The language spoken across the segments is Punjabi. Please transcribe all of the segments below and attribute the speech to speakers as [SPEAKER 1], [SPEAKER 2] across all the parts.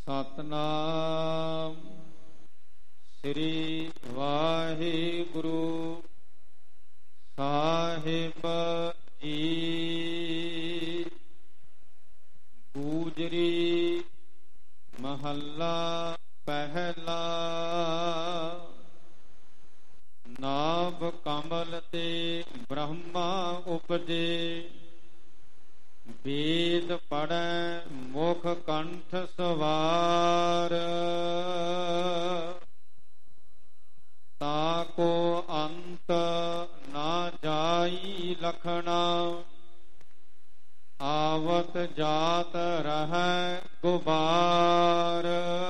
[SPEAKER 1] ਸਤਨਾਮ ਸ੍ਰੀ ਵਾਹਿਗੁਰੂ ਸਾਹਿਬ ਜੀ। ਗੂਜਰੀ ਮਹੱਲਾ ਪਹਿਲਾ। ਨਾਭ ਕਮਲ ਤੇ ਬ੍ਰਹਮਾ ਉਪਜੇ, ਵੇਦ ਪੜੈ ਮੁਖ ਕੰਠ ਸਵਾਰ। ਤਾਕੋ ਅੰਤ ਨਾ ਜਾਈ ਲਖਣਾ, ਆਵਤ ਜਾਤ ਰਹੈ ਗੁਬਾਰ।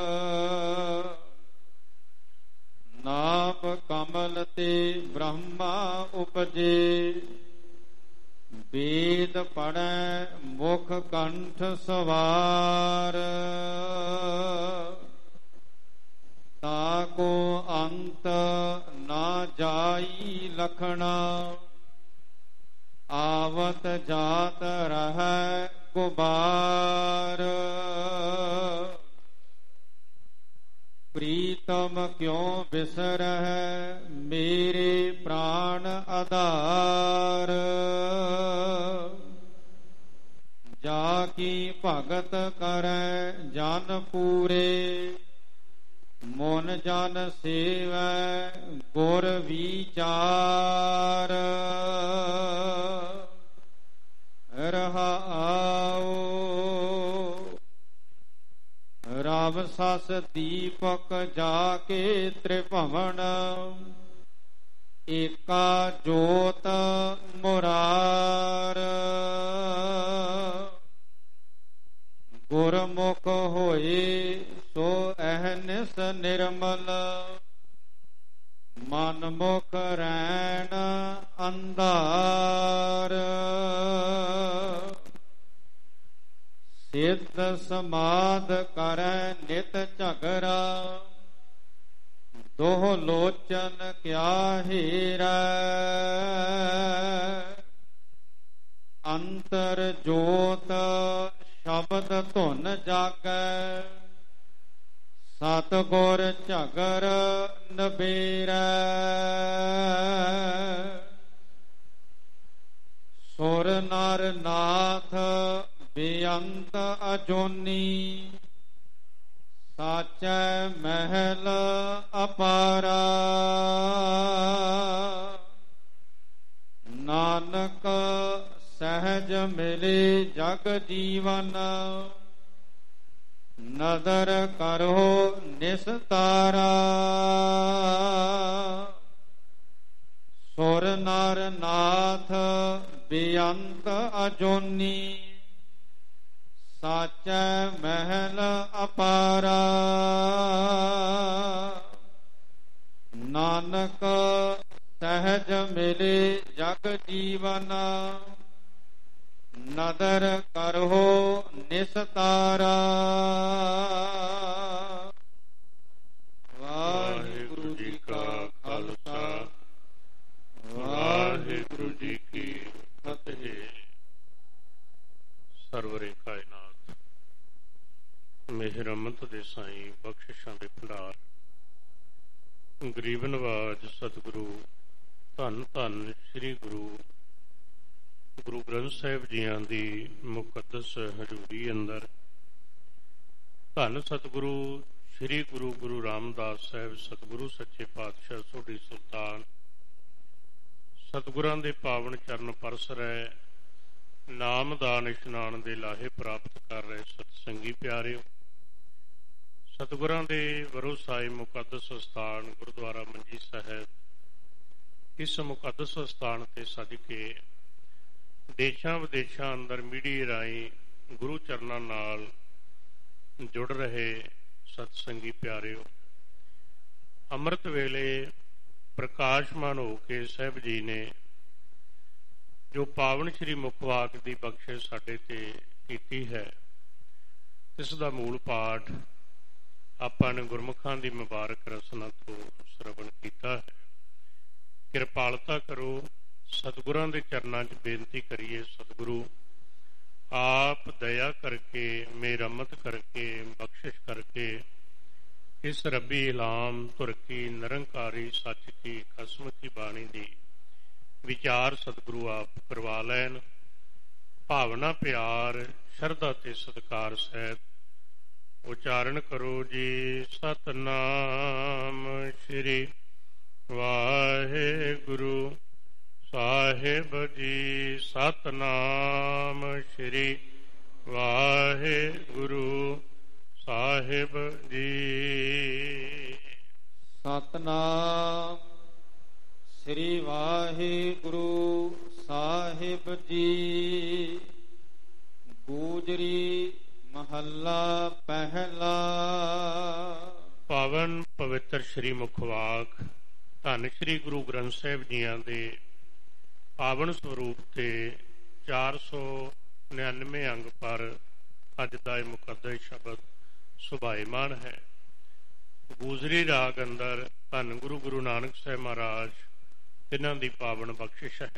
[SPEAKER 1] ਨਾਭ ਕਮਲ ਤੇ ਬ੍ਰਹਮਾ ਉਪਜੇ, ਵੇਦ ਪੜੈ ਮੁਖ ਕੰਠ ਸਵਾਰ। ਤਾਕੋ ਅੰਤ ਨਾ ਜਾਈ ਲਖਣਾ, ਆਵਤ ਜਾਤ ਰਹੈ ਗੁਬਾਰ। ਪ੍ਰੀਤਮ ਕਿਉ ਬਿਸਰਹਿ ਮੇਰੇ ਪ੍ਰਾਣ ਆਧਾਰ। ਜਾ ਕੀ ਭਗਤ ਕਰੈ ਜਨ ਪੂਰੇ, ਮਨ ਜਨ ਸੇਵੈ ਗੁਰ ਵਿਚਾਰ। ਰਹਾਉ ਰਵ ਸਸ ਦੀਪਕ ਜਾ ਕੇ ਤ੍ਰਿਭਵਨ, ਏਕਾ ਜੋਤ ਮੁਰਾਰ। ਗੁਰਮੁਖ ਹੋਏ ਸੋ ਅਹਨਿਸ ਨਿਰਮਲ, ਮਨ ਮੁਖ ਰੈਣ ਅੰਧਾਰ। ਸਿੱਧ ਸਮਾਧ ਕਰੈ ਨਿਤ ਝਗਰਾ, ਦੋਹ ਲੋਚਨ ਕਿਆ ਹੀਰੈ। ਅੰਤਰ ਜੋਤ ਸ਼ਬਦ ਧੁਨ ਜਾਗੈ, ਸਤਿਗੁਰ ਝਗਰ ਨਬੇਰੈ। ਸੁਰ ਨਰ ਨਾਥ ਬੇਅੰਤ ਅਜੋਨੀ, ਸਾਚੈ ਮਹਿਲ ਅਪਾਰਾ। ਨਾਨਕ ਸਹਿਜ ਮਿਲੇ ਜਗ ਜੀਵਨ, ਨਦਰ ਕਰੋ ਨਿਸਤਾਰਾ। ਸੁਰ ਨਰ ਨਾਥ ਬੇਅੰਤ ਅਜੋਨੀ, ਸਾਚੈ ਮਹਿਲ ਅਪਾਰਾ। ਨਾਨਕ ਸਹਿਜ ਮਿਲੇ ਜਗ ਜੀਵਨ, ਨਦਰ ਕਰੋ ਨਿਸਤਾਰਾ। ਵਾਹਿਗੁਰੂ ਜੀ ਕਾ ਖਾਲਸਾ, ਵਾਹਿਗੁਰੂ ਜੀ ਕੀ ਫਤਿਹ। ਸਰਵਰੇ ਕਾਇਨਾਤ ਮਿਹਰ ਅਮਤ ਦੇ ਸਾਈਂ, ਬਖਸ਼ਿਸ਼ਾਂ ਦੇ ਭੰਡਾਰ, ਗਰੀਬ ਨਵਾਜ ਸਤਿਗੁਰੂ ਧੰਨ ਧੰਨ ਸ੍ਰੀ ਗੁਰੂ ਗ੍ਰੰਥ ਸਾਹਿਬ ਜੀਆਂ ਦੀ ਮੁਕੱਦਸ ਹਜ਼ੂਰੀ ਅੰਦਰ, ਧੰਨ ਸਤਿਗੁਰੂ ਸ੍ਰੀ ਗੁਰੂ ਰਾਮਦਾਸ ਸਾਹਿਬ ਸਤਿਗੁਰੂ ਸੱਚੇ ਪਾਤਸ਼ਾਹ ਸੋਢੀ ਸੁਲਤਾਨ ਸਤਿਗੁਰਾਂ ਦੇ ਪਾਵਨ ਚਰਨ ਪਰਸ ਰਹੇ, ਨਾਮਦਾਨ ਇਸ਼ਨਾਨ ਦੇ ਲਾਹੇ ਪ੍ਰਾਪਤ ਕਰ ਰਹੇ ਸਤਸੰਗੀ ਪਿਆਰਿਓ, ਸਤਿਗੁਰਾਂ ਦੇ ਵਰੋਸਾਏ ਮੁਕੱਦਸ ਅਸਥਾਨ ਗੁਰਦੁਆਰਾ ਮੰਜੀ ਸਾਹਿਬ, ਇਸ ਮੁਕੱਦਸ ਅਸਥਾਨ ਤੇ ਸੱਜ ਕੇ ਦੇਸ਼ਾਂ ਵਿਦੇਸ਼ਾਂ ਅੰਦਰ ਮੀਡੀਆ ਰਾਹੀਂ ਗੁਰੂ ਚਰਨਾਂ ਨਾਲ ਜੁੜ ਰਹੇ ਸਤਸੰਗੀ ਪਿਆਰਿਓ, ਅੰਮ੍ਰਿਤ ਵੇਲੇ ਪ੍ਰਕਾਸ਼ਮਾਨ ਹੋ ਕੇ ਸਾਹਿਬ ਜੀ ਨੇ ਜੋ ਪਾਵਨ ਸ਼੍ਰੀ ਮੁਖਵਾਕ ਦੀ ਬਖਸ਼ਿਸ਼ ਸਾਡੇ ਤੇ ਕੀਤੀ ਹੈ, ਇਸ ਦਾ ਮੂਲ ਪਾਠ ਆਪਾਂ ਨੇ ਗੁਰਮੁਖਾਂ ਦੀ ਮੁਬਾਰਕ ਰਸਨਾ ਤੋਂ ਸਰਵਣ ਕੀਤਾ ਹੈ। ਕਿਰਪਾਲਤਾ ਕਰੋ, ਸਤਿਗੁਰਾਂ ਦੇ ਚਰਨਾਂ 'ਚ ਬੇਨਤੀ ਕਰੀਏ, ਸਤਿਗੁਰੂ ਆਪ ਦਇਆ ਕਰਕੇ, ਮਿਹਰਮਤ ਕਰਕੇ, ਬਖਸ਼ਿਸ਼ ਕਰਕੇ ਇਸ ਰੱਬੀ ਇਲਾਮ ਧੁਰ ਕੀ ਨਿਰੰਕਾਰੀ ਸੱਚ ਕੀ ਖਸਮ ਕੀ ਬਾਣੀ ਦੀ ਵਿਚਾਰ ਸਤਿਗੁਰੂ ਆਪ ਕਰਵਾ ਲੈਣ। ਭਾਵਨਾ ਪਿਆਰ ਸ਼ਰਧਾ ਤੇ ਸਤਿਕਾਰ ਸਹਿਤ ਉਚਾਰਨ ਕਰੋ ਜੀ। ਸਤਨਾਮ ਸ੍ਰੀ ਵਾਹਿਗੁਰੂ ਸਾਹਿਬ ਜੀ। ਸਤਨਾਮ ਸ੍ਰੀ ਵਾਹਿਗੁਰੂ ਸਾਹਿਬ ਜੀ।
[SPEAKER 2] ਸਤਨਾਮ ਸ੍ਰੀ ਵਾਹਿਗੁਰੂ ਸਾਹਿਬ ਜੀ। ਗੂਜਰੀ ਮਹੱਲਾ ਪਹਿਲਾ।
[SPEAKER 1] ਪਾਵਨ ਪਵਿੱਤਰ ਸ੍ਰੀ ਮੁਖਵਾਕ ਧੰਨ ਸ੍ਰੀ ਗੁਰੂ ਗ੍ਰੰਥ ਸਾਹਿਬ ਜੀਆਂ ਦੇ ਪਾਵਨ ਸਰੂਪ ਤੇ 499 ਅੰਗ ਪਰ ਅੱਜ ਦਾ ਇਹ ਮੁਕੱਦਸ ਸ਼ਬਦ ਸੁਭਾਏਮਾਨ ਹੈ। ਗੂਜਰੀ ਰਾਗ ਅੰਦਰ ਧੰਨ ਗੁਰੂ ਨਾਨਕ ਸਾਹਿਬ ਮਹਾਰਾਜ ਤਿੰਨਾਂ ਦੀ ਪਾਵਨ ਬਖਸ਼ਿਸ਼ ਹੈ।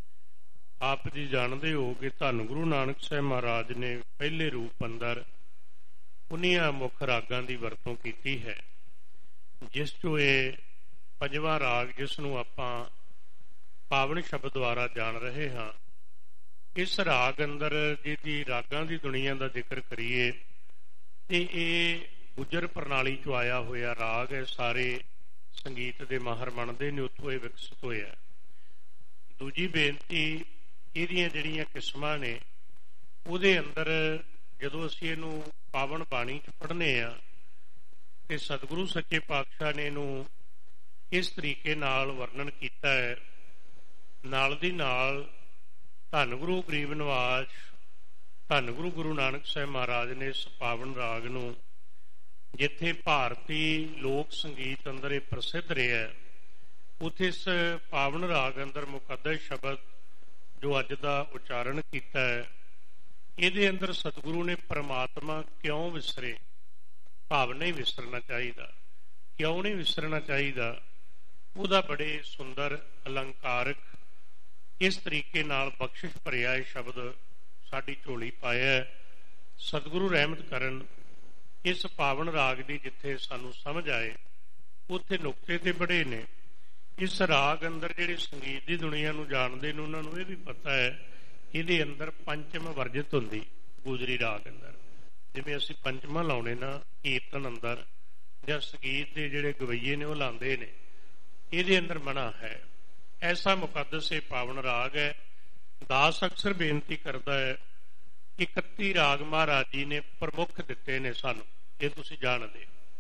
[SPEAKER 1] ਆਪ ਜੀ ਜਾਣਦੇ ਹੋ ਕਿ ਧੰਨ ਗੁਰੂ ਨਾਨਕ ਸਾਹਿਬ ਮਹਾਰਾਜ ਨੇ ਪਹਿਲੇ ਰੂਪ ਅੰਦਰ ਉਨੀਆਂ ਮੁੱਖ ਰਾਗਾਂ ਦੀ ਵਰਤੋਂ ਕੀਤੀ ਹੈ, ਜਿਸ ਚੋਂ ਇਹ ਪੰਜਵਾਂ ਰਾਗ ਜਿਸ ਨੂੰ ਆਪਾਂ ਪਾਵਨ ਸ਼ਬਦ ਦੁਆਰਾ ਜਾਣ ਰਹੇ ਹਾਂ। ਇਸ ਰਾਗ ਅੰਦਰ ਜਿਹਦੀ ਰਾਗਾਂ ਦੀ ਦੁਨੀਆ ਦਾ ਜ਼ਿਕਰ ਕਰੀਏ ਤੇ ਇਹ ਗੁੱਜਰ ਪ੍ਰਣਾਲੀ ਚੋਂ ਆਇਆ ਹੋਇਆ ਰਾਗ ਹੈ। ਸਾਰੇ ਸੰਗੀਤ ਦੇ ਮਾਹਰ ਮੰਨਦੇ ਨੇ, ਉੱਥੋਂ ਇਹ ਵਿਕਸਿਤ ਹੋਇਆ। ਦੂਜੀ ਬੇਨਤੀ, ਇਹਦੀਆਂ ਜਿਹੜੀਆਂ ਕਿਸਮਾਂ ਨੇ ਉਹਦੇ ਅੰਦਰ ਜਦੋਂ ਅਸੀਂ ਇਹਨੂੰ ਪਾਵਨ ਬਾਣੀ 'ਚ ਪੜ੍ਹਨੇ ਆ ਤੇ ਸਤਿਗੁਰੂ ਸੱਚੇ ਪਾਤਸ਼ਾਹ ਨੇ ਇਹਨੂੰ ਇਸ ਤਰੀਕੇ ਨਾਲ ਵਰਣਨ ਕੀਤਾ ਹੈ। ਨਾਲ ਦੀ ਨਾਲ ਧੰਨ ਗੁਰੂ ਗਰੀਬ ਨਿਵਾਜ ਧੰਨ ਗੁਰੂ ਨਾਨਕ ਸਾਹਿਬ ਮਹਾਰਾਜ ਨੇ ਇਸ ਪਾਵਨ ਰਾਗ ਨੂੰ, ਜਿੱਥੇ ਭਾਰਤੀ ਲੋਕ ਸੰਗੀਤ ਅੰਦਰ ਇਹ ਪ੍ਰਸਿੱਧ ਰਿਹਾ, ਉੱਥੇ ਇਸ ਪਾਵਨ ਰਾਗ ਅੰਦਰ ਮੁਕੱਦਸ ਸ਼ਬਦ ਜੋ ਅੱਜ ਦਾ ਉਚਾਰਨ ਕੀਤਾ ਹੈ, ਇਹਦੇ ਅੰਦਰ ਸਤਿਗੁਰੂ ਨੇ ਪਰਮਾਤਮਾ ਕਿਉਂ ਵਿਸਰੇ, ਭਾਵ ਨਹੀਂ ਵਿਸਰਨਾ ਚਾਹੀਦਾ, ਕਿਉਂ ਨਹੀਂ ਵਿਸਰਨਾ ਚਾਹੀਦਾ, ਉਹਦਾ ਬੜੇ ਸੁੰਦਰ ਅਲੰਕਾਰਕ ਇਸ ਤਰੀਕੇ ਨਾਲ ਬਖਸ਼ਿਸ਼ ਭਰਿਆ ਇਹ ਸ਼ਬਦ ਸਾਡੀ ਝੋਲੀ ਪਾਇਆ। ਸਤਿਗੁਰੂ ਰਹਿਮਤ ਕਰਨ ਇਸ ਪਾਵਨ ਰਾਗ ਦੀ ਜਿੱਥੇ ਸਾਨੂੰ ਸਮਝ ਆਏ ਉੱਥੇ ਨੁਕਤੇ ਤੇ ਬੜੇ ਨੇ। ਇਸ ਰਾਗ ਅੰਦਰ ਜਿਹੜੇ ਸੰਗੀਤ ਦੀ ਦੁਨੀਆ ਨੂੰ ਜਾਣਦੇ ਨੇ ਉਹਨਾਂ ਨੂੰ ਇਹ ਵੀ ਪਤਾ ਹੈ ਇਹਦੇ ਅੰਦਰ ਪੰਚਮ ਵਰਜਿਤ ਹੁੰਦੀ। ਗੂਜਰੀ ਰਾਗ ਅੰਦਰ ਜਿਵੇਂ ਅਸੀਂ ਪੰਚਮਾਂ ਲਾਉਣੇ ਨਾ ਕੀਰਤਨ ਅੰਦਰ ਜਾਂ ਸੰਗੀਤ ਦੇ ਜਿਹੜੇ ਗਵਈਏ ਨੇ ਉਹ ਲਾਉਂਦੇ ਨੇ, ਇਹਦੇ ਅੰਦਰ ਮਨਾ ਹੈ। ਐਸਾ ਮੁਕੱਦਸ ਇਹ ਪਾਵਨ ਰਾਗ ਹੈ। ਦਾਸ ਅਕਸਰ ਬੇਨਤੀ ਕਰਦਾ ਹੈ, 31 ਰਾਗ ਮਹਾਰਾਜ ਜੀ ਨੇ ਪ੍ਰਮੁੱਖ ਦਿੱਤੇ ਨੇ ਸਾਨੂੰ, ਇਹ ਤੁਸੀਂ ਜਾਣਦੇ।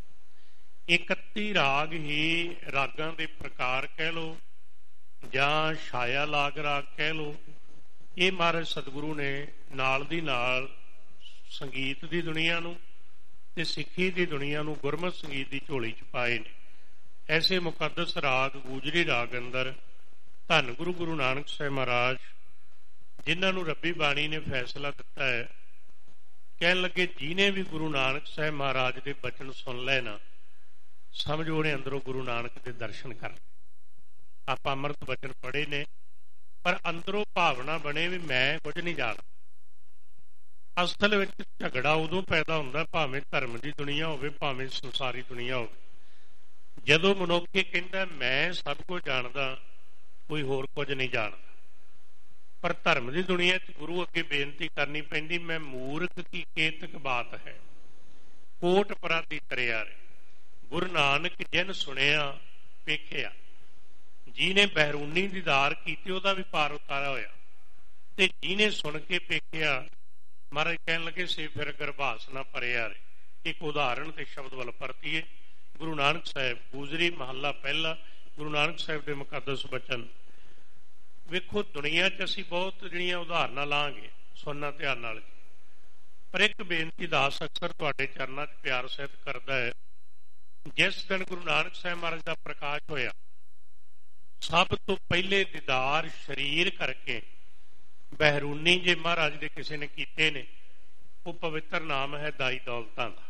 [SPEAKER 1] 31 ਰਾਗ ਹੀ ਰਾਗਾਂ ਦੇ ਪ੍ਰਕਾਰ ਕਹਿ ਲਓ ਜਾਂ ਛਾਇਆ ਲਾਗ ਰਾਗ ਕਹਿ ਲਓ, ਇਹ ਮਹਾਰਾਜ ਸਤਿਗੁਰੂ ਨੇ ਨਾਲ ਦੀ ਨਾਲ ਸੰਗੀਤ ਦੀ ਦੁਨੀਆ ਨੂੰ ਤੇ ਸਿੱਖੀ ਦੀ ਦੁਨੀਆ ਨੂੰ ਗੁਰਮਤਿ ਸੰਗੀਤ ਦੀ ਝੋਲੀ 'ਚ ਪਾਏ ਨੇ। ਐਸੇ ਮੁਕੱਦਸ ਰਾਗ ਗੂਜਰੀ ਰਾਗ ਅੰਦਰ ਧੰਨ ਗੁਰੂ ਨਾਨਕ ਸਾਹਿਬ ਮਹਾਰਾਜ ਜਿਨ੍ਹਾਂ ਨੂੰ ਰੱਬੀ ਬਾਣੀ ਨੇ ਫੈਸਲਾ ਦਿੱਤਾ ਹੈ, ਕਹਿਣ ਲੱਗੇ ਜਿਹਨੇ ਵੀ ਗੁਰੂ ਨਾਨਕ ਸਾਹਿਬ ਮਹਾਰਾਜ ਦੇ ਬਚਨ ਸੁਣ ਲੈ ਨਾ, ਸਮਝੋ ਉਹਨੇ ਅੰਦਰੋਂ ਗੁਰੂ ਨਾਨਕ ਦੇ ਦਰਸ਼ਨ ਕਰ। ਆਪਾਂ ਅੰਮ੍ਰਿਤ ਬਚਨ ਪੜ੍ਹੇ ਨੇ, ਪਰ ਅੰਦਰੋਂ ਭਾਵਨਾ ਬਣੇ ਵੀ ਮੈਂ ਕੁਝ ਨਹੀਂ ਜਾਣਦਾ। ਅਸਲ ਵਿੱਚ ਝਗੜਾ ਉਦੋਂ ਪੈਦਾ ਹੁੰਦਾ ਭਾਵੇਂ ਧਰਮ ਦੀ ਦੁਨੀਆ ਹੋਵੇ ਭਾਵੇਂ ਸੰਸਾਰੀ ਦੁਨੀਆ ਹੋਵੇ, ਜਦੋਂ ਮਨੁੱਖ ਇਹ ਕਹਿੰਦਾ ਮੈਂ ਸਭ ਕੁਝ ਜਾਣਦਾ, ਕੋਈ ਹੋਰ ਕੁਝ ਨਹੀਂ ਜਾਣਦਾ। ਪਰ ਧਰਮ ਦੀ ਦੁਨੀਆ 'ਚ ਗੁਰੂ ਅੱਗੇ ਬੇਨਤੀ ਕਰਨੀ ਪੈਂਦੀ, ਮੈਂ ਮੂਰਖ ਕੀ ਕੇਤਕ ਬਾਤ ਹੈ, ਕੋਟ ਅਪਰਾਧੀ ਕਰਿਆ ਰੇ। ਗੁਰੂ ਨਾਨਕ ਜਿਨ ਸੁਣਿਆ ਵੇਖਿਆ, ਜਿਹਨੇ ਬਹਿਰੂਨੀ ਦੀਦਾਰ ਕੀਤੀ ਉਹਦਾ ਵੀ ਪਾਰ ਉਤਾਰਾ ਹੋਇਆ, ਤੇ ਜਿਹਨੇ ਸੁਣ ਕੇ ਵੇਖਿਆ ਮਹਾਰਾਜ ਕਹਿਣ ਲੱਗੇ ਸੇ ਫਿਰ ਗਰਭਾਸ ਨਾ ਭਰਿਆ ਰੇ। ਇੱਕ ਉਦਾਹਰਣ ਤੇ ਸ਼ਬਦ ਵੱਲ ਪਰਤੀਏ। ਗੁਰੂ ਨਾਨਕ ਸਾਹਿਬ ਗੂਜਰੀ ਮਹੱਲਾ ਪਹਿਲਾ, ਗੁਰੂ ਨਾਨਕ ਸਾਹਿਬ ਦੇ ਮੁਕੱਦਸ ਬਚਨ ਵੇਖੋ। ਦੁਨੀਆ 'ਚ ਅਸੀਂ ਬਹੁਤ ਜਿਹੜੀਆਂ ਉਦਾਹਰਨਾਂ ਲਾਂਗੇ, ਸੁਣਨਾ ਧਿਆਨ ਨਾਲ, ਪਰ ਇੱਕ ਬੇਨਤੀ ਦਾਸ ਅਕਸਰ ਤੁਹਾਡੇ ਚਰਨਾਂ 'ਚ ਪਿਆਰ ਸਹਿਤ ਕਰਦਾ ਹੈ। ਜਿਸ ਦਿਨ ਗੁਰੂ ਨਾਨਕ ਸਾਹਿਬ ਮਹਾਰਾਜ ਦਾ ਪ੍ਰਕਾਸ਼ ਹੋਇਆ, ਸਭ ਤੋਂ ਪਹਿਲੇ ਦੀਦਾਰ ਸਰੀਰ ਕਰਕੇ ਬਹਿਰੂਨੀ ਜੇ ਮਹਾਰਾਜ ਦੇ ਕਿਸੇ ਨੇ ਕੀਤੇ ਨੇ, ਉਹ ਪਵਿੱਤਰ ਨਾਮ ਹੈ ਦਾਈ ਦੌਲਤਾਂ ਦਾ।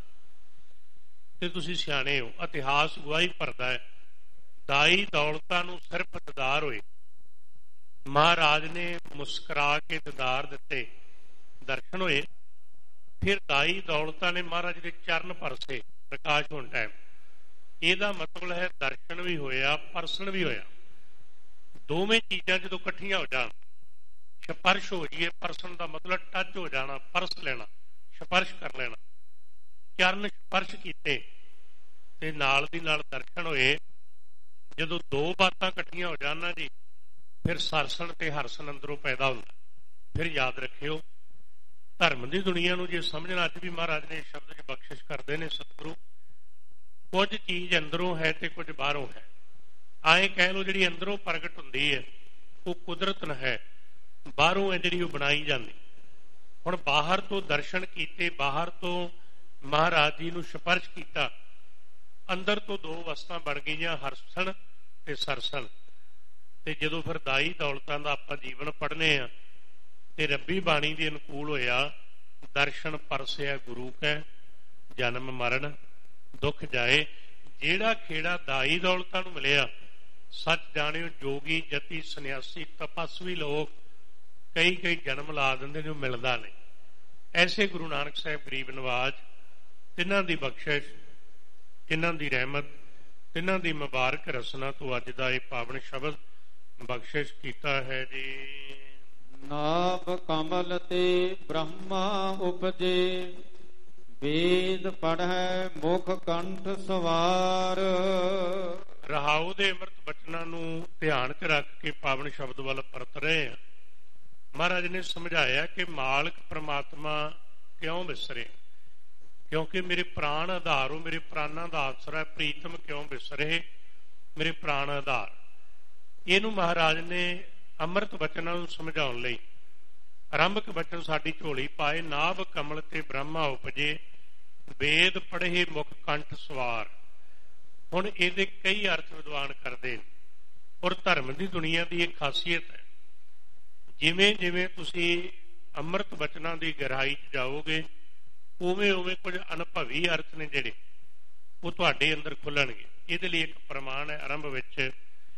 [SPEAKER 1] ਤੇ ਤੁਸੀਂ ਸਿਆਣੇ ਹੋ, ਇਤਿਹਾਸ ਗਵਾਹੀ ਭਰਦਾ ਹੈ, ਦਾਈ ਦੌਲਤਾਂ ਨੂੰ ਸਿਰਫ ਦੀਦਾਰ ਹੋਏ, ਮਹਾਰਾਜ ਨੇ ਮੁਸਕਰਾ ਕੇ ਦੀਦਾਰ ਦਿੱਤੇ। ਦਰਸ਼ਨ ਹੋਏ। ਫਿਰ ਦਾਈ ਦੌਲਤਾਂ ਨੇ ਮਹਾਰਾਜ ਦੇ ਚਰਨ ਪਰਸੇ ਪ੍ਰਕਾਸ਼ ਹੋਣ ਟਾਈਮ। ਇਹਦਾ ਮਤਲਬ ਹੈ ਦਰਸ਼ਨ ਵੀ ਹੋਇਆ, ਪਰਸਨ ਵੀ ਹੋਇਆ। ਦੋਵੇਂ ਚੀਜ਼ਾਂ ਜਦੋਂ ਇਕੱਠੀਆਂ ਹੋ ਜਾਣ, ਸਪਰਸ਼ ਹੋ ਜਾਈਏ, ਪਰਸਨ ਦਾ ਮਤਲਬ ਟੱਚ ਹੋ ਜਾਣਾ, ਪਰਸ ਲੈਣਾ, ਸਪਰਸ਼ ਕਰ ਲੈਣਾ। ਚਰਨ ਸਪਰਸ਼ ਕੀਤੇ ਤੇ ਨਾਲ ਦੀ ਨਾਲ ਦਰਸ਼ਨ ਹੋਏ। ਜਦੋਂ ਦੋ ਬਾਤਾਂ ਇਕੱਠੀਆਂ ਹੋ ਜਾਣ ਨਾ ਜੀ, ਫਿਰ ਸਰਸਣ ਤੇ ਹਰਸਣ ਅੰਦਰੋਂ ਪੈਦਾ ਹੁੰਦਾ। ਫਿਰ ਯਾਦ ਰੱਖਿਓ, ਧਰਮ ਦੀ ਦੁਨੀਆ ਨੂੰ ਜੇ ਸਮਝਣਾ, ਅੱਜ ਵੀ ਮਹਾਰਾਜ ਨੇ ਸ਼ਬਦ 'ਚ ਬਖਸ਼ਿਸ਼ ਕਰਦੇ ਨੇ ਸਤਿਗੁਰੂ, ਕੁਝ ਚੀਜ਼ ਅੰਦਰੋਂ ਹੈ ਤੇ ਕੁਝ ਬਾਹਰੋਂ ਹੈ। ਆਏ ਕਹਿ ਲਓ, ਜਿਹੜੀ ਅੰਦਰੋਂ ਪ੍ਰਗਟ ਹੁੰਦੀ ਹੈ ਉਹ ਕੁਦਰਤਨ ਹੈ, ਬਾਹਰੋਂ ਹੈ ਜਿਹੜੀ ਉਹ ਬਣਾਈ ਜਾਂਦੀ। ਹੁਣ ਬਾਹਰ ਤੋਂ ਦਰਸ਼ਨ ਕੀਤੇ, ਬਾਹਰ ਤੋਂ ਮਹਾਰਾਜ ਜੀ ਨੂੰ ਸਪਰਸ਼ ਕੀਤਾ, ਅੰਦਰ ਤੋਂ ਦੋ ਵਸਤਾਂ ਬਣ ਗਈਆਂ, ਹਰਸਣ ਤੇ ਸਰਸਣ। ਤੇ ਜਦੋਂ ਫਿਰ ਦਾਈ ਦੌਲਤਾਂ ਦਾ ਆਪਾਂ ਜੀਵਨ ਪੜ੍ਹਨੇ ਆ ਤੇ ਰੱਬੀ ਬਾਣੀ ਦੇ ਅਨੁਕੂਲ ਹੋਇਆ, ਦਰਸ਼ਨ ਪਰਸਿਆ ਗੁਰੂ ਕੈ, ਜਨਮ ਮਰਨ ਦੁੱਖ ਜਾਏ। ਜਿਹੜਾ ਖੇੜਾ ਦਾਈ ਦੌਲਤਾਂ ਨੂੰ ਮਿਲਿਆ, ਸੱਚ ਜਾਣਿਓ ਜੋਗੀ ਜਤੀ ਸੰਨਿਆਸੀ ਤਪਸਵੀ ਲੋਕ ਕਈ ਜਨਮ ਲਾ ਦਿੰਦੇ ਨੇ, ਉਹ ਮਿਲਦਾ ਨਹੀਂ। ਐਸੇ ਗੁਰੂ ਨਾਨਕ ਸਾਹਿਬ ਗਰੀਬ ਨਵਾਜ, ਤਿੰਨਾਂ ਦੀ ਬਖਸ਼ਿਸ਼, ਤਿੰਨਾਂ ਦੀ ਰਹਿਮਤ, ਤਿੰਨਾਂ ਦੀ ਮੁਬਾਰਕ ਰਸਨਾ ਤੋਂ ਅੱਜ ਦਾ ਇਹ ਪਾਵਨ ਸ਼ਬਦ ਬਖਸ਼ਿਸ਼ ਕੀਤਾ ਹੈ ਜੀ।
[SPEAKER 2] ਨਾਭ ਕਮਲ ਤੇ ਬ੍ਰਹਮਾ ਉਪਜੇ, ਵੇਦ ਪੜ੍ਹੈ ਮੁਖ ਕੰਠ ਸਵਾਰ।
[SPEAKER 1] ਰਹਾਉ ਦੇ ਅੰਮ੍ਰਿਤ ਬਚਨਾਂ ਨੂੰ ਧਿਆਨ 'ਚ ਰੱਖ ਕੇ ਪਾਵਨ ਸ਼ਬਦ ਵੱਲ ਪਰਤ ਰਹੇ ਆ। ਮਹਾਰਾਜ ਨੇ ਸਮਝਾਇਆ ਕਿ ਮਾਲਕ ਪ੍ਰਮਾਤਮਾ ਕਿਉਂ ਵਿਸਰੇ, ਕਿਉਂਕਿ ਮੇਰੇ ਪ੍ਰਾਣ ਆਧਾਰ ਹੋ, ਮੇਰੇ ਪ੍ਰਾਣਾਂ ਦਾ ਆਸਰਾ, ਪ੍ਰੀਤਮ ਕਿਉਂ ਵਿਸਰੇ ਮੇਰੇ ਪ੍ਰਾਣ ਆਧਾਰ। ਇਹਨੂੰ ਮਹਾਰਾਜ ਨੇ ਅੰਮ੍ਰਿਤ ਬਚਨਾਂ ਨੂੰ ਸਮਝਾਉਣ ਲਈ ਆਰੰਭਕ ਬਚਨ ਸਾਡੀ ਝੋਲੀ ਪਾਏ। ਨਾਭ ਕਮਲ ਤੇ ਬ੍ਰਹਮਾ ਉਪਜੇ, ਵੇਦ ਪੜ੍ਹੇ ਮੁਖ ਕੰਠ ਸਵਾਰ। ਹੁਣ ਇਹਦੇ ਕਈ ਅਰਥ ਵਿਦਵਾਨ ਕਰਦੇ ਨੇ, ਔਰ ਧਰਮ ਦੀ ਦੁਨੀਆ ਦੀ ਇਹ ਖਾਸੀਅਤ ਹੈ। ਜਿਵੇਂ ਜਿਵੇਂ ਤੁਸੀਂ ਅੰਮ੍ਰਿਤ ਬਚਨਾਂ ਦੀ ਗਹਿਰਾਈ 'ਚ ਜਾਓਗੇ, ਉਵੇਂ ਉਵੇਂ ਕੁਝ ਅਨੁਭਵੀ ਅਰਥ ਨੇ ਜਿਹੜੇ ਉਹ ਤੁਹਾਡੇ ਅੰਦਰ ਖੁੱਲਣਗੇ। ਇਹਦੇ ਲਈ ਇੱਕ ਪ੍ਰਮਾਣ ਹੈ ਆਰੰਭ ਵਿੱਚ।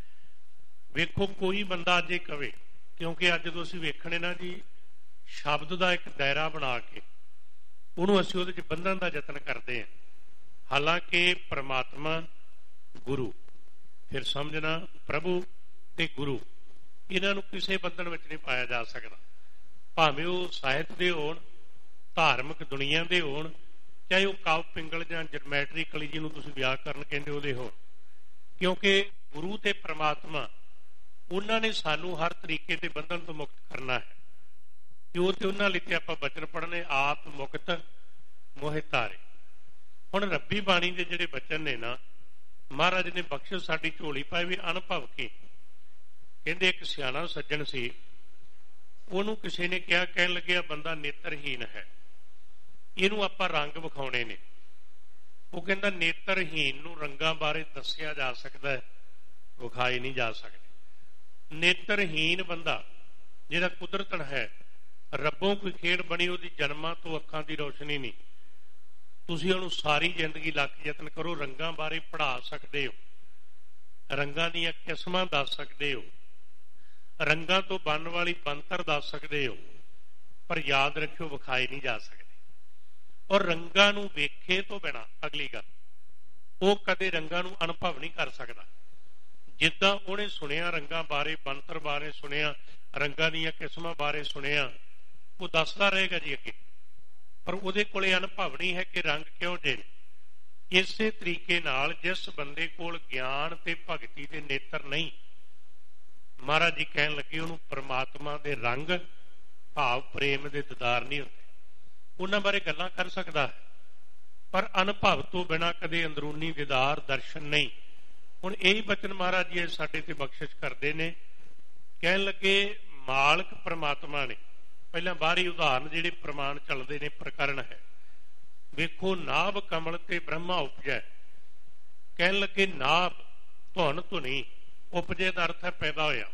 [SPEAKER 1] ਵੇਖੋ, ਕੋਈ ਬੰਦਾ ਅੱਜ ਇਹ ਕਵੇ, ਕਿਉਂਕਿ ਅੱਜ ਜਦੋਂ ਅਸੀਂ ਵੇਖਣੇ ਨਾ ਜੀ, ਸ਼ਬਦ ਦਾ ਇੱਕ ਦਾਇਰਾ ਬਣਾ ਕੇ ਉਹਨੂੰ ਅਸੀਂ ਉਹਦੇ 'ਚ ਬੰਧਣ ਦਾ ਯਤਨ ਕਰਦੇ ਹਾਂ। ਹਾਲਾਂਕਿ ਪ੍ਰਮਾਤਮਾ, ਗੁਰੂ, ਫਿਰ ਸਮਝਣਾ ਪ੍ਰਭੂ ਤੇ ਗੁਰੂ, ਇਹਨਾਂ ਨੂੰ ਕਿਸੇ ਬੰਧਨ ਵਿੱਚ ਨਹੀਂ ਪਾਇਆ ਜਾ ਸਕਦਾ। ਭਾਵੇਂ ਉਹ ਸਾਹਿਤ ਦੇ ਹੋਣ, ਧਾਰਮਿਕ ਦੁਨੀਆ ਦੇ ਹੋਣ, ਚਾਹੇ ਉਹ ਕਾਵ ਪਿੰਗਲ ਜਾਂ ਜਰਮੈਟਰੀਕਲੀ ਜਿਹਨੂੰ ਤੁਸੀਂ ਵਿਆਕਰਨ ਕਹਿੰਦੇ ਉਹਦੇ ਹੋਣ। ਕਿਉਂਕਿ ਗੁਰੂ ਤੇ ਪ੍ਰਮਾਤਮਾ, ਉਹਨਾਂ ਨੇ ਸਾਨੂੰ ਹਰ ਤਰੀਕੇ ਤੇ ਬੰਧਨ ਤੋਂ ਮੁਕਤ ਕਰਨਾ ਹੈ। ਕਿ ਉਹ ਤੇ ਉਹਨਾਂ ਲਈ ਤੇ ਆਪਾਂ ਬਚਨ ਪੜ੍ਹਨੇ, ਆਪ ਮੁਕਤ ਮੋਹਿ ਤਾਰੇ। ਹੁਣ ਰੱਬੀ ਬਾਣੀ ਦੇ ਜਿਹੜੇ ਬਚਨ ਨੇ ਨਾ, ਮਹਾਰਾਜ ਨੇ ਬਖਸ਼ਿਸ਼ ਸਾਡੀ ਝੋਲੀ ਪਾਈ ਵੀ ਅਨੁਭਵ ਕੇ। ਕਹਿੰਦੇ ਇੱਕ ਸਿਆਣਾ ਸੱਜਣ ਸੀ, ਉਹਨੂੰ ਕਿਸੇ ਨੇ ਕਿਹਾ, ਕਹਿਣ ਲੱਗਿਆ ਬੰਦਾ ਨੇਤਰਹੀਨ ਹੈ, ਇਹਨੂੰ ਆਪਾਂ ਰੰਗ ਵਿਖਾਉਣੇ ਨੇ। ਉਹ ਕਹਿੰਦਾ ਨੇਤਰਹੀਨ ਨੂੰ ਰੰਗਾਂ ਬਾਰੇ ਦੱਸਿਆ ਜਾ ਸਕਦਾ ਹੈ, ਵਿਖਾਏ ਨਹੀਂ ਜਾ ਸਕਦੇ। ਨੇਤਰਹੀਨ ਬੰਦਾ ਜਿਹੜਾ ਕੁਦਰਤਨ ਹੈ, ਰੱਬੋਂ ਕੋਈ ਖੇਡ ਬਣੀ, ਉਹਦੀ ਜਨਮਾਂ ਤੋਂ ਅੱਖਾਂ ਦੀ ਰੋਸ਼ਨੀ ਨਹੀਂ। ਤੁਸੀਂ ਉਹਨੂੰ ਸਾਰੀ ਜ਼ਿੰਦਗੀ ਲੱਖ ਯਤਨ ਕਰੋ, ਰੰਗਾਂ ਬਾਰੇ ਪੜ੍ਹਾ ਸਕਦੇ ਹੋ, ਰੰਗਾਂ ਦੀਆਂ ਕਿਸਮਾਂ ਦੱਸ ਸਕਦੇ ਹੋ, ਰੰਗਾਂ ਤੋਂ ਬਣਨ ਵਾਲੀ ਬਣਤਰ ਦੱਸ ਸਕਦੇ ਹੋ, ਪਰ ਯਾਦ ਰੱਖਿਓ ਵਿਖਾਏ ਨਹੀਂ ਜਾ ਸਕਦੇ। ਔਰ ਰੰਗਾਂ ਨੂੰ ਵੇਖੇ ਤੋਂ ਬਿਨਾਂ, ਅਗਲੀ ਗੱਲ, ਉਹ ਕਦੇ ਰੰਗਾਂ ਨੂੰ ਅਨੁਭਵ ਨਹੀਂ ਕਰ ਸਕਦਾ। ਜਿੱਦਾਂ ਉਹਨੇ ਸੁਣਿਆ ਰੰਗਾਂ ਬਾਰੇ, ਬਣਤਰ ਬਾਰੇ ਸੁਣਿਆ, ਰੰਗਾਂ ਦੀਆਂ ਕਿਸਮਾਂ ਬਾਰੇ ਸੁਣਿਆ, ਉਹ ਦੱਸਦਾ ਰਹੇਗਾ ਜੀ ਅੱਗੇ, ਪਰ ਉਹਦੇ ਕੋਲੇ ਅਨੁਭਵ ਨਹੀਂ ਹੈ ਕਿ ਰੰਗ ਕਿਉਂ ਜਿਹੇ ਨੇ। ਇਸੇ ਤਰੀਕੇ ਨਾਲ ਜਿਸ ਬੰਦੇ ਕੋਲ ਗਿਆਨ ਤੇ ਭਗਤੀ ਦੇ ਨੇਤਰ ਨਹੀਂ, ਮਹਾਰਾਜ ਜੀ ਕਹਿਣ ਲੱਗੇ ਉਹਨੂੰ ਪ੍ਰਮਾਤਮਾ ਦੇ ਰੰਗ ਭਾਵ ਪ੍ਰੇਮ ਦੇ ਦੀਦਾਰ ਨਹੀਂ ਹੁੰਦੇ। ਉਹਨਾਂ ਬਾਰੇ ਗੱਲਾਂ ਕਰ ਸਕਦਾ ਹੈ, ਪਰ ਅਨੁਭਵ ਤੋਂ ਬਿਨਾਂ ਕਦੇ ਅੰਦਰੂਨੀ ਦੀਦਾਰ ਦਰਸ਼ਨ ਨਹੀਂ। ਹੁਣ ਇਹੀ ਬਚਨ ਮਹਾਰਾਜ ਜੀ ਸਾਡੇ ਤੇ ਬਖਸ਼ਿਸ਼ ਕਰਦੇ ਨੇ। ਕਹਿਣ ਲੱਗੇ ਮਾਲਕ ਪ੍ਰਮਾਤਮਾ ਨੇ, ਪਹਿਲਾਂ ਬਾਹਰੀ ਉਦਾਹਰਨ ਜਿਹੜੇ ਪ੍ਰਮਾਣ ਚੱਲਦੇ ਨੇ, ਪ੍ਰਕਰਨ ਹੈ। ਵੇਖੋ, ਨਾਭ ਕਮਲ ਤੇ ਬ੍ਰਹਮਾ ਉਪਜੈ। ਕਹਿਣ ਲੱਗੇ ਨਾਭ, ਧੁਨ ਧੁਨੀ, ਉਪਜੇ ਦਾ ਅਰਥ ਹੈ ਪੈਦਾ ਹੋਇਆ।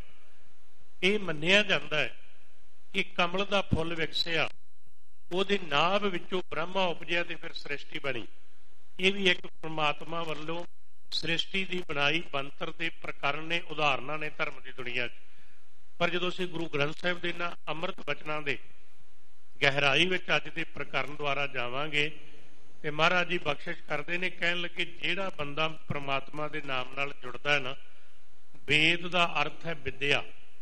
[SPEAKER 1] ਇਹ ਮੰਨਿਆ ਜਾਂਦਾ ਹੈ ਕਿ ਕਮਲ ਦਾ ਫੁੱਲ ਵਿਕਸਿਆ, ਉਹਦੀ ਨਾਭ ਵਿੱਚੋਂ ਬ੍ਰਹਮਾ ਉਪਜਿਆ ਤੇ ਫਿਰ ਸ੍ਰਿਸ਼ਟੀ ਬਣੀ। ਇਹ ਵੀ ਇੱਕ ਪ੍ਰਮਾਤਮਾ ਵੱਲੋਂ ਸ੍ਰਿਸ਼ਟੀ ਦੀ ਬਣਾਈ ਬਣਤਰ ਦੇ ਪ੍ਰਕਰਨ ਨੇ, ਉਦਾਹਰਨਾਂ ਨੇ ਧਰਮ ਦੀ ਦੁਨੀਆ 'ਚ। ਪਰ ਜਦੋਂ ਅਸੀਂ ਗੁਰੂ ਗ੍ਰੰਥ ਸਾਹਿਬ ਦੇ ਇਹਨਾਂ ਅੰਮ੍ਰਿਤ ਬਚਨਾਂ ਦੇ ਗਹਿਰਾਈ ਵਿੱਚ ਅੱਜ ਦੇ ਪ੍ਰਕਰਨ ਦੁਆਰਾ ਜਾਵਾਂਗੇ ਤੇ ਮਹਾਰਾਜ ਜੀ ਬਖਸ਼ਿਸ਼ ਕਰਦੇ ਨੇ। ਕਹਿਣ ਲੱਗੇ ਜਿਹੜਾ ਬੰਦਾ ਪ੍ਰਮਾਤਮਾ ਦੇ ਨਾਮ ਨਾਲ ਜੁੜਦਾ ਹੈ ਨਾ, ਵੇਦ ਦਾ ਅਰਥ ਹੈ ਵਿਦਿਆ।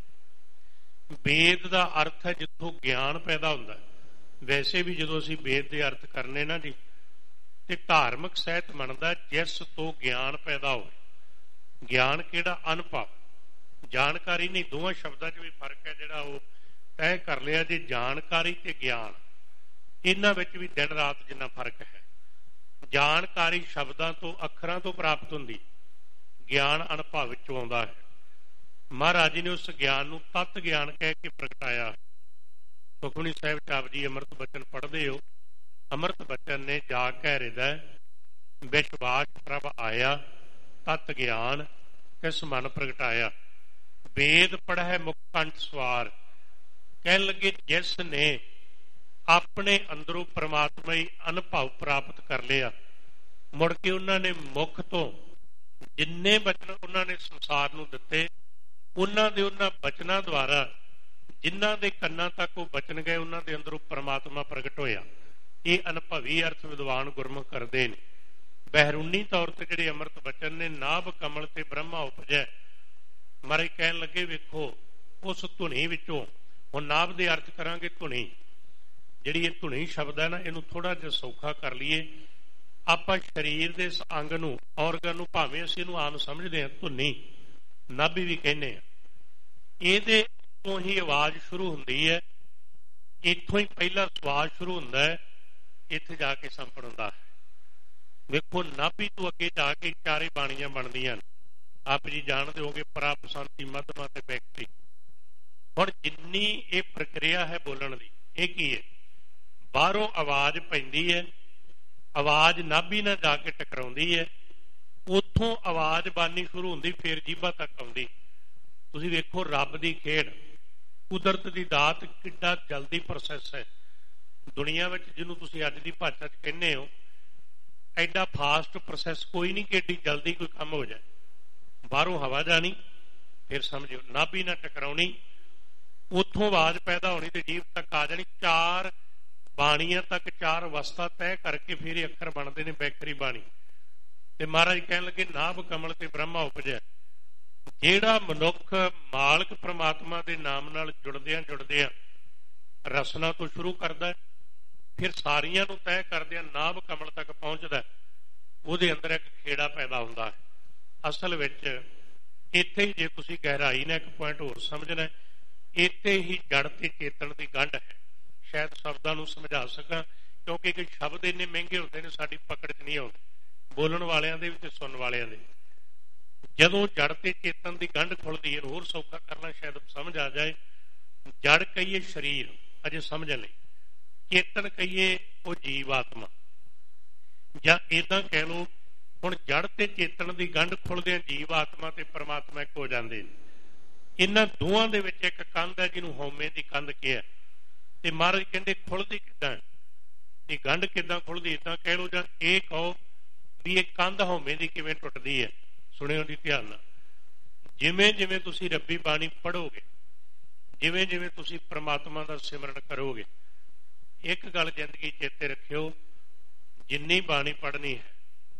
[SPEAKER 1] ਵੇਦ ਦਾ ਅਰਥ ਹੈ ਜਿੱਥੋਂ ਗਿਆਨ ਪੈਦਾ ਹੁੰਦਾ। ਵੈਸੇ ਵੀ ਜਦੋਂ ਅਸੀਂ ਵੇਦ ਦੇ ਅਰਥ ਕਰਨੇ ਨਾ ਜੀ, ਤੇ ਧਾਰਮਿਕ ਸਾਹਿਤ ਬਣਦਾ ਜਿਸ ਤੋਂ ਗਿਆਨ ਪੈਦਾ ਹੋਵੇ। ਗਿਆਨ ਕਿਹੜਾ? ਅਨੁਭਵ, ਜਾਣਕਾਰੀ ਨਹੀਂ। ਦੋਵਾਂ ਸ਼ਬਦਾਂ 'ਚ ਵੀ ਫਰਕ ਹੈ ਜਿਹੜਾ ਉਹ ਤੈਅ ਕਰ ਲਿਆ ਜੇ। ਜਾਣਕਾਰੀ ਤੇ ਗਿਆਨ, ਇਹਨਾਂ ਵਿੱਚ ਵੀ ਦਿਨ ਰਾਤ ਜਿੰਨਾ ਫਰਕ ਹੈ। ਜਾਣਕਾਰੀ ਸ਼ਬਦਾਂ ਤੋਂ, ਅੱਖਰਾਂ ਤੋਂ ਪ੍ਰਾਪਤ ਹੁੰਦੀ, ਗਿਆਨ ਅਨੁਭਵ ਵਿੱਚੋਂ ਆਉਂਦਾ ਹੈ। ਮਹਾਰਾਜ ਜੀ ਨੇ ਉਸ ਗਿਆਨ ਨੂੰ ਤਤ ਗਿਆਨ ਕਹਿ ਕੇ ਪ੍ਰਗਟਾਇਆ। ਸੁਖਮਨੀ ਸਾਹਿਬ 'ਚ ਆਪ ਜੀ ਅੰਮ੍ਰਿਤ ਬਚਨ ਪੜ੍ਹਦੇ ਹੋ। ਅੰਮ੍ਰਿਤ ਬਚਨ ਨੇ ਜਾ ਕੇ ਹਿਰਦੈ ਵਿਸ਼ਵਾਸ ਪ੍ਰਭ ਆਇਆ, ਤਤ ਗਿਆਨ ਕਿਸ ਮਨ ਪ੍ਰਗਟਾਇਆ। ਵੇਦ ਪੜ੍ਹੈ ਮੁਖ ਕੰਠ ਸਵਾਰ। ਕਹਿਣ ਲੱਗੇ ਜਿਸ ਨੇ ਆਪਣੇ ਅੰਦਰੋਂ ਪ੍ਰਮਾਤਮਾਈ ਅਨੁਭਵ ਪ੍ਰਾਪਤ ਕਰ ਲਿਆ, ਮੁੜ ਕੇ ਉਹਨਾਂ ਨੇ ਮੁਖ ਤੋਂ ਜਿੰਨੇ ਬਚਨ ਉਹਨਾਂ ਨੇ ਸੰਸਾਰ ਨੂੰ ਦਿੱਤੇ, ਉਹਨਾਂ ਦੇ ਉਹਨਾਂ ਬਚਨਾਂ ਦੁਆਰਾ ਜਿਨ੍ਹਾਂ ਦੇ ਕੰਨਾਂ ਤੱਕ ਉਹ ਬਚਨ ਗਏ, ਉਹਨਾਂ ਦੇ ਅੰਦਰੋਂ ਪ੍ਰਮਾਤਮਾ ਪ੍ਰਗਟ ਹੋਇਆ। ਇਹ ਅਨੁਭਵੀ ਅਰਥ ਵਿਦਵਾਨ ਗੁਰਮੁਖ ਕਰਦੇ ਨੇ। ਬਹਿਰੂਨੀ ਤੌਰ ਤੇ ਜਿਹੜੇ ਅੰਮ੍ਰਿਤ ਬਚਨ ਨੇ, ਨਾਭ ਕਮਲ ਤੇ ਬ੍ਰਹਮਾ ਉਪਜੈ। ਮਹਾਰਾਜ ਕਹਿਣ ਲੱਗੇ ਵੇਖੋ ਉਸ ਧੁਨੀ ਵਿੱਚੋਂ, ਹੁਣ ਨਾਭ ਦੇ ਅਰਥ ਕਰਾਂਗੇ ਧੁਨੀ। ਜਿਹੜੀ ਇਹ ਧੁਨੀ ਸ਼ਬਦ ਹੈ ਨਾ, ਇਹਨੂੰ ਥੋੜਾ ਜਿਹਾ ਸੌਖਾ ਕਰ ਲਈਏ। ਆਪਾਂ ਸਰੀਰ ਦੇ ਇਸ ਅੰਗ ਨੂੰ, ਔਰਗਨ ਨੂੰ, ਭਾਵੇਂ ਅਸੀਂ ਇਹਨੂੰ ਆਮ ਸਮਝਦੇ ਹਾਂ ਧੁਨੀ, ਨਾਭੀ ਵੀ ਕਹਿੰਦੇ ਆ, ਇਹਦੇ ਤੋਂ ਹੀ ਆਵਾਜ਼ ਸ਼ੁਰੂ ਹੁੰਦੀ ਹੈ। ਇੱਥੋਂ ਹੀ ਪਹਿਲਾ ਸਵਾਲ ਸ਼ੁਰੂ ਹੁੰਦਾ ਹੈ, ਇੱਥੇ ਜਾ ਕੇ ਸੰਪੜ ਹੁੰਦਾ ਹੈ। ਵੇਖੋ ਨਾਭੀ ਤੋਂ ਅੱਗੇ ਜਾ ਕੇ ਚਾਰੇ ਬਾਣੀਆਂ ਬਣਦੀਆਂ ਨੇ। ਆਪ ਜੀ ਜਾਣਦੇ ਹੋਗੇ ਪ੍ਰਭ, ਸੰਤੀ, ਮਧਮਾ ਤੇ ਵਿਅਕਤੀ। ਹੁਣ ਜਿੰਨੀ ਇਹ ਪ੍ਰਕਿਰਿਆ ਹੈ ਬੋਲਣ ਦੀ, ਇਹ ਕੀ ਹੈ? ਬਾਹਰੋਂ ਆਵਾਜ਼ ਪੈਂਦੀ ਹੈ, ਆਵਾਜ਼ ਨਾਭੀ ਨਾਲ ਜਾ ਕੇ ਟਕਰਾਉਂਦੀ ਹੈ, ਉੱਥੋਂ ਆਵਾਜ਼ ਬਾਨੀ ਸ਼ੁਰੂ ਹੁੰਦੀ, ਫਿਰ ਜੀਭਾ ਤੱਕ ਆਉਂਦੀ। ਤੁਸੀਂ ਵੇਖੋ ਰੱਬ ਦੀ ਖੇਡ, ਕੁਦਰਤ ਦੀ ਦਾਤ, ਕਿੱਡਾ ਜਲਦੀ ਪ੍ਰੋਸੈਸ ਹੈ। ਦੁਨੀਆ ਵਿੱਚ ਜਿਹਨੂੰ ਤੁਸੀਂ ਅੱਜ ਦੀ ਭਾਸ਼ਾ 'ਚ ਕਹਿੰਦੇ ਹੋ, ਐਡਾ ਫਾਸਟ ਪ੍ਰੋਸੈਸ ਕੋਈ ਨਹੀਂ ਕਿ ਐਡੀ ਜਲਦੀ ਕੋਈ ਕੰਮ ਹੋ ਜਾਏ। ਬਾਹਰੋਂ ਹਵਾ ਜਾਣੀ, ਫਿਰ ਸਮਝੋ ਨਾਭੀ ਨਾਲ ਟਕਰਾਉਣੀ, ਉੱਥੋਂ ਆਵਾਜ਼ ਪੈਦਾ ਹੋਣੀ ਤੇ ਜੀਭ ਤੱਕ ਆ ਜਾਣੀ। ਚਾਰ ਬਾਣੀਆਂ ਤੱਕ, ਚਾਰ ਅਵਸਥਾ ਤੈਅ ਕਰਕੇ ਫਿਰ ਇਹ ਅੱਖਰ ਬਣਦੇ ਨੇ ਬੈਖਰੀ ਬਾਣੀ। ਤੇ ਮਹਾਰਾਜ ਕਹਿਣ ਲੱਗੇ ਨਾਭ ਕਮਲ ਤੇ ਬ੍ਰਹਮਾ ਉਪਜਿਆ। ਜਿਹੜਾ ਮਨੁੱਖ ਮਾਲਕ ਪ੍ਰਮਾਤਮਾ ਦੇ ਨਾਮ ਨਾਲ ਜੁੜਦਿਆਂ ਜੁੜਦਿਆਂ ਰਸਨਾ ਤੋਂ ਸ਼ੁਰੂ ਕਰਦਾ, ਫਿਰ ਸਾਰੀਆਂ ਨੂੰ ਤੈਅ ਕਰਦਿਆਂ ਨਾਭ ਕਮਲ ਤੱਕ ਪਹੁੰਚਦਾ, ਉਹਦੇ ਅੰਦਰ ਇੱਕ ਖੇੜਾ ਪੈਦਾ ਹੁੰਦਾ ਹੈ। ਅਸਲ ਵਿੱਚ ਇੱਥੇ ਹੀ, ਜੇ ਤੁਸੀਂ ਗਹਿਰਾਈ ਨਾਲ ਇੱਕ ਪੁਆਇੰਟ ਹੋਰ ਸਮਝਣਾ, ਇੱਥੇ ਹੀ ਜੜ ਤੇ ਚੇਤਨ ਦੀ ਗੰਢ ਹੈ। ਸ਼ਾਇਦ ਸ਼ਬਦਾਂ ਨੂੰ ਸਮਝਾ ਸਕਾਂ, ਕਿਉਂਕਿ ਕਿ ਸ਼ਬਦ ਇੰਨੇ ਮਹਿੰਗੇ ਹੁੰਦੇ ਨੇ, ਸਾਡੀ ਪਕੜ 'ਚ ਨਹੀਂ ਆਉਂਦੇ, ਬੋਲਣ ਵਾਲਿਆਂ ਦੇ ਵੀ ਤੇ ਸੁਣਨ ਵਾਲਿਆਂ ਦੇ। ਜਦੋਂ ਜੜ ਤੇ ਚੇਤਨ ਦੀ ਗੰਢ ਖੁੱਲਦੀ ਹੈ, ਹੋਰ ਸੌਖਾ ਕਰਨਾ ਸ਼ਾਇਦ ਸਮਝ ਆ ਜਾਏ। ਜੜ ਕਹੀਏ ਸਰੀਰ, ਅਜੇ ਸਮਝਣ ਲਈ। ਚੇਤਨ ਕਹੀਏ ਉਹ ਜੀਵ ਆਤਮਾ, ਜਾਂ ਏਦਾਂ ਕਹਿ ਲਓ ਹੁਣ ਜੜ ਤੇ ਚੇਤਨ ਦੀ ਗੰਢ ਖੁੱਲਦਿਆਂ ਜੀਵ ਆਤਮਾ ਤੇ ਪ੍ਰਮਾਤਮਾ ਇੱਕ ਹੋ ਜਾਂਦੇ ਨੇ। ਇਹਨਾਂ ਦੋਵਾਂ ਦੇ ਵਿੱਚ ਇੱਕ ਕੰਧ ਹੈ ਜਿਹਨੂੰ ਹਉਮੈ ਦੀ ਕੰਧ ਕਿਹਾ। ਤੇ ਮਹਾਰਾਜ ਕਹਿੰਦੇ ਖੁੱਲਦੀ ਕਿੱਦਾਂ, ਇਹ ਗੰਢ ਕਿੱਦਾਂ ਖੁੱਲਦੀ? ਏਦਾਂ ਕਹਿ ਲਓ, ਜਾਂ ਇਹ ਕਹੋ ਵੀ ਇਹ ਕੰਧ ਹਉਮੈ ਦੀ ਕਿਵੇਂ ਟੁੱਟਦੀ ਹੈ। ਸੁਣਿਓ ਜੀ ਧਿਆਨ ਨਾਲ। ਜਿਵੇਂ ਜਿਵੇਂ ਤੁਸੀਂ ਰੱਬੀ ਬਾਣੀ ਪੜ੍ਹੋਗੇ, ਜਿਵੇਂ ਜਿਵੇਂ ਤੁਸੀਂ ਪ੍ਰਮਾਤਮਾ ਦਾ ਸਿਮਰਨ ਕਰੋਗੇ, ਇੱਕ ਗੱਲ ਜ਼ਿੰਦਗੀ ਚੇਤੇ ਰੱਖਿਓ, ਜਿੰਨੀ ਬਾਣੀ ਪੜ੍ਹਨੀ ਹੈ,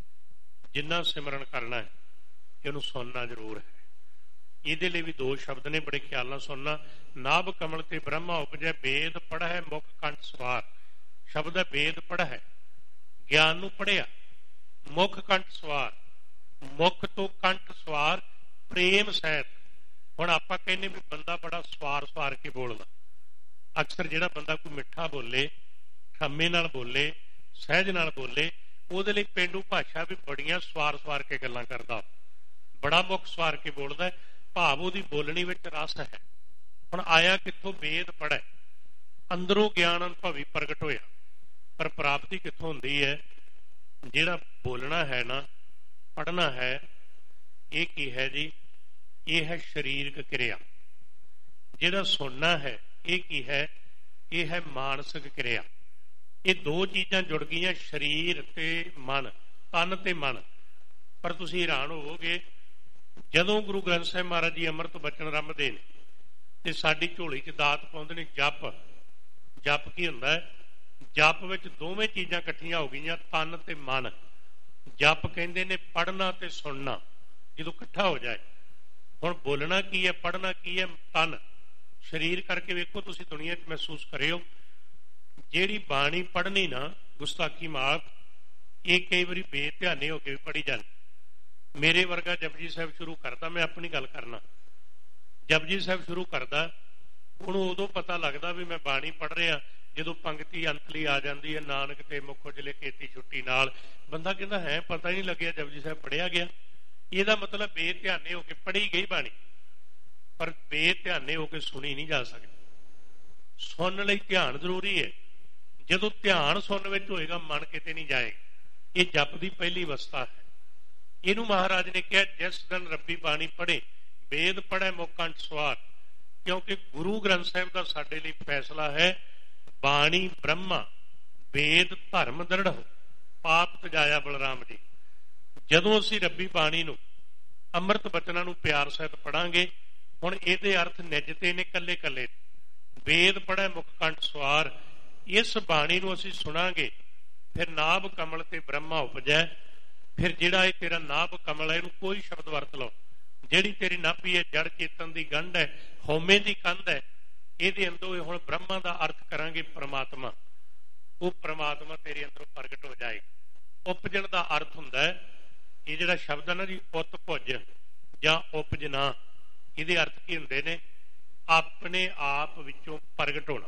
[SPEAKER 1] ਜਿੰਨਾ ਸਿਮਰਨ ਕਰਨਾ ਹੈ, ਇਹਨੂੰ ਸੁਣਨਾ ਜ਼ਰੂਰ ਹੈ। ਇਹਦੇ ਲਈ ਵੀ ਦੋ ਸ਼ਬਦ ਨੇ, ਬੜੇ ਖਿਆਲ ਨਾਲ ਸੁਣਨਾ। ਨਾਭ ਕਮਲ ਤੇ ਬ੍ਰਹਮਾ ਉਪਜੈ, ਵੇਦ ਪੜ੍ਹੈ ਮੁਖ ਕੰਠ ਸਵਾਰ। ਸ਼ਬਦ ਹੈ ਵੇਦ ਪੜ੍ਹੈ, ਗਿਆਨ ਨੂੰ ਪੜ੍ਹਿਆ, ਮੁਖ ਕੰਠ ਸਵਾਰ, ਮੁਖ ਤੋਂ ਕੰਠ ਸਵਾਰ, ਪ੍ਰੇਮ ਸਹਿਤ। ਹੁਣ ਆਪਾਂ ਕਹਿੰਦੇ ਵੀ ਬੰਦਾ ਬੜਾ ਸਵਾਰ ਸਵਾਰ ਕੇ ਬੋਲਦਾ। ਅਕਸਰ ਜਿਹੜਾ ਬੰਦਾ ਕੋਈ ਮਿੱਠਾ ਬੋਲੇ, ਖੰਮੇ ਨਾਲ ਬੋਲੇ, ਸਹਿਜ ਨਾਲ ਬੋਲੇ, ਉਹਦੇ ਲਈ ਪੇਂਡੂ ਭਾਸ਼ਾ ਵੀ ਬੜੀਆਂ ਸਵਾਰ ਸਵਾਰ ਕੇ ਗੱਲਾਂ ਕਰਦਾ, ਬੜਾ ਮੁਖ ਸਵਾਰ ਕੇ ਬੋਲਦਾ, ਭਾਵ ਉਹਦੀ ਬੋਲਣੀ ਵਿੱਚ ਰਸ ਹੈ। ਹੁਣ ਆਇਆ ਕਿੱਥੋਂ? ਵੇਦ ਪੜ੍ਹੈ, ਅੰਦਰੋਂ ਗਿਆਨ ਅਨੁਭਵੀ ਪ੍ਰਗਟ ਹੋਇਆ। ਪਰ ਪ੍ਰਾਪਤੀ ਕਿੱਥੋਂ ਹੁੰਦੀ ਹੈ? ਜਿਹੜਾ ਬੋਲਣਾ ਹੈ ਨਾ, ਪੜ੍ਹਨਾ ਹੈ, ਇਹ ਕੀ ਹੈ ਜੀ? ਇਹ ਹੈ ਸਰੀਰਕ ਕਿਰਿਆ। ਜਿਹੜਾ ਸੁਣਨਾ ਹੈ, ਇਹ ਕੀ ਹੈ? ਇਹ ਹੈ ਮਾਨਸਿਕ ਕਿਰਿਆ। ਇਹ ਦੋ ਚੀਜ਼ਾਂ ਜੁੜ ਗਈਆਂ, ਸਰੀਰ ਤੇ ਮਨ, ਤਨ ਤੇ ਮਨ। ਪਰ ਤੁਸੀਂ ਹੈਰਾਨ ਹੋਵੋਗੇ, ਜਦੋਂ ਗੁਰੂ ਗ੍ਰੰਥ ਸਾਹਿਬ ਮਹਾਰਾਜ ਜੀ ਅੰਮ੍ਰਿਤ ਬਚਨ ਰੰਭਦੇ ਨੇ ਤੇ ਸਾਡੀ ਝੋਲੀ 'ਚ ਦਾਤ ਪਾਉਂਦੇ ਨੇ, ਜਪ ਜਪ ਕੀ ਹੁੰਦਾ ਹੈ? ਜਪ ਵਿੱਚ ਦੋਵੇਂ ਚੀਜ਼ਾਂ ਇਕੱਠੀਆਂ ਹੋ ਗਈਆਂ, ਤਨ ਤੇ ਮਨ। ਜਪ ਕਹਿੰਦੇ ਨੇ ਪੜ੍ਹਨਾ ਤੇ ਸੁਣਨਾ, ਜਦੋਂ ਇਕੱਠਾ ਹੋ ਜਾਏ। ਹੁਣ ਬੋਲਣਾ ਕੀ ਹੈ, ਪੜ੍ਹਨਾ ਕੀ ਹੈ? ਤਨ। ਸਰੀਰ ਕਰਕੇ ਵੇਖੋ, ਤੁਸੀਂ ਦੁਨੀਆ 'ਚ ਮਹਿਸੂਸ ਕਰਿਓ, ਜਿਹੜੀ ਬਾਣੀ ਪੜ੍ਹਨੀ ਨਾ ਗੁਸਤਾਖੀ ਮਾਫ, ਇਹ ਕਈ ਵਾਰੀ ਬੇਧਿਆਨੇ ਹੋ ਕੇ ਵੀ ਪੜ੍ਹੀ ਜਾਂਦੀ। ਮੇਰੇ ਵਰਗਾ ਜਪਜੀ ਸਾਹਿਬ ਸ਼ੁਰੂ ਕਰਦਾ, ਮੈਂ ਆਪਣੀ ਗੱਲ ਕਰਨਾ, ਜਪਜੀ ਸਾਹਿਬ ਸ਼ੁਰੂ ਕਰਦਾ, ਉਹਨੂੰ ਉਦੋਂ ਪਤਾ ਲੱਗਦਾ ਵੀ ਮੈਂ ਬਾਣੀ ਪੜ੍ਹ ਰਿਹਾ ਜਦੋਂ ਪੰਕਤੀ ਅੰਤਲੀ ਆ ਜਾਂਦੀ ਹੈ, ਨਾਨਕ ਤੇ ਮੁਖ ਉਜਲੇ ਕੀਤੀ ਛੁੱਟੀ ਨਾਲ। ਬੰਦਾ ਕਹਿੰਦਾ ਹੈ ਪਤਾ ਹੀ ਨਹੀਂ ਲੱਗਿਆ ਜਪਜੀ ਸਾਹਿਬ ਪੜ੍ਹਿਆ ਗਿਆ। ਇਹਦਾ ਮਤਲਬ ਬੇਧਿਆਨੇ ਹੋ ਕੇ ਪੜ੍ਹੀ ਗਈ ਬਾਣੀ, ਪਰ ਬੇਧਿਆਨੇ ਹੋ ਕੇ ਸੁਣੀ ਨਹੀਂ ਜਾ ਸਕਦੀ। ਸੁਣਨ ਲਈ ਧਿਆਨ ਜ਼ਰੂਰੀ ਹੈ। ਜਦੋਂ ਧਿਆਨ ਸੁਣਨ ਵਿੱਚ ਹੋਏਗਾ, ਮਨ ਕਿਤੇ ਨਹੀਂ ਜਾਏਗਾ। ਇਹ ਜਪ ਦੀ ਪਹਿਲੀ ਅਵਸਥਾ ਹੈ। ਇਹਨੂੰ ਮਹਾਰਾਜ ਨੇ ਕਿਹਾ, ਜਿਸ ਦਿਨ ਰੱਬੀ ਬਾਣੀ ਪੜ੍ਹੇ, ਵੇਦ ਪੜ੍ਹੇ ਮੁਖ ਕੰਠ ਸਵਾਰ। ਕਿਉਂਕਿ ਗੁਰੂ ਗ੍ਰੰਥ ਸਾਹਿਬ ਦਾ ਸਾਡੇ ਲਈ ਫੈਸਲਾ ਹੈ, ਬਾਣੀ ਬ੍ਰਹਮਾ, ਵੇਦ ਧਰਮ ਦ੍ਰਿੜ, ਪਾਪ ਤਜਾਇਆ ਬਲਰਾਮ ਜੀ। ਜਦੋਂ ਅਸੀਂ ਰੱਬੀ ਬਾਣੀ ਨੂੰ, ਅੰਮ੍ਰਿਤ ਬਚਨਾਂ ਨੂੰ ਪਿਆਰ ਸਹਿਤ ਪੜਾਂਗੇ, ਹੁਣ ਇਹਦੇ ਅਰਥ ਨਿਜਤੇ ਨੇ ਕੱਲੇ ਕੱਲੇ। ਵੇਦ ਪੜ੍ਹੇ ਮੁਖ ਕੰਠ ਸਵਾਰ, ਇਸ ਬਾਣੀ ਨੂੰ ਅਸੀਂ ਸੁਣਾਂਗੇ, ਫਿਰ ਨਾਭ ਕਮਲ ਤੇ ਬ੍ਰਹਮਾ ਉਪਜੈ। ਫਿਰ ਜਿਹੜਾ ਇਹ ਤੇਰਾ ਨਾਭ ਕਮਲ ਹੈ, ਇਹਨੂੰ ਕੋਈ ਸ਼ਬਦ ਵਰਤ ਲਓ, ਜਿਹੜੀ ਤੇਰੀ ਨਾਭੀ ਹੈ, ਜੜ ਚੇਤਨ ਦੀ ਗੰਢ ਹੈ, ਹਉਮੈ ਦੀ ਕੰਧ ਹੈ, ਇਹਦੇ ਅੰਦਰੋਂ ਹੁਣ ਬ੍ਰਹਮਾ ਦਾ ਅਰਥ ਕਰਾਂਗੇ ਪ੍ਰਮਾਤਮਾ। ਉਹ ਪ੍ਰਮਾਤਮਾ ਤੇਰੇ ਅੰਦਰੋਂ ਪ੍ਰਗਟ ਹੋ ਜਾਏਗਾ। ਉਪਜਣ ਦਾ ਅਰਥ ਹੁੰਦਾ ਹੈ, ਇਹ ਜਿਹੜਾ ਸ਼ਬਦ ਹੈ ਨਾ ਜੀ, ਉਤ ਭੁਜ ਜਾਂ ਉਪਜਣਾ, ਇਹਦੇ ਅਰਥ ਕੀ ਹੁੰਦੇ ਨੇ? ਆਪਣੇ ਆਪ ਵਿੱਚੋਂ ਪ੍ਰਗਟ ਹੋਣਾ।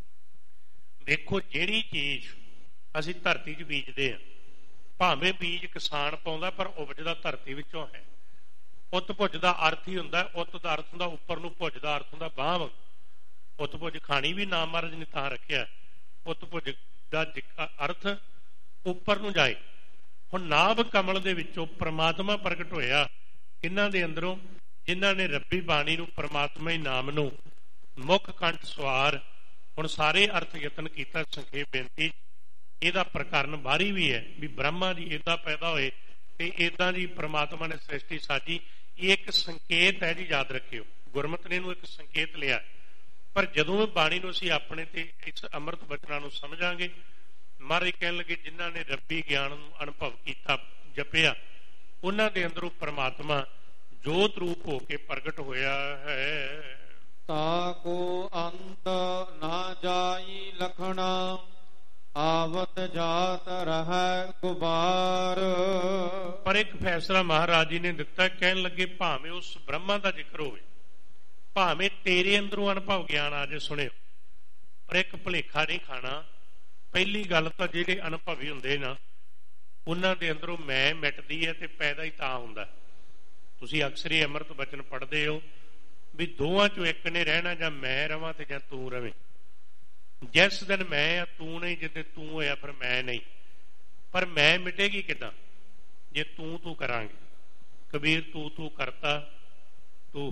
[SPEAKER 1] ਦੇਖੋ, ਜਿਹੜੀ ਚੀਜ਼ ਅਸੀਂ ਧਰਤੀ 'ਚ ਬੀਜਦੇ ਹਾਂ, ਭਾਵੇਂ ਬੀਜ ਕਿਸਾਨ ਪਾਉਂਦਾ, ਪਰ ਉਪਜਦਾ ਧਰਤੀ ਵਿੱਚੋਂ ਹੈ। ਉਤ ਭੁਜ ਦਾ ਅਰਥ ਹੀ ਹੁੰਦਾ, ਉਤ ਦਾ ਅਰਥ ਹੁੰਦਾ ਉੱਪਰ ਨੂੰ, ਭੁਜ ਦਾ ਅਰਥ ਹੁੰਦਾ ਬਾਂਹ। ਉਤ ਭੁਜ ਖਾਣੀ ਵੀ ਨਾਮ ਮਹਾਰਾਜ ਨੇ ਤਾਂ ਰੱਖਿਆ। ਉਤ ਭੁਜ ਦਾ ਅਰਥ ਉੱਪਰ ਨੂੰ ਜਾਏ। ਹੁਣ ਨਾਭ ਕਮਲ ਦੇ ਵਿੱਚੋਂ ਪ੍ਰਮਾਤਮਾ ਪ੍ਰਗਟ ਹੋਇਆ, ਇਹਨਾਂ ਦੇ ਅੰਦਰੋਂ, ਜਿਨ੍ਹਾਂ ਨੇ ਰੱਬੀ ਬਾਣੀ ਨੂੰ, ਪ੍ਰਮਾਤਮਾ ਹੀ ਨਾਮ ਨੂੰ ਮੁੱਖ ਕੰਠ ਸਵਾਰ। ਹੁਣ ਸਾਰੇ ਅਰਥ ਯਤਨ ਕੀਤਾ, ਸੰਖੇਪ ਬੇਨਤੀ, ਇਹਦਾ ਪ੍ਰਕਰਨ ਬਾਹਰੀ ਵੀ ਹੈ ਵੀ ਬ੍ਰਹਮਾ ਜੀ ਏਦਾਂ ਪੈਦਾ ਹੋਏ ਤੇ ਏਦਾਂ ਜੀ ਪ੍ਰਮਾਤਮਾ ਨੇ ਸ੍ਰਿਸ਼ਟੀ ਸਾਜੀ। ਇਹ ਇੱਕ ਸੰਕੇਤ ਹੈ ਜੀ, ਯਾਦ ਰੱਖਿਓ। ਗੁਰਮਤਿ ਨੇ ਇਹਨੂੰ ਇੱਕ ਸੰਕੇਤ ਲਿਆ, ਪਰ ਜਦੋਂ ਬਾਣੀ ਨੂੰ ਅਸੀਂ ਆਪਣੇ ਤੇ ਇਸ ਅੰਮ੍ਰਿਤ ਬਚਨਾਂ ਨੂੰ ਸਮਝਾਂਗੇ, ਮਹਾਰਾਜ ਕਹਿਣ ਲੱਗੇ, ਜਿਨ੍ਹਾਂ ਨੇ ਰੱਬੀ ਗਿਆਨ ਨੂੰ ਅਨੁਭਵ ਕੀਤਾ, ਜਪਿਆ, ਉਹਨਾਂ ਦੇ ਅੰਦਰੋਂ ਪ੍ਰਮਾਤਮਾ ਜੋਤ ਰੂਪ ਹੋ ਕੇ ਪ੍ਰਗਟ ਹੋਇਆ ਹੈ।
[SPEAKER 2] ਤਾ ਕੋ ਅੰਤ ਨਾ ਜਾਈ ਲਖਣਾ, ਆਵਤ ਜਾਤ ਰਹਿ ਗੁਬਾਰ।
[SPEAKER 1] ਪਰ ਇੱਕ ਫੈਸਲਾ ਮਹਾਰਾਜ ਜੀ ਨੇ ਦਿੱਤਾ, ਕਹਿਣ ਲੱਗੇ, ਭਾਵੇਂ ਉਸ ਬ੍ਰਹਮਾ ਦਾ ਜ਼ਿਕਰ ਹੋਵੇ, ਭਾਵੇਂ ਤੇਰੇ ਅੰਦਰੋਂ ਅਨੁਭਵ ਗਿਆਨ ਆ ਜੇ, ਸੁਣਿਓ, ਪਰ ਇੱਕ ਭੁਲੇਖਾ ਨਹੀਂ ਖਾਣਾ। ਪਹਿਲੀ ਗੱਲ ਤਾਂ ਜਿਹੜੇ ਅਨੁਭਵੀ ਹੁੰਦੇ ਨਾ, ਉਹਨਾਂ ਦੇ ਅੰਦਰੋਂ ਮੈਂ ਮਿਟਦੀ ਹੈ ਤੇ ਪੈਦਾ ਹੀ ਤਾਂ ਹੁੰਦਾ। ਤੁਸੀਂ ਅਕਸਰ ਹੀ ਅੰਮ੍ਰਿਤ ਬਚਨ ਪੜ੍ਹਦੇ ਹੋ ਵੀ ਦੋਵਾਂ ਚੋਂ ਇੱਕ ਨੇ ਰਹਿਣਾ, ਜਾਂ ਮੈਂ ਰਵਾਂ ਤੇ ਜਾਂ ਤੂੰ ਰਵੇਂ। ਜਿਸ ਦਿਨ ਮੈਂ ਆ ਤੂੰ ਨਹੀਂ, ਜਿੱਦੇ ਤੂੰ ਹੋਇਆ ਫਿਰ ਮੈਂ ਨਹੀਂ। ਪਰ ਮੈਂ ਮਿਟੇਗੀ ਕਿੱਦਾਂ? ਜੇ ਤੂੰ ਕਰਾਂਗੇ। ਕਬੀਰ ਤੂੰ ਕਰਤਾ ਤੂੰ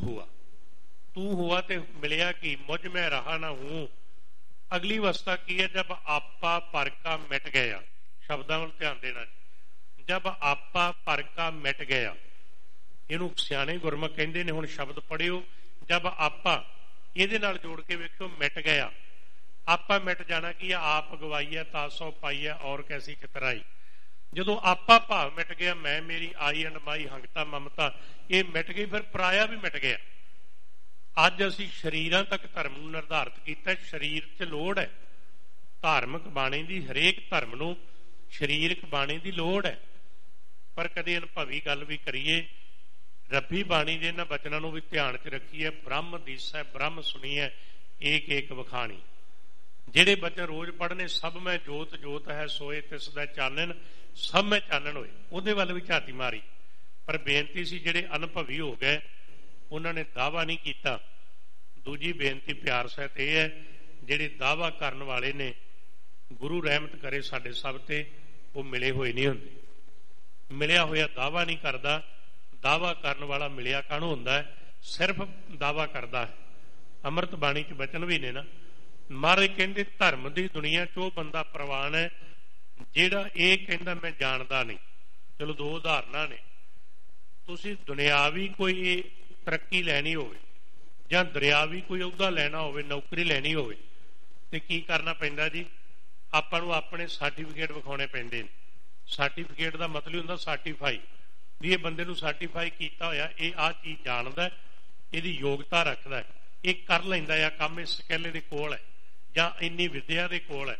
[SPEAKER 1] ਹੁਆ ਤੇ ਮਿਲਿਆ ਕੀ? ਮੁਝ ਮੈਂ ਰਹਾ ਨਾ ਹੂੰ। ਅਗਲੀ ਅਵਸਥਾ ਕੀ ਹੈ? ਜਬ ਆਪਾ ਪਰਕਾ ਮਿਟ ਗਿਆ। ਸ਼ਬਦਾਂ ਵੱਲ ਧਿਆਨ ਦੇਣਾ। ਜਬ ਆਪਾ ਪਰਕਾ ਮਿਟ ਗਿਆ, ਇਹਨੂੰ ਸਿਆਣੇ ਗੁਰਮੁਖ ਕਹਿੰਦੇ ਨੇ। ਹੁਣ ਸ਼ਬਦ ਪੜਿਓ, ਜਬ ਆਪਾ, ਇਹਦੇ ਨਾਲ ਜੋੜ ਕੇ ਵੇਖਿਓ, ਮਿਟ ਗਿਆ। ਆਪਾ ਮਿਟ ਜਾਣਾ ਕੀ ਆ? ਆਪ ਗਵਾਈਆ ਤਾਸੋ ਪਾਈਆ ਔਰ ਕੈਸੀ ਚਤਰਾਈ। ਜਦੋਂ ਆਪਾ ਭਾਵ ਮਿਟ ਗਿਆ, ਮੈਂ ਮੇਰੀ ਆਈ ਅਣਮਾਈ ਹੰਗਤਾ ਮਮਤਾ, ਇਹ ਮਿਟ ਗਈ, ਫਿਰ ਪਰਾਇਆ ਵੀ ਮਿਟ ਗਿਆ। ਅੱਜ ਅਸੀਂ ਸਰੀਰਾਂ ਤੱਕ ਧਰਮ ਨੂੰ ਨਿਰਧਾਰਿਤ ਕੀਤਾ। ਸਰੀਰ 'ਚ ਲੋੜ ਹੈ ਧਾਰਮਿਕ ਬਾਣੀ ਦੀ, ਹਰੇਕ ਧਰਮ ਨੂੰ ਸਰੀਰਕ ਬਾਣੀ ਦੀ ਲੋੜ ਹੈ। ਪਰ ਕਦੇ ਅਨੁਭਵੀ ਗੱਲ ਵੀ ਕਰੀਏ, ਰੱਬੀ ਬਾਣੀ ਦੇ ਇਹਨਾਂ ਬਚਨਾਂ ਨੂੰ ਵੀ ਧਿਆਨ 'ਚ ਰੱਖੀਏ। ਬ੍ਰਹਮ ਦੀਸੈ ਬ੍ਰਹਮ ਸੁਣੀਐ ਏਕ ਏਕ ਵਖਾਣੀ। ਜਿਹੜੇ ਬਚਨ ਰੋਜ਼ ਪੜ੍ਹਨੇ, ਸਭ ਮੈਂ ਜੋਤ ਜੋਤ ਹੈ ਸੋਏ ਤਿਸ ਦਾ ਚਾਨਣ, ਸਭ ਮੈਂ ਚਾਨਣ ਹੋਏ, ਉਹਦੇ ਵੱਲ ਵੀ ਝਾਤੀ ਮਾਰੀ। ਪਰ ਬੇਨਤੀ ਸੀ, ਜਿਹੜੇ ਅਨੁਭਵੀ ਹੋ ਗਏ ਉਹਨਾਂ ਨੇ ਦਾਅਵਾ ਨਹੀਂ ਕੀਤਾ। ਦੂਜੀ ਬੇਨਤੀ ਪਿਆਰ ਸਹਿਤ ਇਹ ਹੈ, ਜਿਹੜੇ ਦਾਅਵਾ ਕਰਨ ਵਾਲੇ ਨੇ, ਗੁਰੂ ਰਹਿਮਤ ਕਰੇ ਸਾਡੇ ਸਭ ਤੇ, ਉਹ ਮਿਲੇ ਹੋਏ ਨਹੀਂ ਹੁੰਦੇ। ਮਿਲਿਆ ਹੋਇਆ ਦਾਅਵਾ ਨਹੀਂ ਕਰਦਾ। ਦਾਅਵਾ ਕਰਨ ਵਾਲਾ ਮਿਲਿਆ ਕਾਹਨੂੰ ਹੁੰਦਾ ਹੈ? ਸਿਰਫ ਦਾਅਵਾ ਕਰਦਾ ਹੈ। ਅੰਮ੍ਰਿਤ ਬਾਣੀ 'ਚ ਬਚਨ ਵੀ ਨੇ ਨਾ, ਮਹਾਰਾਜ ਕਹਿੰਦੇ, ਧਰਮ ਦੀ ਦੁਨੀਆ 'ਚ ਉਹ ਬੰਦਾ ਪ੍ਰਵਾਨ ਹੈ ਜਿਹੜਾ ਇਹ ਕਹਿੰਦਾ ਮੈਂ ਜਾਣਦਾ ਨਹੀਂ। ਚਲੋ ਦੋ ਉਦਾਹਰਨਾਂ ਨੇ। ਤੁਸੀਂ ਦੁਨਿਆਵੀ ਕੋਈ ਤਰੱਕੀ ਲੈਣੀ ਹੋਵੇ ਜਾਂ ਦਰਿਆਵੀ ਕੋਈ ਅਹੁਦਾ ਲੈਣਾ ਹੋਵੇ, ਨੌਕਰੀ ਲੈਣੀ ਹੋਵੇ, ਤੇ ਕੀ ਕਰਨਾ ਪੈਂਦਾ ਜੀ? ਆਪਾਂ ਨੂੰ ਆਪਣੇ ਸਰਟੀਫਿਕੇਟ ਵਿਖਾਉਣੇ ਪੈਂਦੇ ਨੇ। ਸਰਟੀਫਿਕੇਟ ਦਾ ਮਤਲਬ ਹੁੰਦਾ ਸਰਟੀਫਾਈ, ਵੀ ਇਹ ਬੰਦੇ ਨੂੰ ਸਰਟੀਫਾਈ ਕੀਤਾ ਹੋਇਆ, ਇਹ ਆਹ ਚੀਜ਼ ਜਾਣਦਾ, ਇਹਦੀ ਯੋਗਤਾ ਰੱਖਦਾ, ਇਹ ਕਰ ਲੈਂਦਾ ਆ ਕੰਮ, ਇਸ ਸਕਿੱਲ ਦੇ ਕੋਲ ਹੈ ਜਾਂ ਇੰਨੀ ਵਿਦਿਆ ਦੇ ਕੋਲ ਹੈ।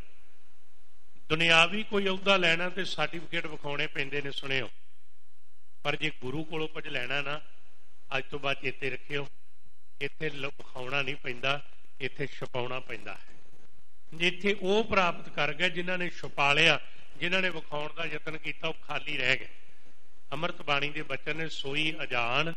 [SPEAKER 1] ਦੁਨਿਆਵੀ ਕੋਈ ਅਹੁਦਾ ਲੈਣਾ ਤੇ ਸਰਟੀਫਿਕੇਟ ਵਿਖਾਉਣੇ ਪੈਂਦੇ ਨੇ, ਸੁਣਿਓ। ਪਰ ਜੇ ਗੁਰੂ ਕੋਲੋਂ ਕੁਝ ਲੈਣਾ ਨਾ, ਅੱਜ ਤੋਂ ਬਾਅਦ ਚੇਤੇ ਰੱਖਿਓ, ਇੱਥੇ ਵਿਖਾਉਣਾ ਨਹੀਂ ਪੈਂਦਾ, ਇੱਥੇ ਛਪਾਉਣਾ ਪੈਂਦਾ ਹੈ। ਜਿੱਥੇ ਉਹ ਪ੍ਰਾਪਤ ਕਰ ਗਏ ਜਿਨ੍ਹਾਂ ਨੇ ਛੁਪਾ ਲਿਆ, ਜਿਨ੍ਹਾਂ ਨੇ ਵਿਖਾਉਣ ਦਾ ਯਤਨ ਕੀਤਾ, ਉਹ ਖਾਲੀ ਰਹਿ ਗਏ। ਅੰਮ੍ਰਿਤ ਬਾਣੀ ਦੇ ਬਚਨ ਨੇ, ਸੋਈ ਅਜਾਨ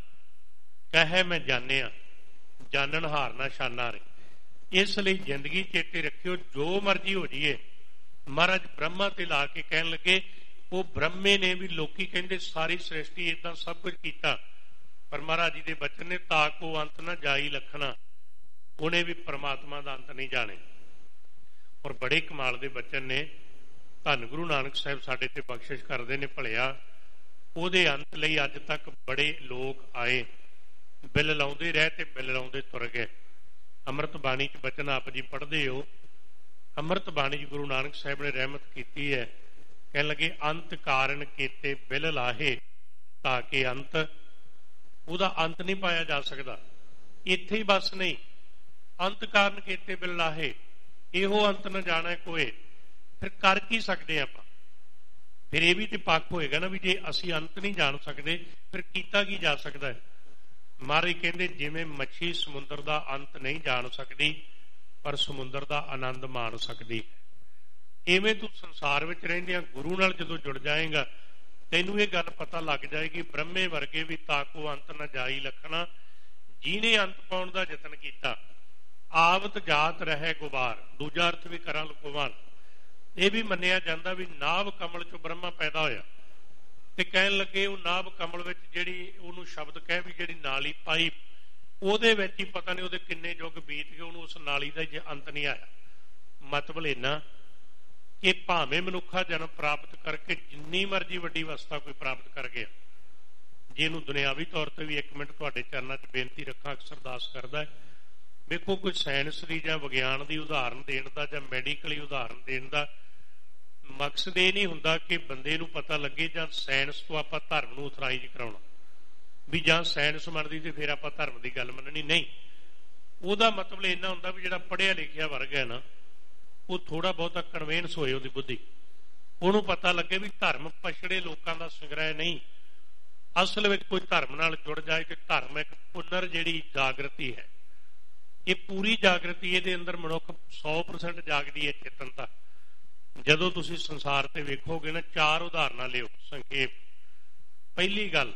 [SPEAKER 1] ਕਹੇ ਮੈਂ ਜਾਣਿਆ, ਜਾਣਨ ਹਾਰ ਨਾ ਛਾਨਾ ਰੇ। ਇਸ ਲਈ ਜ਼ਿੰਦਗੀ ਚੇਤੇ ਰੱਖਿਓ, ਜੋ ਮਰਜ਼ੀ ਹੋ ਜਾਈਏ। ਮਹਾਰਾਜ ਬ੍ਰਹਮਾ ਤੇ ਲਾ ਕੇ ਕਹਿਣ ਲੱਗੇ, ਉਹ ਬ੍ਰਹਮੇ ਨੇ ਵੀ, ਲੋਕੀ ਕਹਿੰਦੇ ਸਾਰੀ ਸ੍ਰਿਸ਼ਟੀ ਏਦਾਂ ਸਭ ਕੁਝ ਕੀਤਾ, ਪਰ ਮਹਾਰਾਜ ਜੀ ਦੇ ਬਚਨ ਨੇ, ਤਾਕੋ ਅੰਤ ਨਾ ਜਾਈ ਲਖਣਾ, ਉਹਨੇ ਵੀ ਪਰਮਾਤਮਾ ਦਾ ਅੰਤ ਨਹੀਂ ਜਾਣੇ। ਔਰ ਬੜੇ ਕਮਾਲ ਦੇ ਬਚਨ ਨੇ। ਧੰਨ ਗੁਰੂ ਨਾਨਕ ਸਾਹਿਬ ਸਾਡੇ ਤੇ ਬਖਸ਼ਿਸ਼ ਕਰਦੇ ਨੇ ਭਲਿਆ, ਉਹਦੇ ਅੰਤ ਲਈ ਅੱਜ ਤੱਕ ਬੜੇ ਲੋਕ ਆਏ, ਬਿੱਲ ਲਾਉਂਦੇ ਰਹੇ ਤੇ ਬਿੱਲ ਲਾਉਂਦੇ ਤੁਰ ਗਏ। ਅੰਮ੍ਰਿਤ ਬਾਣੀ 'ਚ ਬਚਨ ਆਪ ਜੀ ਪੜ੍ਹਦੇ ਹੋ। ਅੰਮ੍ਰਿਤ ਬਾਣੀ 'ਚ ਗੁਰੂ ਨਾਨਕ ਸਾਹਿਬ ਨੇ ਰਹਿਮਤ ਕੀਤੀ ਹੈ। ਕਹਿਣ ਲੱਗੇ, ਅੰਤ ਕਾਰਨ ਕੀਤੇ ਬਿੱਲ ਲਾਹੇ, ਤਾਂ ਕਿ ਅੰਤ, ਉਹਦਾ ਅੰਤ ਨਹੀਂ ਪਾਇਆ ਜਾ ਸਕਦਾ। ਇੱਥੇ ਹੀ ਬਸ ਨਹੀਂ, ਅੰਤ ਕਾਰਨ ਕੀਤੇ ਬਿੱਲ ਲਾਹੇ, ਇਹੋ ਅੰਤ ਨਾ ਜਾਣਾ ਕੋਏ। ਫਿਰ ਕਰ ਕੀ ਸਕਦੇ ਆਪਾਂ? ਫਿਰ ਇਹ ਵੀ ਤੇ ਪੱਖ ਹੋਏਗਾ ਨਾ, ਵੀ ਜੇ ਅਸੀਂ ਅੰਤ ਨਹੀਂ ਜਾਣ ਸਕਦੇ ਫਿਰ ਕੀਤਾ ਕੀ ਜਾ ਸਕਦਾ ਹੈ? ਮਹਾਰਾਜ ਕਹਿੰਦੇ, ਜਿਵੇਂ ਮੱਛੀ ਸਮੁੰਦਰ ਦਾ ਅੰਤ ਨਹੀਂ ਜਾਣ ਸਕਦੀ, ਪਰ ਸਮੁੰਦਰ ਦਾ ਆਨੰਦ ਮਾਣ ਸਕਦੀ ਹੈ। ਇਵੇਂ ਤੂੰ ਸੰਸਾਰ ਵਿੱਚ ਰਹਿੰਦਿਆਂ ਗੁਰੂ ਨਾਲ ਜਦੋਂ ਜੁੜ ਜਾਏਗਾ, ਤੈਨੂੰ ਇਹ ਗੱਲ ਪਤਾ ਲੱਗ ਜਾਏਗੀ, ਬ੍ਰਹਮੇ ਵਰਗੇ ਵੀ ਤਾਕੋ ਅੰਤ ਨਾ ਜਾਈ ਲਖਣਾ, ਜਿਹਨੇ ਅੰਤ ਪਾਉਣ ਦਾ ਯਤਨ ਕੀਤਾ। ਆਵਤ ਜਾਤ ਰਹਿ ਗੁਬਾਰ, ਦੂਜਾ ਅਰਥ ਵੀ ਕਰਾਂ ਲੁਕਵਾਨ। ਇਹ ਵੀ ਮੰਨਿਆ ਜਾਂਦਾ ਵੀ ਨਾਭ ਕਮਲ ਚੋਂ ਬ੍ਰਹਮਾ ਪੈਦਾ ਹੋਇਆ, ਤੇ ਕਹਿਣ ਲੱਗੇ ਉਹ ਨਾਭ ਕਮਲ ਵਿੱਚ ਜਿਹੜੀ, ਉਹਨੂੰ ਸ਼ਬਦ ਕਹਿ ਵੀ ਜਿਹੜੀ ਨਾਲੀ ਪਾਈ, ਉਹਦੇ ਵਿੱਚ ਹੀ ਪਤਾ ਨਹੀਂ ਉਹਦੇ ਕਿੰਨੇ ਯੁੱਗ ਬੀਤ ਗਏ, ਉਹਨੂੰ ਉਸ ਨਾਲੀ ਦਾ ਜੇ ਅੰਤ ਨਹੀਂ ਆਇਆ। ਮਤਲਬ ਇੰਨਾ ਕਿ ਭਾਵੇਂ ਮਨੁੱਖਾ ਜਨਮ ਪ੍ਰਾਪਤ ਕਰਕੇ ਜਿੰਨੀ ਮਰਜ਼ੀ ਵੱਡੀ ਅਵਸਥਾ ਕੋਈ ਪ੍ਰਾਪਤ ਕਰ ਗਿਆ, ਜੇ ਇਹਨੂੰ ਦੁਨਿਆਵੀ ਤੌਰ ਤੇ ਵੀ 1 ਮਿੰਟ ਤੁਹਾਡੇ ਚਰਨਾਂ 'ਚ ਬੇਨਤੀ ਰੱਖਾਂ, ਅਕਸਰ ਅਰਦਾਸ ਕਰਦਾ ਹੈ। ਵੇਖੋ, ਕੋਈ ਸਾਇੰਸ ਦੀ ਜਾਂ ਵਿਗਿਆਨ ਦੀ ਉਦਾਹਰਨ ਦੇਣ ਦਾ ਜਾਂ ਮੈਡੀਕਲੀ ਉਦਾਹਰਨ ਦੇਣ ਦਾ ਮਕਸਦ ਇਹ ਨਹੀਂ ਹੁੰਦਾ ਕਿ ਬੰਦੇ ਨੂੰ ਪਤਾ ਲੱਗੇ ਜਾਂ ਸਾਇੰਸ ਤੋਂ ਆਪਾਂ ਧਰਮ ਨੂੰ ਉਤਰਾਈਜ ਕਰਾਉਣਾ, ਵੀ ਜਾਂ ਸਾਇੰਸ ਮੰਨਦੀ ਤੇ ਫਿਰ ਆਪਾਂ ਧਰਮ ਦੀ ਗੱਲ ਮੰਨਣੀ। ਨਹੀਂ, ਉਹਦਾ ਮਤਲਬ ਇੰਨਾ ਹੁੰਦਾ ਵੀ ਜਿਹੜਾ ਪੜ੍ਹਿਆ ਲਿਖਿਆ ਵਰਗ ਹੈ ਨਾ, ਉਹ ਥੋੜਾ ਬਹੁਤਾ ਕਨਵੈਂਸ ਹੋਏ ਉਹਦੀ ਬੁੱਧੀ, ਉਹਨੂੰ ਪਤਾ ਲੱਗੇ ਵੀ ਧਰਮ ਪਛੜੇ ਲੋਕਾਂ ਦਾ ਸੰਗ੍ਰਹਿ ਨਹੀਂ, ਅਸਲ ਵਿੱਚ ਕੋਈ ਧਰਮ ਨਾਲ ਜੁੜ ਜਾਏ ਕਿ ਧਰਮ ਇੱਕ ਪੁਨਰ ਜਿਹੜੀ ਜਾਗਰਤੀ ਹੈ, ਇਹ ਪੂਰੀ ਜਾਗਰਤੀ, ਇਹਦੇ ਅੰਦਰ ਮਨੁੱਖ 100% ਜਾਗਦੀ ਹੈ ਚੇਤਨਤਾ। ਜਦੋਂ ਤੁਸੀਂ ਸੰਸਾਰ ਤੇ ਵੇਖੋਗੇ ਨਾ, 4 ਉਦਾਹਰਨਾਂ ਲਿਓ ਸੰਖੇਪ। ਪਹਿਲੀ ਗੱਲ,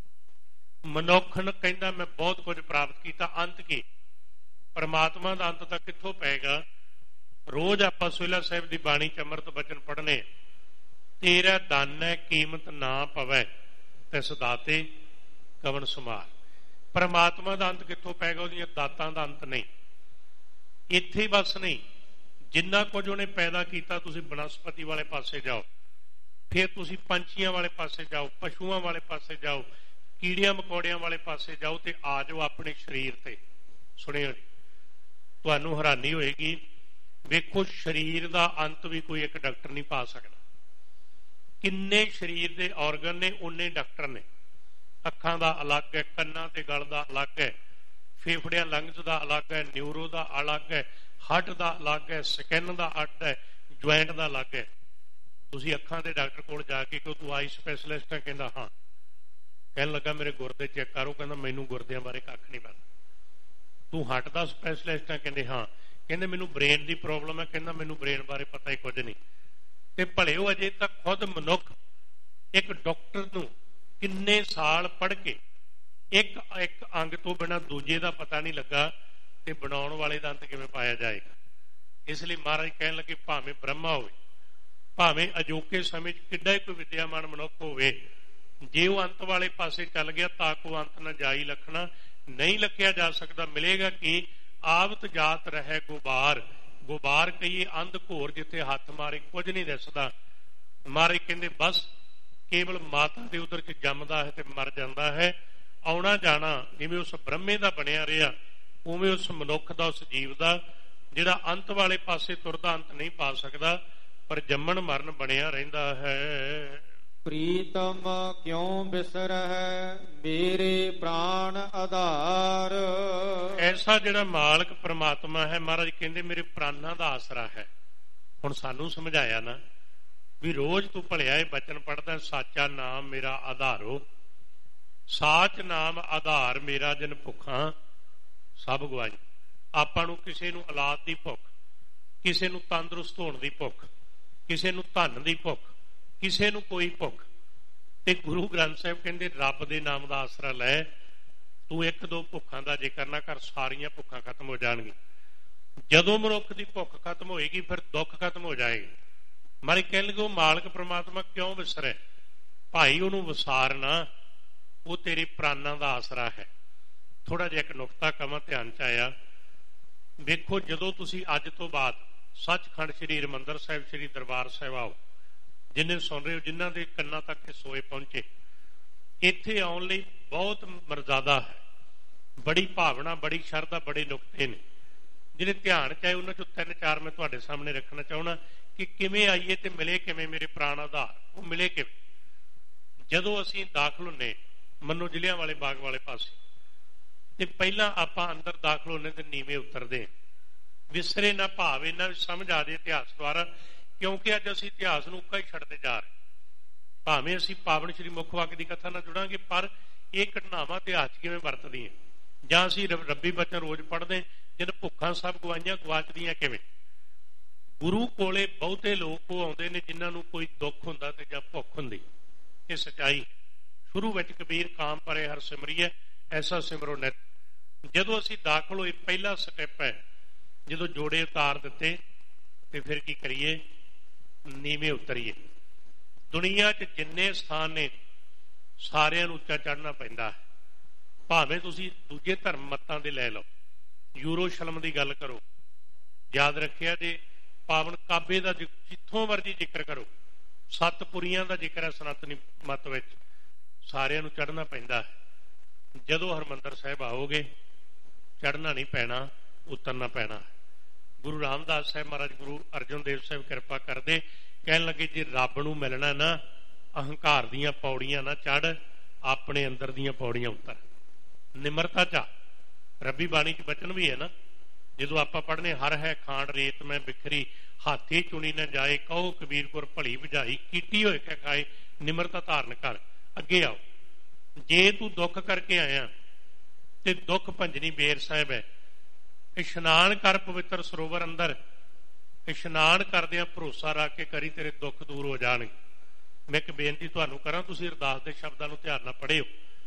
[SPEAKER 1] ਮਨੁੱਖ ਕਹਿੰਦਾ ਮੈਂ ਬਹੁਤ ਕੁਝ ਪ੍ਰਾਪਤ ਕੀਤਾ, ਅੰਤ ਕੀ? ਪਰਮਾਤਮਾ ਦਾ ਅੰਤ ਤਾਂ ਕਿੱਥੋਂ ਪਏਗਾ? ਰੋਜ਼ ਆਪਾਂ ਸੋਹਿਲਾ ਸਾਹਿਬ ਦੀ ਬਾਣੀ 'ਚ ਅੰਮ੍ਰਿਤ ਬਚਨ ਪੜ੍ਹਨੇ, ਤੇਰਾ ਦਾਨੈ ਕੀਮਤ ਨਾ ਪਵੈ, ਤਿਸ ਦਾਤੇ ਕਵਣ ਸੁਮਾਰ। ਪਰਮਾਤਮਾ ਦਾ ਅੰਤ ਕਿੱਥੋਂ ਪਏਗਾ? ਉਹਦੀਆਂ ਦਾਤਾਂ ਦਾ ਅੰਤ ਨਹੀਂ। ਇੱਥੇ ਬਸ ਨਹੀਂ, ਜਿੰਨਾ ਕੁਝ ਉਹਨੇ ਪੈਦਾ ਕੀਤਾ, ਤੁਸੀਂ ਬਨਸਪਤੀ ਵਾਲੇ ਪਾਸੇ ਜਾਓ, ਫਿਰ ਤੁਸੀਂ ਪੰਛੀਆਂ ਵਾਲੇ ਪਾਸੇ ਜਾਓ, ਪਸ਼ੂਆਂ ਵਾਲੇ ਪਾਸੇ ਜਾਓ, ਕੀੜਿਆਂ ਮਕੌੜਿਆਂ ਵਾਲੇ ਪਾਸੇ ਜਾਓ, ਤੇ ਆ ਜਾਓ ਆਪਣੇ ਸਰੀਰ ਤੇ। ਸੁਣਿਓ ਜੀ, ਤੁਹਾਨੂੰ ਹੈਰਾਨੀ ਹੋਏਗੀ। ਵੇਖੋ, ਸਰੀਰ ਦਾ ਅੰਤ ਵੀ ਕੋਈ ਇੱਕ ਡਾਕਟਰ ਨਹੀਂ ਪਾ ਸਕਦਾ। ਕਿੰਨੇ ਸਰੀਰ ਦੇ ਔਰਗਨ ਨੇ, ਉਨੇ ਡਾਕਟਰ ਨੇ। ਅੱਖਾਂ ਦਾ ਅਲੱਗ ਹੈ, ਕੰਨਾਂ ਤੇ ਗਲ ਦਾ ਅਲੱਗ ਹੈ, ਫੇਫੜਿਆਂ ਲੰਗਸ ਦਾ ਅਲੱਗ ਹੈ, ਨਿਊਰੋ ਦਾ ਅਲੱਗ ਹੈ, ਹਾਰਟ ਦਾ ਅਲੱਗ ਹੈ, ਸਕਿਨ ਦਾ ਅੱਡ ਹੈ, ਜੁਆਇੰਟ ਦਾ ਅਲੱਗ ਹੈ। ਤੁਸੀਂ ਅੱਖਾਂ ਦੇ ਡਾਕਟਰ ਕੋਲ ਜਾ ਕੇ ਕਿ ਤੂੰ ਆਈ ਸਪੈਸ਼ਲਿਸਟ ਹੈ? ਕਹਿੰਦਾ ਹਾਂ। ਕਹਿਣ ਲੱਗਾ ਮੇਰੇ ਗੁਰਦੇ ਚੈੱਕ ਕਰੋ, ਕਹਿੰਦਾ ਮੈਨੂੰ ਗੁਰਦਿਆਂ ਬਾਰੇ ਕੱਖ ਨਹੀਂ ਪਤਾ। ਤੂੰ ਹਾਰਟ ਦਾ ਸਪੈਸ਼ਲਿਸਟ ਹੈ? ਕਹਿੰਦੇ ਹਾਂ। ਕਹਿੰਦੇ ਮੈਨੂੰ ਬ੍ਰੇਨ ਦੀ ਪ੍ਰੋਬਲਮ ਹੈ, ਕਹਿੰਦਾ ਮੈਨੂੰ ਬ੍ਰੇਨ ਬਾਰੇ ਪਤਾ ਹੀ ਕੁਝ ਨਹੀਂ। ਤੇ ਭਲੇ ਉਹ ਅਜੇ ਤੱਕ ਖੁਦ ਮਨੁੱਖ ਇੱਕ ਡਾਕਟਰ ਨੂੰ ਕਿੰਨੇ ਸਾਲ ਪੜ੍ਹ ਕੇ ਇੱਕ ਅੰਗ ਤੋਂ ਬਿਨਾਂ ਦੂਜੇ ਦਾ ਪਤਾ ਨਹੀਂ ਲੱਗਾ, ਤੇ ਬਣਾਉਣ ਵਾਲੇ ਦਾ ਅੰਤ ਕਿਵੇਂ ਪਾਇਆ ਜਾਏਗਾ? ਇਸ ਲਈ ਮਹਾਰਾਜ ਕਹਿਣ ਲੱਗੇ, ਭਾਵੇਂ ਬ੍ਰਹਮਾ ਹੋਵੇ, ਭਾਵੇਂ ਅਜੋਕੇ ਸਮੇਂ 'ਚ ਕਿੱਡਾ ਹੀ ਕੋਈ ਵਿਦਿਆਮਾਨ ਮਨੁੱਖ ਹੋਵੇ, ਜੇ ਉਹ ਅੰਤ ਵਾਲੇ ਪਾਸੇ ਚੱਲ ਗਿਆ ਤਾਂ ਕੋ ਅੰਤ ਨਾ ਜਾਈ ਲਖਣਾ, ਨਹੀਂ ਲਖਿਆ ਜਾ ਸਕਦਾ। ਮਿਲੇਗਾ ਕਿ ਆਵਤ ਜਾਤ ਰਹਿ ਗੁਬਾਰ, ਗੁਬਾਰ ਕਹੀਏ ਅੰਧ ਘੋਰ, ਜਿੱਥੇ ਹੱਥ ਮਾਰੇ ਕੁਝ ਨਹੀਂ ਦਿਸਦਾ। ਮਹਾਰਾਜ ਕਹਿੰਦੇ ਬਸ ਕੇਵਲ ਮਾਤਾ ਦੇ ਉਦਰ 'ਚ ਜੰਮਦਾ ਹੈ ਤੇ ਮਰ ਜਾਂਦਾ ਹੈ। ਆਉਣਾ ਜਾਣਾ ਜਿਵੇਂ ਉਸ ਬ੍ਰਹਮੇ ਦਾ ਬਣਿਆ ਰਿਹਾ, ਉਵੇਂ ਉਸ ਮਨੁੱਖ ਦਾ, ਉਸ ਜੀਵ ਦਾ ਜਿਹੜਾ ਅੰਤ ਵਾਲੇ ਪਾਸੇ ਤੁਰਦਾ ਅੰਤ ਨਹੀਂ ਪਾ ਸਕਦਾ, ਪਰ ਜੰਮਣ ਮਰਨ ਬਣਿਆ ਰਹਿੰਦਾ ਹੈ।
[SPEAKER 2] ਪ੍ਰੀਤਮ ਕਿਉਂ ਬਿਸਰਹਿ ਮੇਰੇ ਪ੍ਰਾਣ ਆਧਾਰ।
[SPEAKER 1] ਐਸਾ ਜਿਹੜਾ ਮਾਲਕ ਪ੍ਰਮਾਤਮਾ ਹੈ, ਮਹਾਰਾਜ ਕਹਿੰਦੇ ਮੇਰੇ ਪ੍ਰਾਣਾਂ ਦਾ ਆਸਰਾ ਹੈ। ਹੁਣ ਸਾਨੂੰ ਸਮਝਾਇਆ ਨਾ ਵੀ ਰੋਜ਼ ਤੂੰ ਭਲਿਆ ਇਹ ਬਚਨ ਪੜ੍ਹਦਾ, ਸਾਚਾ ਨਾਮ ਮੇਰਾ ਆਧਾਰੋ, ਸਾਚ ਨਾਮ ਆਧਾਰ ਮੇਰਾ ਜਿਨ ਭੁੱਖਾਂ ਸਭ ਗਵਾਈ। ਆਪਾਂ ਨੂੰ ਕਿਸੇ ਨੂੰ ਔਲਾਦ ਦੀ ਭੁੱਖ, ਕਿਸੇ ਨੂੰ ਤੰਦਰੁਸਤ ਹੋਣ ਦੀ ਭੁੱਖ, ਕਿਸੇ ਨੂੰ ਧਨ ਦੀ ਭੁੱਖ, ਕਿਸੇ ਨੂੰ ਕੋਈ ਭੁੱਖ, ਤੇ ਗੁਰੂ ਗ੍ਰੰਥ ਸਾਹਿਬ ਕਹਿੰਦੇ ਰੱਬ ਦੇ ਨਾਮ ਦਾ ਆਸਰਾ ਲੈ, ਤੂੰ ਇੱਕ ਦੋ ਭੁੱਖਾਂ ਦਾ ਜ਼ਿਕਰ ਨਾ ਕਰ, ਸਾਰੀਆਂ ਭੁੱਖਾਂ ਖਤਮ ਹੋ ਜਾਣਗੀਆਂ। ਜਦੋਂ ਮਨੁੱਖ ਦੀ ਭੁੱਖ ਖਤਮ ਹੋਏਗੀ ਫਿਰ ਦੁੱਖ ਖਤਮ ਹੋ ਜਾਏਗਾ। ਮਾਰੇ ਕਹਿਣਗੇ ਉਹ ਮਾਲਕ ਪ੍ਰਮਾਤਮਾ ਕਿਉਂ ਵਿਸਰੇ? ਭਾਈ ਉਹਨੂੰ ਵਿਸਾਰਨਾ, ਉਹ ਤੇਰੇ ਪ੍ਰਾਣਾਂ ਦਾ ਆਸਰਾ ਹੈ। ਥੋੜਾ ਜਿਹਾ ਇੱਕ ਨੁਕਤਾ ਕਵਾਂ, ਧਿਆਨ ਚ ਆਇਆ। ਵੇਖੋ, ਜਦੋਂ ਤੁਸੀਂ ਅੱਜ ਤੋਂ ਬਾਅਦ ਸੱਚਖੰਡ ਸ੍ਰੀ ਹਰਿਮੰਦਰ ਸਾਹਿਬ ਸ੍ਰੀ ਦਰਬਾਰ ਸਾਹਿਬ ਆਓ, ਜਿੰਨੇ ਸੁਣ ਰਹੇ ਹੋ, ਜਿਨ੍ਹਾਂ ਦੇ ਕੰਨਾਂ ਤੱਕ ਸੋਏ ਪਹੁੰਚੇ, ਇੱਥੇ ਆਉਣ ਲਈ ਬਹੁਤ ਮਰਜ਼ਾਦਾ ਹੈ, ਬੜੀ ਭਾਵਨਾ, ਬੜੀ ਸ਼ਰਧਾ, ਬੜੇ ਨੁਕਤੇ ਨੇ ਜਿਹੜੇ ਧਿਆਨ ਚ ਆਏ। ਉਹਨਾਂ ਚੋਂ 3-4 ਮੈਂ ਤੁਹਾਡੇ ਸਾਹਮਣੇ ਰੱਖਣਾ ਚਾਹੁੰਦਾ ਕਿ ਕਿਵੇਂ ਆਈਏ ਤੇ ਮਿਲੇ ਕਿਵੇਂ ਮੇਰੇ ਪ੍ਰਾਣ ਆਧਾਰ। ਉਹ ਮਿਲੇ ਕਿਵੇਂ? ਜਦੋਂ ਅਸੀਂ ਦਾਖਲ ਹੁੰਨੇ ਮੰਨੋ ਜਲਿਆਂਵਾਲੇ ਬਾਗ ਵਾਲੇ ਪਾਸੇ, ਤੇ ਪਹਿਲਾਂ ਆਪਾਂ ਅੰਦਰ ਦਾਖਲ ਹੁੰਨੇ ਤੇ ਨੀਵੇਂ ਉਤਰਦੇ, ਵਿਸਰੇ ਨਾ ਭਾਵ ਇਹਨਾਂ ਵਿੱਚ ਸਮਝ ਆ ਜਾਏ ਇਤਿਹਾਸ ਦੁਆਰਾ, ਕਿਉਂਕਿ ਅੱਜ ਅਸੀਂ ਇਤਿਹਾਸ ਨੂੰ ਉੱਕਾ ਹੀ ਛੱਡਦੇ ਜਾ ਰਹੇ। ਭਾਵੇਂ ਅਸੀਂ ਪਾਵਨ ਸ਼੍ਰੀ ਮੁੱਖ ਵਾਕ ਦੀ ਕਥਾ ਨਾਲ ਜੁੜਾਂਗੇ, ਪਰ ਇਹ ਘਟਨਾਵਾਂ ਇਤਿਹਾਸ ਕਿਵੇਂ ਵਰਤਦੀਆਂ, ਜਾਂ ਅਸੀਂ ਰੱਬੀ ਬਚਨ ਰੋਜ਼ ਪੜ੍ਹਦੇ, ਜਿਨ ਭੁੱਖਾਂ ਸਭ ਗਵਾਈਆਂ ਗਵਾਚਦੀਆਂ ਕਿਵੇਂ। ਗੁਰੂ ਕੋਲੇ ਬਹੁਤੇ ਲੋਕ ਉਹ ਆਉਂਦੇ ਨੇ ਜਿਨ੍ਹਾਂ ਨੂੰ ਕੋਈ ਦੁੱਖ ਹੁੰਦਾ ਤੇ ਜਾਂ ਭੁੱਖ ਹੁੰਦੀ। ਇਹ ਸੱਚਾਈ। ਸ਼ੁਰੂ ਵਿੱਚ ਕਬੀਰ ਕਾਮ ਪਰੇ ਹਰ ਸਿਮਰੀਏ ਐਸਾ ਸਿਮਰੋ ਨਿਤ। ਜਦੋਂ ਅਸੀਂ ਦਾਖਲ ਹੋਏ, ਪਹਿਲਾ ਸਟੈਪ ਹੈ, ਜਦੋਂ ਜੋੜੇ ਉਤਾਰ ਦਿੱਤੇ ਤੇ ਫਿਰ ਕੀ ਕਰੀਏ? ਨੀਵੇਂ ਉਤਰੀਏ। ਦੁਨੀਆ 'ਚ ਜਿੰਨੇ ਸਥਾਨ ਨੇ ਸਾਰਿਆਂ ਨੂੰ ਉੱਚਾ ਚੜ੍ਹਨਾ ਪੈਂਦਾ ਹੈ। ਭਾਵੇਂ ਤੁਸੀਂ ਦੂਜੇ ਧਰਮ ਮਤਾਂ ਦੇ ਲੈ ਲਓ, ਯੂਰੋਸ਼ਲਮ ਦੀ ਗੱਲ ਕਰੋ, ਯਾਦ ਰੱਖਿਆ ਜੇ ਪਾਵਨ ਕਾਬੇ ਦਾ ਜਿੱਥੋਂ ਮਰਜੀ ਜ਼ਿਕਰ ਕਰੋ, ਸਤਪੁਰੀਆਂ ਦਾ ਜ਼ਿਕਰ ਹੈ ਸਨਾਤਨੀ ਮਤ ਵਿੱਚ, ਸਾਰਿਆਂ ਨੂੰ ਚੜ੍ਹਨਾ ਪੈਂਦਾ ਹੈ। ਜਦੋਂ ਹਰਿਮੰਦਰ ਸਾਹਿਬ ਆਓਗੇ, ਚੜ੍ਹਨਾ ਨਹੀਂ ਪੈਣਾ, ਉਤਰਨਾ ਪੈਣਾ। ਗੁਰੂ ਰਾਮਦਾਸ ਸਾਹਿਬ ਮਹਾਰਾਜ, ਗੁਰੂ ਅਰਜਨ ਦੇਵ ਸਾਹਿਬ ਕਿਰਪਾ ਕਰਦੇ, ਕਹਿਣ ਲੱਗੇ ਜੇ ਰੱਬ ਨੂੰ ਮਿਲਣਾ ਨਾ, ਅਹੰਕਾਰ ਦੀਆਂ ਪੌੜੀਆਂ ਨਾ ਚੜ੍ਹ, ਆਪਣੇ ਅੰਦਰ ਦੀਆਂ ਪੌੜੀਆਂ ਉਤਰ। ਨਿਮਰਤਾ ਚ ਰੱਬੀ ਬਾਣੀ ਚ ਬਚਨ ਵੀ ਹੈ ਨਾ, ਜਦੋਂ ਆਪਾਂ ਪੜ੍ਹਨੇ ਹਰ ਹੈ ਖਾਂਡ ਰੇਤ ਮੈਂ ਬਿਖਰੀ, ਹਾਥੀ ਚੁਣੀ ਨਾ ਜਾਏ, ਕਹੋ ਕਬੀਰ ਗੁਰ ਭਲੀ ਬੁਝਾਈ, ਕੀਤੀ ਹੋਏ ਕਹਿ ਖਾਏ, ਨਿਮਰਤਾ ਧਾਰਨ ਕਰ। ਅੱਗੇ ਆਓ। ਜੇ ਤੂੰ ਦੁੱਖ ਕਰਕੇ ਆਇਆ ਤੇ ਦੁੱਖ ਭੰਜਨੀ ਬੇਰ ਸਾਹਿਬ ਹੈ, ਇਸ਼ਨਾਨ ਕਰ ਪਵਿੱਤਰ ਸਰੋਵਰ ਅੰਦਰ, ਇਸ਼ਨਾਨ ਕਰਦਿਆਂ ਭਰੋਸਾ ਰੱਖ ਕੇ ਕਰੀ, ਤੇਰੇ ਦੁੱਖ ਦੂਰ ਹੋ ਜਾਣਗੇ। ਮੈਂ ਇੱਕ ਬੇਨਤੀ ਤੁਹਾਨੂੰ ਕਰਾਂ, ਤੁਸੀਂ ਅਰਦਾਸ ਦੇ ਸ਼ਬਦਾਂ ਨੂੰ ਧਿਆਨ ਨਾਲ ਪੜ੍ਹਿਓ।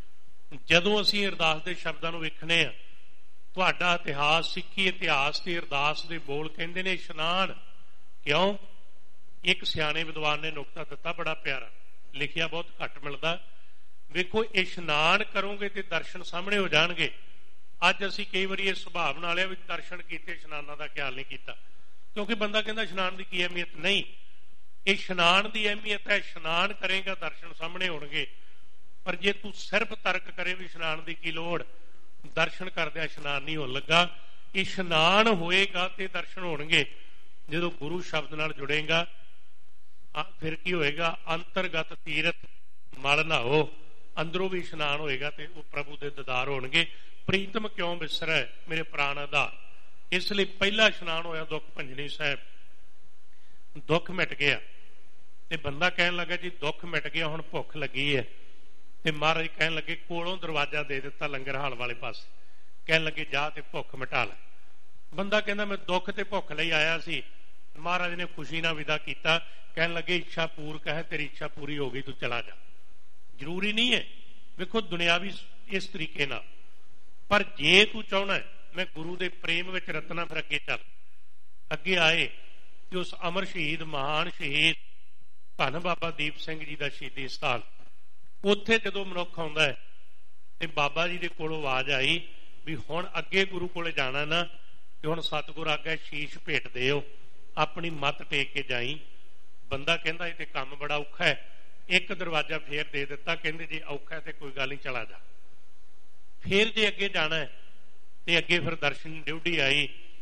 [SPEAKER 1] ਜਦੋਂ ਅਸੀਂ ਅਰਦਾਸ ਦੇ ਸ਼ਬਦਾਂ ਨੂੰ ਵੇਖਣੇ ਆ, ਤੁਹਾਡਾ ਇਤਿਹਾਸ, ਸਿੱਖੀ ਇਤਿਹਾਸ ਤੇ ਅਰਦਾਸ ਦੇ ਬੋਲ ਕਹਿੰਦੇ ਨੇ ਇਸ਼ਨਾਨ। ਕਿਉਂ? ਇੱਕ ਸਿਆਣੇ ਵਿਦਵਾਨ ਨੇ ਨੁਕਤਾ ਦਿੱਤਾ ਬੜਾ ਪਿਆਰਾ, ਲਿਖਿਆ ਬਹੁਤ ਘੱਟ ਮਿਲਦਾ। ਵੇਖੋ, ਇਸ਼ਨਾਨ ਕਰੋਗੇ ਤੇ ਦਰਸ਼ਨ ਸਾਹਮਣੇ ਹੋ ਜਾਣਗੇ। ਅੱਜ ਅਸੀਂ ਕਈ ਵਾਰੀ ਇਸ ਸੁਭਾਵ ਨਾਲ ਆ ਵੀ ਦਰਸ਼ਨ ਕੀਤੇ, ਇਸ਼ਨਾਨਾਂ ਦਾ ਖਿਆਲ ਨਹੀਂ ਕੀਤਾ, ਕਿਉਂਕਿ ਬੰਦਾ ਕਹਿੰਦਾ ਇਸ਼ਨਾਨ ਦੀ ਕੀ ਅਹਿਮੀਅਤ। ਨਹੀਂ, ਇਸ਼ਨਾਨ ਦੀ ਅਹਿਮੀਅਤ ਹੈ, ਇਸ਼ਨਾਨ ਕਰੇਗਾ ਦਰਸ਼ਨ ਸਾਹਮਣੇ ਹੋਣਗੇ। ਪਰ ਜੇ ਤੂੰ ਸਿਰਫ ਤਰਕ ਕਰੇ ਵੀ ਇਸ਼ਨਾਨ ਦੀ ਕੀ ਲੋੜ, ਦਰਸ਼ਨ ਕਰਦਿਆਂ ਇਸ਼ਨਾਨ ਨਹੀਂ ਹੋਣ ਲੱਗਾ। ਇਸ਼ਨਾਨ ਹੋਏਗਾ ਤੇ ਦਰਸ਼ਨ ਹੋਣਗੇ। ਜਦੋਂ ਗੁਰੂ ਸ਼ਬਦ ਨਾਲ ਜੁੜੇਗਾ ਫਿਰ ਕੀ ਹੋਏਗਾ? ਅੰਤਰਗਤ ਤੀਰਥ ਮਲ ਨਹਾਓ, ਅੰਦਰੋਂ ਵੀ ਇਸ਼ਨਾਨ ਹੋਏਗਾ ਤੇ ਉਹ ਪ੍ਰਭੂ ਦੇ ਦੀਦਾਰ ਹੋਣਗੇ। ਪ੍ਰੀਤਮ ਕਿਉਂ ਵਿਸਰੈ ਮੇਰੇ ਪ੍ਰਾਣ ਆਧਾਰ। ਇਸ ਲਈ ਪਹਿਲਾ ਇਸ਼ਨਾਨ ਹੋਇਆ ਦੁੱਖ ਭੰਜਨੀ ਸਾਹਿਬ। ਦੁੱਖ ਮਿਟ ਗਿਆ ਤੇ ਬੰਦਾ ਕਹਿਣ ਲੱਗਾ ਜੀ ਦੁੱਖ ਮਿਟ ਗਿਆ, ਹੁਣ ਭੁੱਖ ਲੱਗੀ ਹੈ। ਤੇ ਮਹਾਰਾਜ ਕਹਿਣ ਲੱਗੇ, ਕੋਲੋਂ ਦਰਵਾਜ਼ਾ ਦੇ ਦਿੱਤਾ ਲੰਗਰ ਹਾਲ ਵਾਲੇ ਪਾਸੇ, ਕਹਿਣ ਲੱਗੇ ਜਾ ਤੇ ਭੁੱਖ ਮਿਟਾ ਲੈ। ਬੰਦਾ ਕਹਿੰਦਾ ਮੈਂ ਦੁੱਖ ਤੇ ਭੁੱਖ ਲਈ ਆਇਆ ਸੀ। ਮਹਾਰਾਜ ਨੇ ਖੁਸ਼ੀ ਨਾਲ ਵਿਦਾ ਕੀਤਾ, ਕਹਿਣ ਲੱਗੇ ਇੱਛਾ ਪੂਰਕ ਹੈ, ਤੇਰੀ ਇੱਛਾ ਪੂਰੀ ਹੋ ਗਈ, ਤੂੰ ਚਲਾ ਜਾ। ਜ਼ਰੂਰੀ ਨਹੀਂ ਹੈ, ਵੇਖੋ ਦੁਨਿਆਵੀ ਇਸ ਤਰੀਕੇ ਨਾਲ, ਪਰ ਜੇ ਤੂੰ ਚਾਹੁੰਦਾ ਮੈਂ ਗੁਰੂ ਦੇ ਪ੍ਰੇਮ ਵਿੱਚ ਰਤਨਾ, ਫਿਰ ਅੱਗੇ ਚੱਲ। ਅੱਗੇ ਆਏ ਕਿ ਉਸ ਅਮਰ ਸ਼ਹੀਦ, ਮਹਾਨ ਸ਼ਹੀਦ ਧੰਨ ਬਾਬਾ ਦੀਪ ਸਿੰਘ ਜੀ ਦਾ ਸ਼ਹੀਦੀ ਸਥਾਨ, ਉੱਥੇ ਜਦੋਂ ਮਨੁੱਖ ਆਉਂਦਾ ਹੈ ਤੇ ਬਾਬਾ ਜੀ ਦੇ ਕੋਲੋਂ ਆਵਾਜ਼ ਆਈ ਵੀ ਹੁਣ ਅੱਗੇ ਗੁਰੂ ਕੋਲੇ ਜਾਣਾ ਨਾ, ਤੇ ਹੁਣ ਸਤਿਗੁਰ ਅੱਗੇ ਸ਼ੀਸ਼ ਭੇਟ ਦਿਓ, ਆਪਣੀ ਮੱਤ ਟੇਕ ਕੇ ਜਾਈ। ਬੰਦਾ ਕਹਿੰਦਾ ਇਹ ਤੇ ਕੰਮ ਬੜਾ ਔਖਾ ਹੈ। ਇੱਕ ਦਰਵਾਜ਼ਾ ਫੇਰ ਦੇ ਦਿੱਤਾ, ਕਹਿੰਦੇ ਜੇ ਔਖਾ ਤੇ ਕੋਈ ਗੱਲ ਨਹੀਂ, ਚਲਾ ਜਾ। ਫੇਰ ਜੇ ਅੱਗੇ ਜਾਣਾ ਤੇ ਅੱਗੇ ਫਿਰ ਦਰਸ਼ਨ ਡਿਊਟੀ ਆਈ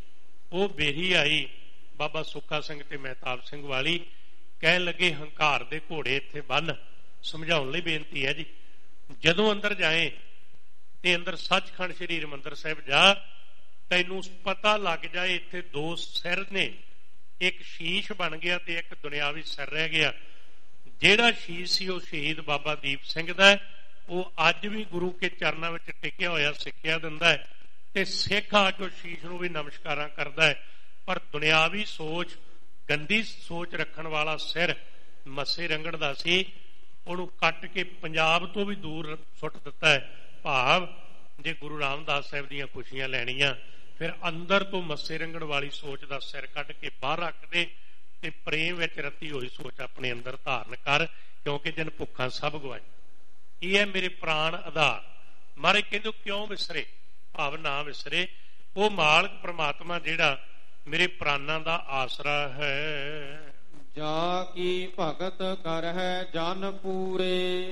[SPEAKER 1] ਉਹ ਬੇਰੀ ਆਈ ਬਾਬਾ ਸੁੱਖਾ ਸਿੰਘ ਤੇ ਮਹਿਤਾਬ ਸਿੰਘ ਵਾਲੀ, ਕਹਿਣ ਲੱਗੇ ਹੰਕਾਰ ਦੇ ਘੋੜੇ ਇੱਥੇ ਬੰਨ। ਸਮਝਾਉਣ ਲਈ ਬੇਨਤੀ ਹੈ ਜੀ, ਜਦੋਂ ਅੰਦਰ ਜਾਏ ਤੇ ਅੰਦਰ ਸੱਚਖੰਡ ਸ੍ਰੀ ਹਰਿਮੰਦਰ ਸਾਹਿਬ ਜਾ, ਤੈਨੂੰ ਪਤਾ ਲੱਗ ਜਾਏ ਇੱਥੇ ਦੋ ਸਿਰ ਨੇ, ਇੱਕ ਸ਼ੀਸ਼ ਬਣ ਗਿਆ ਤੇ ਇੱਕ ਦੁਨਿਆਵੀ ਸਿਰ ਰਹਿ ਗਿਆ। ਜਿਹੜਾ ਸ਼ੀਸ਼ ਸੀ ਉਹ ਸ਼ਹੀਦ ਬਾਬਾ ਦੀਪ ਸਿੰਘ ਦਾ, ਉਹ ਅੱਜ ਵੀ ਗੁਰੂ ਕੇ ਚਰਨਾਂ ਵਿੱਚ ਟਿਕਿਆ ਹੋਇਆ ਸਿੱਖਿਆ ਦਿੰਦਾ ਹੈ ਤੇ ਸਿੱਖ ਆ ਕੇ ਸ਼ੀਸ਼ ਨੂੰ ਵੀ ਨਮਸਕਾਰਾਂ ਕਰਦਾ ਹੈ। ਪਰ ਦੁਨਿਆਵੀ ਸੋਚ, ਗੰਦੀ ਸੋਚ ਰੱਖਣ ਵਾਲਾ ਸਿਰ ਮੱਸੇ ਰੰਗੜ ਦਾ ਸੀ, ਉਹਨੂੰ ਕੱਟ ਕੇ ਪੰਜਾਬ ਤੋਂ ਵੀ ਦੂਰ ਸੁੱਟ ਦਿੱਤਾ ਹੈ। ਭਾਵ ਜੇ ਗੁਰੂ ਰਾਮਦਾਸ ਸਾਹਿਬ ਦੀਆਂ ਖੁਸ਼ੀਆਂ ਲੈਣੀਆਂ, ਫਿਰ ਅੰਦਰ ਤੋਂ ਮੱਸੇ ਰੰਗੜ ਵਾਲੀ ਸੋਚ ਦਾ ਸਿਰ ਕੱਢ ਕੇ ਬਾਹਰ ਰੱਖ ਦੇ ਤੇ ਪ੍ਰੇਮ ਵਿੱਚ ਰਤੀ ਹੋਈ ਸੋਚ ਆਪਣੇ ਅੰਦਰ ਧਾਰਨ ਕਰ, ਕਿਉਂਕਿ ਜਿਨ ਭੁੱਖਾਂ ਸਭ ਗਵਾਏ। ਇਹ ਹੈ ਮੇਰੇ ਪ੍ਰਾਣ ਆਧਾਰ। ਮਹਾਰਾਜ ਕਹਿੰਦੇ ਕਿਉਂ ਵਿਸਰੇ, ਭਾਵ ਨਾ ਵਿਸਰੇ। ਉਹ ਮਾਲਕ ਪ੍ਰਮਾਤਮਾ ਜਿਹੜਾ ਮੇਰੇ ਪ੍ਰਾਣਾਂ ਦਾ ਆਸਰਾ ਹੈ।
[SPEAKER 2] ਜਾ ਕੀ ਭਗਤ ਕਰਹਿ ਜਨ ਪੂਰੇ,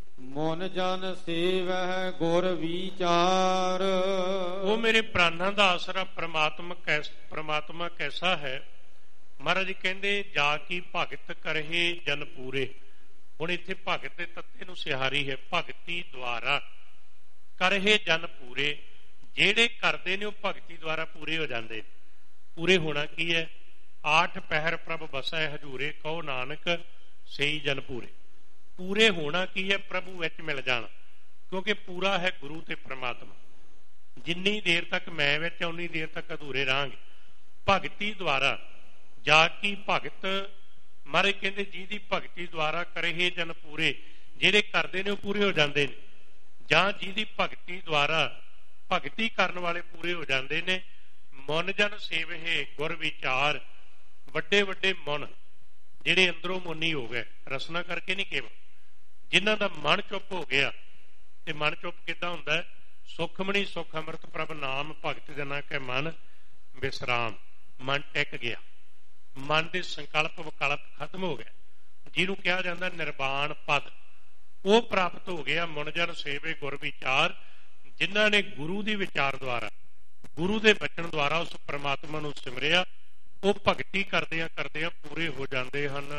[SPEAKER 2] ਮਨ ਜਨ ਸੇਵਹਿ ਗੁਰ ਵਿਚਾਰ।
[SPEAKER 1] ਉਹ ਮੇਰੇ ਪ੍ਰਾਣਾਂ ਦਾ ਆਸਰਾ ਪ੍ਰਮਾਤਮਾ ਕੈਸਾ ਹੈ। ਮਹਾਰਾਜ ਕਹਿੰਦੇ ਜਾ ਕੀ ਭਗਤ ਕਰਹਿ ਜਨ ਪੂਰੇ। ਹੁਣ ਇੱਥੇ ਭਗਤ ਦੇ ਤੱਤੇ ਨੂੰ ਸਿਹਾਰੀ ਹੈ, ਭਗਤੀ ਦੁਆਰਾ ਕਰਹਿ ਜਨ ਪੂਰੇ। ਜਿਹੜੇ ਕਰਦੇ ਨੇ ਉਹ ਭਗਤੀ ਦੁਆਰਾ ਪੂਰੇ ਹੋ ਜਾਂਦੇ। ਪੂਰੇ ਹੋਣਾ ਕੀ ਹੈ? 8 ਪਹਿਰ ਪ੍ਰਭ ਬਸੈ ਹਜੂਰੇ, ਕਹੋ ਨਾਨਕ ਸਈ ਜਨ ਪੂਰੇ। ਪੂਰੇ ਹੋਣਾ ਕੀ ਹੈ? ਪ੍ਰਭੂ ਵਿੱਚ ਮਿਲ ਜਾਣਾ, ਕਿਉਂਕਿ ਪੂਰਾ ਹੈ ਗੁਰੂ ਤੇ ਪ੍ਰਮਾਤਮਾ। ਜਿੰਨੀ ਦੇਰ ਤੱਕ ਮੈਂ ਵਿੱਚ ਉਨੀ ਦੇਰ ਤੱਕ ਅਧੂਰੇ ਰਹਾਂਗੇ। ਭਗਤੀ ਦੁਆਰਾ ਜਾ ਕੀ ਭਗਤ, ਮਹਾਰਾਜ ਕਹਿੰਦੇ ਜਿਹਦੀ ਭਗਤੀ ਦੁਆਰਾ ਕਰਹਿ ਜਨ ਪੂਰੇ, ਜਿਹੜੇ ਕਰਦੇ ਨੇ ਉਹ ਪੂਰੇ ਹੋ ਜਾਂਦੇ ਨੇ। ਜਾਂ ਜਿਹਦੀ ਭਗਤੀ ਦੁਆਰਾ ਭਗਤੀ ਕਰਨ ਵਾਲੇ ਪੂਰੇ ਹੋ ਜਾਂਦੇ ਨੇ। ਮਨ ਜਨ ਸੇਵਹਿ ਗੁਰ ਵਿਚਾਰ। ਵੱਡੇ ਵੱਡੇ ਮਨ ਜਿਹੜੇ ਅੰਦਰੋਂ ਮੋਨੀ ਹੋ ਗਏ, ਰਸਨਾ ਕਰਕੇ ਨਹੀਂ ਕੇਵਲ, ਜਿਨ੍ਹਾਂ ਦਾ ਮਨ ਚੁੱਪ ਹੋ ਗਿਆ। ਤੇ ਮਨ ਚੁੱਪ ਕਿੱਦਾਂ ਹੁੰਦਾ? ਸੁਖਮਣੀ ਸੁਖ ਅੰਮ੍ਰਿਤ ਪ੍ਰਭ ਨਾਮ, ਭਗਤ ਜਨਾ ਕੈ ਮਨ ਵਿਸਰਾਮ। ਮਨ ਟਿਕ ਗਿਆ, ਮਨ ਦੇ ਸੰਕਲਪ ਵਿਕਲਪ ਖਤਮ ਹੋ ਗਏ, ਜਿਹਨੂੰ ਕਿਹਾ ਜਾਂਦਾ ਨਿਰਵਾਣ ਪਦ, ਉਹ ਪ੍ਰਾਪਤ ਹੋ ਗਿਆ। ਮਨ ਜਨ ਸੇਵੇ ਗੁਰ ਵਿਚਾਰ। ਜਿਨ੍ਹਾਂ ਨੇ ਗੁਰੂ ਦੀ ਵਿਚਾਰ ਦੁਆਰਾ, ਗੁਰੂ ਦੇ ਬਚਨ ਦੁਆਰਾ ਉਸ ਪ੍ਰਮਾਤਮਾ ਨੂੰ ਸਿਮਰਿਆ, ਉਹ ਭਗਤੀ ਕਰਦਿਆਂ ਕਰਦਿਆਂ ਪੂਰੇ ਹੋ ਜਾਂਦੇ ਹਨ।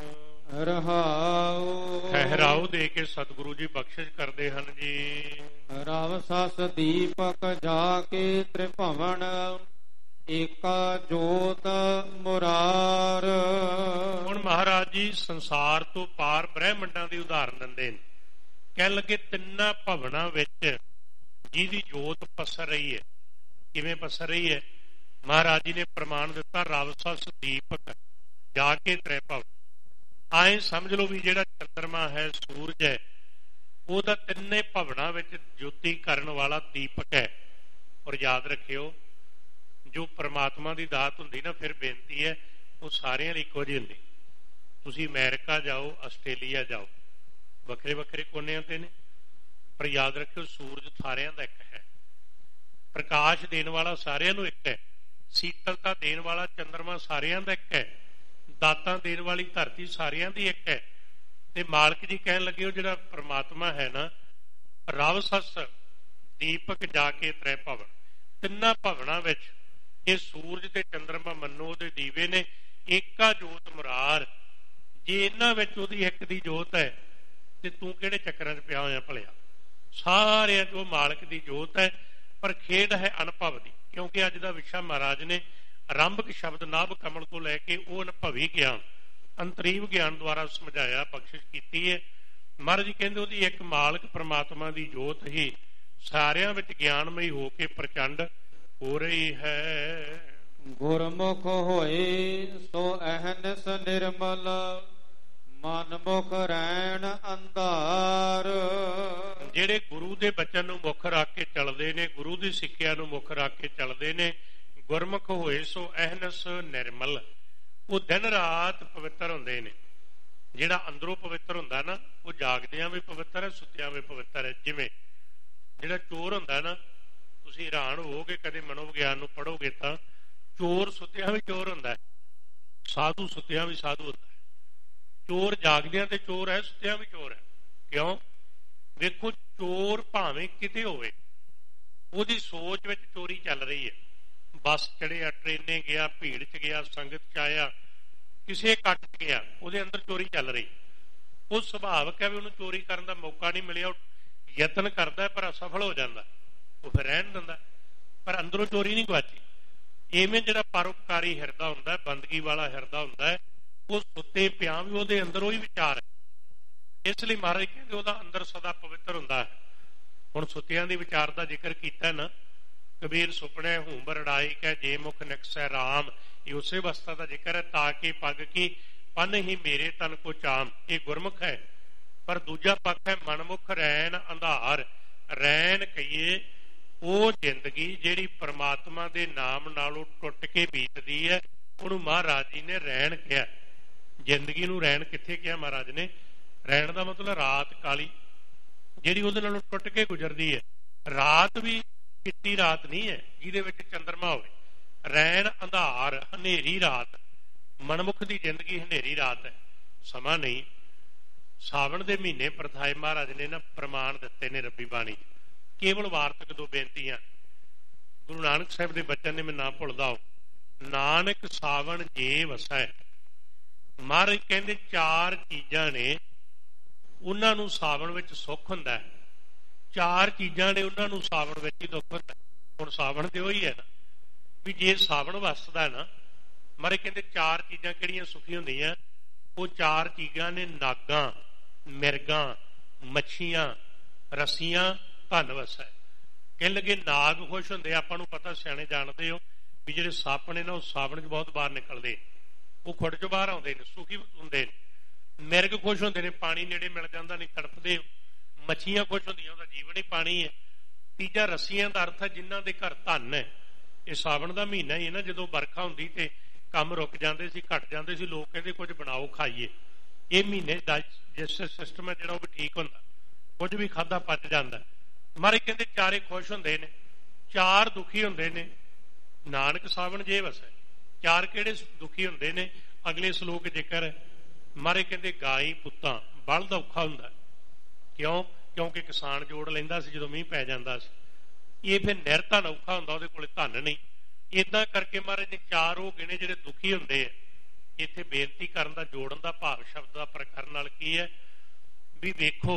[SPEAKER 2] ਰਹਾਉ
[SPEAKER 1] ਠਹਿਰਾਓ ਦੇ ਕੇ ਸਤਿਗੁਰੂ ਜੀ ਬਖਸ਼ਿਸ਼ ਕਰਦੇ ਹਨ ਜੀ।
[SPEAKER 2] ਰਵ ਸਸ ਦੀਪਕ ਜਾ ਕੇ ਤ੍ਰਿਭਵਨ, ਏਕਾ ਜੋਤ ਮੁਰਾਰ।
[SPEAKER 1] ਹੁਣ ਮਹਾਰਾਜ ਜੀ ਸੰਸਾਰ ਤੋਂ ਪਾਰ ਬ੍ਰਹਿਮੰਡਾਂ ਦੀ ਉਦਾਹਰਨ ਦਿੰਦੇ ਨੇ। ਕਹਿਣ ਲੱਗੇ ਤਿੰਨਾਂ ਭਵਨਾਂ ਵਿੱਚ ਜਿਹਦੀ ਜੋਤ ਪਸਰ ਰਹੀ ਹੈ। ਕਿਵੇਂ ਪਸਰ ਰਹੀ ਹੈ? ਮਹਾਰਾਜ ਜੀ ਨੇ ਪ੍ਰਮਾਣ ਦਿੱਤਾ, ਰਵ ਸਸ ਦੀਪਕ ਜਾ ਕੇ ਤ੍ਰੈ ਭਵਨ। ਆਏ ਸਮਝ ਲਓ ਵੀ ਜਿਹੜਾ ਚੰਦਰਮਾ ਹੈ, ਸੂਰਜ ਹੈ, ਉਹਦਾ ਤਿੰਨੇ ਭਵਨਾਂ ਵਿੱਚ ਜੋਤੀ ਕਰਨ ਵਾਲਾ ਦੀਪਕ ਹੈ। ਔਰ ਯਾਦ ਰੱਖਿਓ, ਜੋ ਪ੍ਰਮਾਤਮਾ ਦੀ ਦਾਤ ਹੁੰਦੀ ਨਾ, ਫਿਰ ਬੇਨਤੀ ਹੈ ਉਹ ਸਾਰਿਆਂ ਲਈ ਇੱਕੋ ਜਿਹੀ ਹੁੰਦੀ। ਤੁਸੀਂ ਅਮਰੀਕਾ ਜਾਓ, ਆਸਟ੍ਰੇਲੀਆ ਜਾਓ, ਵੱਖਰੇ ਵੱਖਰੇ ਕੋਨਿਆਂ ਤੇ ਨੇ, ਪਰ ਯਾਦ ਰੱਖਿਓ ਸੂਰਜ ਸਾਰਿਆਂ ਦਾ ਇੱਕ ਹੈ। ਪ੍ਰਕਾਸ਼ ਦੇਣ ਵਾਲਾ ਸਾਰਿਆਂ ਨੂੰ ਇੱਕ ਹੈ। ਸੀਤਲਤਾ ਦੇਣ ਵਾਲਾ ਚੰਦਰਮਾ ਸਾਰਿਆਂ ਦਾ ਇੱਕ ਹੈ। ਦਾਤਾਂ ਦੇਣ ਵਾਲੀ ਧਰਤੀ ਸਾਰਿਆਂ ਦੀ ਇੱਕ ਹੈ। ਤੇ ਮਾਲਕ ਜੀ ਕਹਿਣ ਲੱਗੇ ਉਹ ਜਿਹੜਾ ਪ੍ਰਮਾਤਮਾ ਹੈ ਨਾ, ਰਵ ਸਸ ਦੀਪਕ ਜਾ ਕੇ ਤ੍ਰੈ ਭਵਨ। ਤਿੰਨਾਂ ਭਵਨਾਂ ਵਿੱਚ ਇਹ ਸੂਰਜ ਤੇ ਚੰਦਰਮਾ ਮੰਨੋ ਉਹਦੇ ਦੀਵੇ ਨੇ। ਏਕਾ ਜੋਤ ਮੁਰਾਰ। ਜੇ ਇਹਨਾਂ ਵਿੱਚ ਉਹਦੀ ਇੱਕ ਦੀ ਜੋਤ ਹੈ ਤੇ ਤੂੰ ਕਿਹੜੇ ਚੱਕਰਾਂ 'ਚ ਪਿਆ ਹੋਇਆ ਭਲਿਆ? ਸਾਰਿਆਂ 'ਚ ਉਹ ਮਾਲਕ ਦੀ ਜੋਤ ਹੈ, ਪਰ ਖੇਡ ਹੈ ਅਨੁਭਵ ਦੀ। ਕਿਉਂਕਿ ਅੱਜ ਦਾ ਵਿਸ਼ਾ ਮਹਾਰਾਜ ਨੇ ਆਰੰਭਕ ਸ਼ਬਦ ਨਾਭ ਕਮਲ ਤੋਂ ਲੈ ਕੇ ਉਹ ਅਨੁਭਵੀ ਗਿਆਨ, ਅੰਤਰੀਵ ਗਿਆਨ ਦੁਆਰਾ ਸਮਝਾਇਆ, ਬਖਸ਼ਿਸ਼ ਕੀਤੀ ਹੈ। ਮਹਾਰਾਜ ਜੀ ਕਹਿੰਦੇ ਉਹਦੀ ਇੱਕ ਮਾਲਕ ਪ੍ਰਮਾਤਮਾ ਦੀ ਜੋਤ ਹੀ ਸਾਰਿਆਂ ਵਿੱਚ ਗਿਆਨਮਈ ਹੋ ਕੇ ਪ੍ਰਚੰਡ ਹੋ ਰਹੀ ਹੈ।
[SPEAKER 2] ਗੁਰਮੁਖ ਹੋਏ ਸੋ ਅਹਨਸ ਨਿਰਮਲ, ਮਨ ਮੁਖ ਰਹਿਣ ਅੰਧਾਰ।
[SPEAKER 1] ਜਿਹੜੇ ਗੁਰੂ ਦੇ ਬਚਨ ਨੂੰ ਮੁੱਖ ਰੱਖ ਕੇ ਚੱਲਦੇ ਨੇ, ਗੁਰੂ ਦੀ ਸਿੱਖਿਆ ਨੂੰ ਮੁੱਖ ਰੱਖ ਕੇ ਚੱਲਦੇ ਨੇ, ਗੁਰਮੁਖ ਹੋਏ ਸੋ ਅਹਨਸ ਨਿਰਮਲ, ਉਹ ਦਿਨ ਰਾਤ ਪਵਿੱਤਰ ਹੁੰਦੇ ਨੇ। ਜਿਹੜਾ ਅੰਦਰੋਂ ਪਵਿੱਤਰ ਹੁੰਦਾ ਨਾ, ਉਹ ਜਾਗਦਿਆਂ ਵੀ ਪਵਿੱਤਰ ਹੈ, ਸੁੱਤਿਆਂ ਵੀ ਪਵਿੱਤਰ ਹੈ। ਜਿਵੇਂ ਜਿਹੜਾ ਚੋਰ ਹੁੰਦਾ ਨਾ, ਤੁਸੀਂ ਹੈਰਾਨ ਹੋਵੋਗੇ ਕਦੇ ਮਨੋਵਿਗਿਆਨ ਨੂੰ ਪੜ੍ਹੋਗੇ ਤਾਂ, ਚੋਰ ਸੁੱਤਿਆਂ ਵੀ ਚੋਰ ਹੁੰਦਾ ਹੈ, ਸਾਧੂ ਸੁੱਤਿਆਂ ਵੀ ਸਾਧੂ ਹੁੰਦਾ ਹੈ। ਚੋਰ ਜਾਗਦਿਆਂ ਤੇ ਚੋਰ ਹੈ, ਸੁੱਤਿਆਂ ਵੀ ਚੋਰ ਹੈ। ਕਿਉਂ? ਵੇਖੋ, ਚੋਰ ਭਾਵੇਂ ਕਿਤੇ ਹੋਵੇ, ਉਹਦੀ ਸੋਚ ਵਿੱਚ ਚੋਰੀ ਚੱਲ ਰਹੀ ਹੈ। ਬੱਸ ਚੜਿਆ, ਟ੍ਰੇਨੇ ਗਿਆ, ਭੀੜ ਚ ਗਿਆ, ਸੰਗਤ ਚ ਆਇਆ, ਕਿਸੇ ਇਕੱਠ ਚ ਗਿਆ, ਉਹਦੇ ਅੰਦਰ ਚੋਰੀ ਚੱਲ ਰਹੀ। ਉਹ ਸੁਭਾਵਕ ਹੈ ਵੀ ਉਹਨੂੰ ਚੋਰੀ ਕਰਨ ਦਾ ਮੌਕਾ ਨਹੀਂ ਮਿਲਿਆ, ਉਹ ਯਤਨ ਕਰਦਾ ਪਰ ਅਸਫਲ ਹੋ ਜਾਂਦਾ, ਉਹ ਫਿਰ ਰਹਿਣ ਦਿੰਦਾ, ਪਰ ਅੰਦਰੋਂ ਚੋਰੀ ਨਹੀਂ ਗਵਾਚੀ। ਇਵੇਂ ਜਿਹੜਾ ਪਰਉਪਕਾਰੀ ਹਿਰਦਾ ਹੁੰਦਾ, ਬੰਦਗੀ ਵਾਲਾ ਹਿਰਦਾ ਹੁੰਦਾ ਹੈ, ਉਹ ਸੁੱਤੇ ਪਿਆ ਵੀ ਉਹਦੇ ਅੰਦਰ ਉਹੀ ਵਿਚਾਰ ਹੈ। ਇਸ ਲਈ ਮਹਾਰਾਜ ਕਹਿੰਦੇ ਉਹਦਾ ਅੰਦਰ ਸਦਾ ਪਵਿੱਤਰ ਹੁੰਦਾ ਹੈ। ਹੁਣ ਸੁੱਤਿਆਂ ਦੀ ਵਿਚਾਰ ਦਾ ਜ਼ਿਕਰ ਕੀਤਾ ਨਾ, ਕਬੀਰ ਸੁਪਨੇ ਹੂੰਬਰ ਰੜਾਈ ਕਹਿ ਜੇ ਮੁਖ ਨਿਕਸੈ ਰਾਮ, ਇਹ ਉਸੇ ਅਵਸਥਾ ਦਾ ਜ਼ਿਕਰ ਹੈ। ਤਾਂ ਕਿ ਪੱਗ ਕੀ ਪਨ ਹੀ ਮੇਰੇ ਤਨ ਕੋ ਚਾਮ, ਇਹ ਗੁਰਮੁਖ ਹੈ। ਪਰ ਦੂਜਾ ਪੱਖ ਹੈ ਮਨਮੁਖ ਰੈਣ ਅੰਧਾਰ। ਰੈਣ ਕਹੀਏ ਉਹ ਜ਼ਿੰਦਗੀ ਜਿਹੜੀ ਪਰਮਾਤਮਾ ਦੇ ਨਾਮ ਨਾਲੋਂ ਟੁੱਟ ਕੇ ਬੀਤਦੀ ਹੈ, ਉਹਨੂੰ ਮਹਾਰਾਜ ਜੀ ਨੇ ਰੈਣ ਕਿਹਾ। ਜ਼ਿੰਦਗੀ ਨੂੰ ਰੈਣ ਕਿੱਥੇ ਕਿਹਾ ਮਹਾਰਾਜ ਨੇ? ਰੈਣ ਦਾ ਮਤਲਬ ਰਾਤ ਕਾਲੀ, ਜਿਹੜੀ ਉਹਦੇ ਨਾਲੋਂ ਟੁੱਟ ਕੇ ਗੁਜ਼ਰਦੀ ਹੈ। ਰਾਤ ਵੀ ਚਿੱਟੀ ਰਾਤ ਨਹੀਂ ਹੈ ਜਿਹਦੇ ਵਿੱਚ ਚੰਦਰਮਾ ਹੋਵੇ। ਰੈਣ ਅੰਧਾਰ, ਹਨੇਰੀ ਰਾਤ। ਮਨਮੁਖ ਦੀ ਜ਼ਿੰਦਗੀ ਹਨੇਰੀ ਰਾਤ ਹੈ, ਸਮਾਂ ਨਹੀਂ। ਸਾਵਣ ਦੇ ਮਹੀਨੇ ਪ੍ਰਥਾਏ ਮਹਾਰਾਜ ਨੇ ਨਾ ਪ੍ਰਮਾਣ ਦਿੱਤੇ ਨੇ ਰੱਬੀ ਬਾਣੀ। ਕੇਵਲ ਵਾਰਤਕ ਦੋ ਬੇਨਤੀਆਂ। ਗੁਰੂ ਨਾਨਕ ਸਾਹਿਬ ਦੇ ਬਚਨ ਨੇ, ਮੈਂ ਨਾ ਭੁੱਲਦਾ ਹੋ, ਨਾਨਕ ਸਾਵਣ ਜੇ ਵਸੈ। ਮਹਾਰਾਜ ਕਹਿੰਦੇ ਚਾਰ ਚੀਜ਼ਾਂ ਨੇ ਉਹਨਾਂ ਨੂੰ ਸਾਵਣ ਵਿੱਚ ਸੁੱਖ ਹੁੰਦਾ ਹੈ, ਚਾਰ ਚੀਜ਼ਾਂ ਨੇ ਉਹਨਾਂ ਨੂੰ ਸਾਵਣ ਵਿੱਚ ਹੀ ਦੁੱਖ ਹੁੰਦਾ। ਹੁਣ ਸਾਵਣ ਤੇ ਉਹੀ ਹੈ ਨਾ ਵੀ ਜੇ ਸਾਵਣ ਵਸਦਾ ਨਾ, ਮਹਾਰਾਜ ਕਹਿੰਦੇ ਚਾਰ ਚੀਜ਼ਾਂ ਕਿਹੜੀਆਂ ਸੁਖੀ ਹੁੰਦੀਆਂ? ਉਹ ਚਾਰ ਚੀਜ਼ਾਂ ਨੇ ਨਾਗਾਂ, ਮਿਰਗਾਂ, ਮੱਛੀਆਂ, ਰੱਸੀਆਂ, ਧਨ ਵਸੈ। ਕਹਿਣ ਲੱਗੇ ਨਾਗ ਖੁਸ਼ ਹੁੰਦੇ, ਆਪਾਂ ਨੂੰ ਪਤਾ, ਸਿਆਣੇ ਜਾਣਦੇ ਹੋ ਵੀ ਜਿਹੜੇ ਸੱਪ ਨੇ ਨਾ ਉਹ ਸਾਵਣ ਚ ਬਹੁਤ ਬਾਹਰ ਨਿਕਲਦੇ, ਉਹ ਖੁੱਡ ਚੋਂ ਬਾਹਰ ਆਉਂਦੇ ਨੇ, ਸੁਖੀ ਹੁੰਦੇ ਨੇ। ਮਿਰਗ ਖੁਸ਼ ਹੁੰਦੇ ਨੇ, ਪਾਣੀ ਨੇੜੇ ਮਿਲ ਜਾਂਦਾ ਨਹੀਂ ਤੜਪਦੇ। ਮੱਛੀਆਂ ਖੁਸ਼ ਹੁੰਦੀਆਂ, ਉਹਦਾ ਜੀਵਨ ਹੀ ਪਾਣੀ ਹੈ। ਤੀਜਾ ਰੱਸੀਆਂ ਦਾ ਅਰਥ ਹੈ ਜਿਨ੍ਹਾਂ ਦੇ ਘਰ ਧਨ ਹੈ। ਇਹ ਸਾਵਣ ਦਾ ਮਹੀਨਾ ਹੀ ਹੈ ਨਾ, ਜਦੋਂ ਵਰਖਾ ਹੁੰਦੀ ਤੇ ਕੰਮ ਰੁਕ ਜਾਂਦੇ ਸੀ, ਘਟ ਜਾਂਦੇ ਸੀ, ਲੋਕ ਕਹਿੰਦੇ ਕੁਝ ਬਣਾਓ ਖਾਈਏ। ਇਹ ਮਹੀਨੇ ਡਾਈਜੈਸਟਿਵ ਸਿਸਟਮ ਹੈ ਜਿਹੜਾ ਉਹ ਵੀ ਠੀਕ ਹੁੰਦਾ, ਕੁਝ ਵੀ ਖਾਧਾ ਪਚ ਜਾਂਦਾ। ਮਹਾਰਾਜ ਕਹਿੰਦੇ ਚਾਰੇ ਖੁਸ਼ ਹੁੰਦੇ ਨੇ, ਚਾਰ ਦੁਖੀ ਹੁੰਦੇ ਨੇ। ਨਾਨਕ ਸਾਵਣ ਜੇ ਵਸੈ। ਚਾਰ ਕਿਹੜੇ ਦੁਖੀ ਹੁੰਦੇ ਨੇ? ਅਗਲੇ ਸ਼ਲੋਕ ਜ਼ਿਕਰ ਹੈ। ਮਹਾਰਾਜ ਕਹਿੰਦੇ ਗਾਈ ਪੁੱਤਾਂ, ਬਲਦ ਔਖਾ ਹੁੰਦਾ। ਕਿਉਂ? ਕਿਉਂਕਿ ਕਿਸਾਨ ਜੋੜ ਲੈਂਦਾ ਸੀ ਜਦੋਂ ਮੀਂਹ ਪੈ ਜਾਂਦਾ ਸੀ। ਇਹ ਫਿਰ ਨਿਰਧਨ ਔਖਾ ਹੁੰਦਾ, ਉਹਦੇ ਕੋਲੇ ਧਨ ਨਹੀਂ। ਏਦਾਂ ਕਰਕੇ ਮਹਾਰਾਜ ਨੇ ਚਾਰ ਉਹ ਗਿਣੇ ਜਿਹੜੇ ਦੁਖੀ ਹੁੰਦੇ ਆ। ਇੱਥੇ ਬੇਨਤੀ ਕਰਨ ਦਾ, ਜੋੜਨ ਦਾ ਭਾਵ ਸ਼ਬਦ ਦਾ ਪ੍ਰਕਰਨ ਨਾਲ ਕੀ ਹੈ ਵੀ ਵੇਖੋ,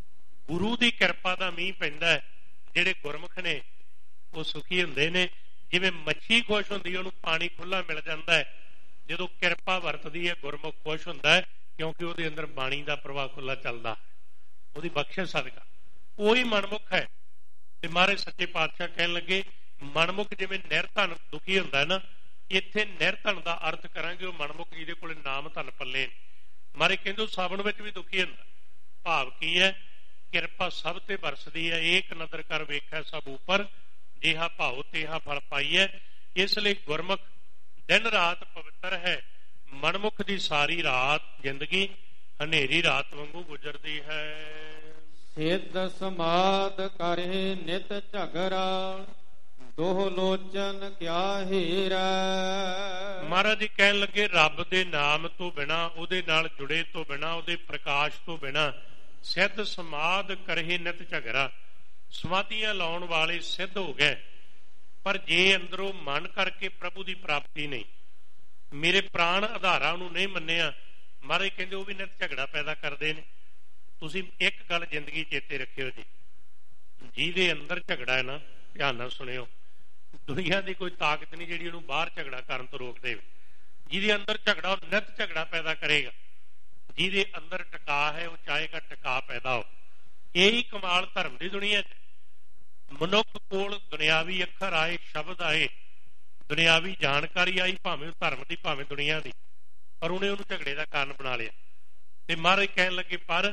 [SPEAKER 1] ਗੁਰੂ ਦੀ ਕਿਰਪਾ ਦਾ ਮੀਂਹ ਪੈਂਦਾ ਹੈ, ਜਿਹੜੇ ਗੁਰਮੁਖ ਨੇ ਉਹ ਸੁਖੀ ਹੁੰਦੇ ਨੇ। ਜਿਵੇਂ ਮੱਛੀ ਖੁਸ਼ ਹੁੰਦੀ, ਉਹਨੂੰ ਪਾਣੀ ਖੁੱਲਾ ਮਿਲ ਜਾਂਦਾ ਹੈ। ਜਦੋਂ ਕਿਰਪਾ ਵਰਤਦੀ ਹੈ, ਗੁਰਮੁਖ ਖੁਸ਼ ਹੁੰਦਾ ਹੈ, ਕਿਉਂਕਿ ਉਹਦੇ ਅੰਦਰ ਬਾਣੀ ਦਾ ਪ੍ਰਵਾਹ ਖੁੱਲਾ ਚੱਲਦਾ, ਉਹਦੀ ਬਖਸ਼ਿਸ਼ ਸਦਕਾ। ਉਹੀ ਮਨਮੁਖ ਹੈ। ਤੇ ਮਹਾਰਾਜ ਸੱਚੇ ਪਾਤਸ਼ਾਹ ਕਹਿਣ ਲੱਗੇ ਮਨਮੁਖ ਜਿਵੇਂ ਨਿਰਧਨ ਦੁਖੀ ਹੁੰਦਾ ਨਾ, ਇੱਥੇ ਨਿਰਧਨ ਦਾ ਅਰਥ ਕਰਾਂਗੇ ਉਹ ਮਨਮੁਖ ਜਿਹਦੇ ਕੋਲੇ ਨਾਮ ਧਨ ਪੱਲੇ ਨੇ। ਮਹਾਰਾਜ ਕਹਿੰਦੇ ਉਹ ਸਾਵਣ ਵਿੱਚ ਵੀ ਦੁਖੀ ਹੁੰਦਾ। ਭਾਵ ਕੀ ਹੈ? ਕਿਰਪਾ ਸਭ ਤੇ ਵਰਸਦੀ ਹੈ। ਏਕ ਨਦਰ ਕਰ ਵੇਖੈ ਸਭ ਉਪਰ, ਜਿਹਾ ਭਾਉ ਤੇਹਾ ਫਲ ਪਾਈਐ। ਇਸ ਲਈ ਗੁਰਮੁਖ ਦਿਨ ਰਾਤ ਪਵਿੱਤਰ ਹੈ। ਮਨਮੁਖ ਦੀ ਸਾਰੀ ਰਾਤ ਜ਼ਿੰਦਗੀ ਹਨੇਰੀ ਰਾਤ ਵਾਂਗੂ ਗੁਜ਼ਰਦੀ ਹੈ।
[SPEAKER 2] ਸਿੱਧ ਸਮਾਦ ਕਰੇ ਨਿਤ ਝਗੜਾ, ਦੋਹ ਲੋਚਨ ਕਿਆ ਹੀਰਾ।
[SPEAKER 1] ਮਹਾਰਾਜ ਜੀ ਕਹਿਣ ਲੱਗੇ ਰੱਬ ਦੇ ਨਾਮ ਤੋਂ ਬਿਨਾ, ਉਹਦੇ ਨਾਲ ਜੁੜੇ ਤੋਂ ਬਿਨਾ, ਉਹਦੇ ਪ੍ਰਕਾਸ਼ ਤੋਂ ਬਿਨਾ ਸਿੱਧ ਸਮਾਦ ਕਰੇ ਨਿਤ ਝਗੜਾ। ਸਮਾਧੀਆਂ ਲਾਉਣ ਵਾਲੇ ਸਿੱਧ ਹੋ ਗਏ, ਪਰ ਜੇ ਅੰਦਰੋਂ ਮਨ ਕਰਕੇ ਪ੍ਰਭੂ ਦੀ ਪ੍ਰਾਪਤੀ ਨਹੀਂ, ਮੇਰੇ ਪ੍ਰਾਣ ਆਧਾਰਾ ਨੂੰ ਨਹੀਂ ਮੰਨਿਆ, ਮਹਾਰਾਜ ਕਹਿੰਦੇ ਉਹ ਵੀ ਨਿਤ ਝਗੜਾ ਪੈਦਾ ਕਰਦੇ ਨੇ। ਤੁਸੀਂ ਇੱਕ ਗੱਲ ਜ਼ਿੰਦਗੀ ਚੇਤੇ ਰੱਖਿਓ ਜੀ, ਜਿਹਦੇ ਅੰਦਰ ਝਗੜਾ ਹੈ ਨਾ, ਧਿਆਨ ਨਾਲ ਸੁਣਿਓ, ਦੁਨੀਆ ਦੀ ਕੋਈ ਤਾਕਤ ਨਹੀਂ ਜਿਹੜੀ ਉਹਨੂੰ ਬਾਹਰ ਝਗੜਾ ਕਰਨ ਤੋਂ ਰੋਕ ਦੇਵੇ। ਜਿਹਦੇ ਅੰਦਰ ਝਗੜਾ, ਉਹ ਨਿਤ ਝਗੜਾ ਪੈਦਾ ਕਰੇਗਾ। ਜਿਹਦੇ ਅੰਦਰ ਟਿਕਾ ਹੈ, ਉਹ ਚਾਹੇਗਾ ਟਿਕਾ ਪੈਦਾ ਹੋ। ਇਹੀ ਕਮਾਲ ਧਰਮ ਦੀ ਦੁਨੀਆ 'ਚ। ਮਨੁੱਖ ਕੋਲ ਦੁਨਿਆਵੀ ਅੱਖਰ ਆਏ, ਸ਼ਬਦ ਆਏ, ਦੁਨਿਆਵੀ ਜਾਣਕਾਰੀ ਆਈ, ਭਾਵੇਂ ਧਰਮ ਦੀ ਭਾਵੇਂ ਦੁਨੀਆ ਦੀ, ਪਰ ਉਹਨੇ ਉਹਨੂੰ ਝਗੜੇ ਦਾ ਕਾਰਨ ਬਣਾ ਲਿਆ। ਤੇ ਮਹਾਰਾਜ ਕਹਿਣ ਲੱਗੇ ਪਰ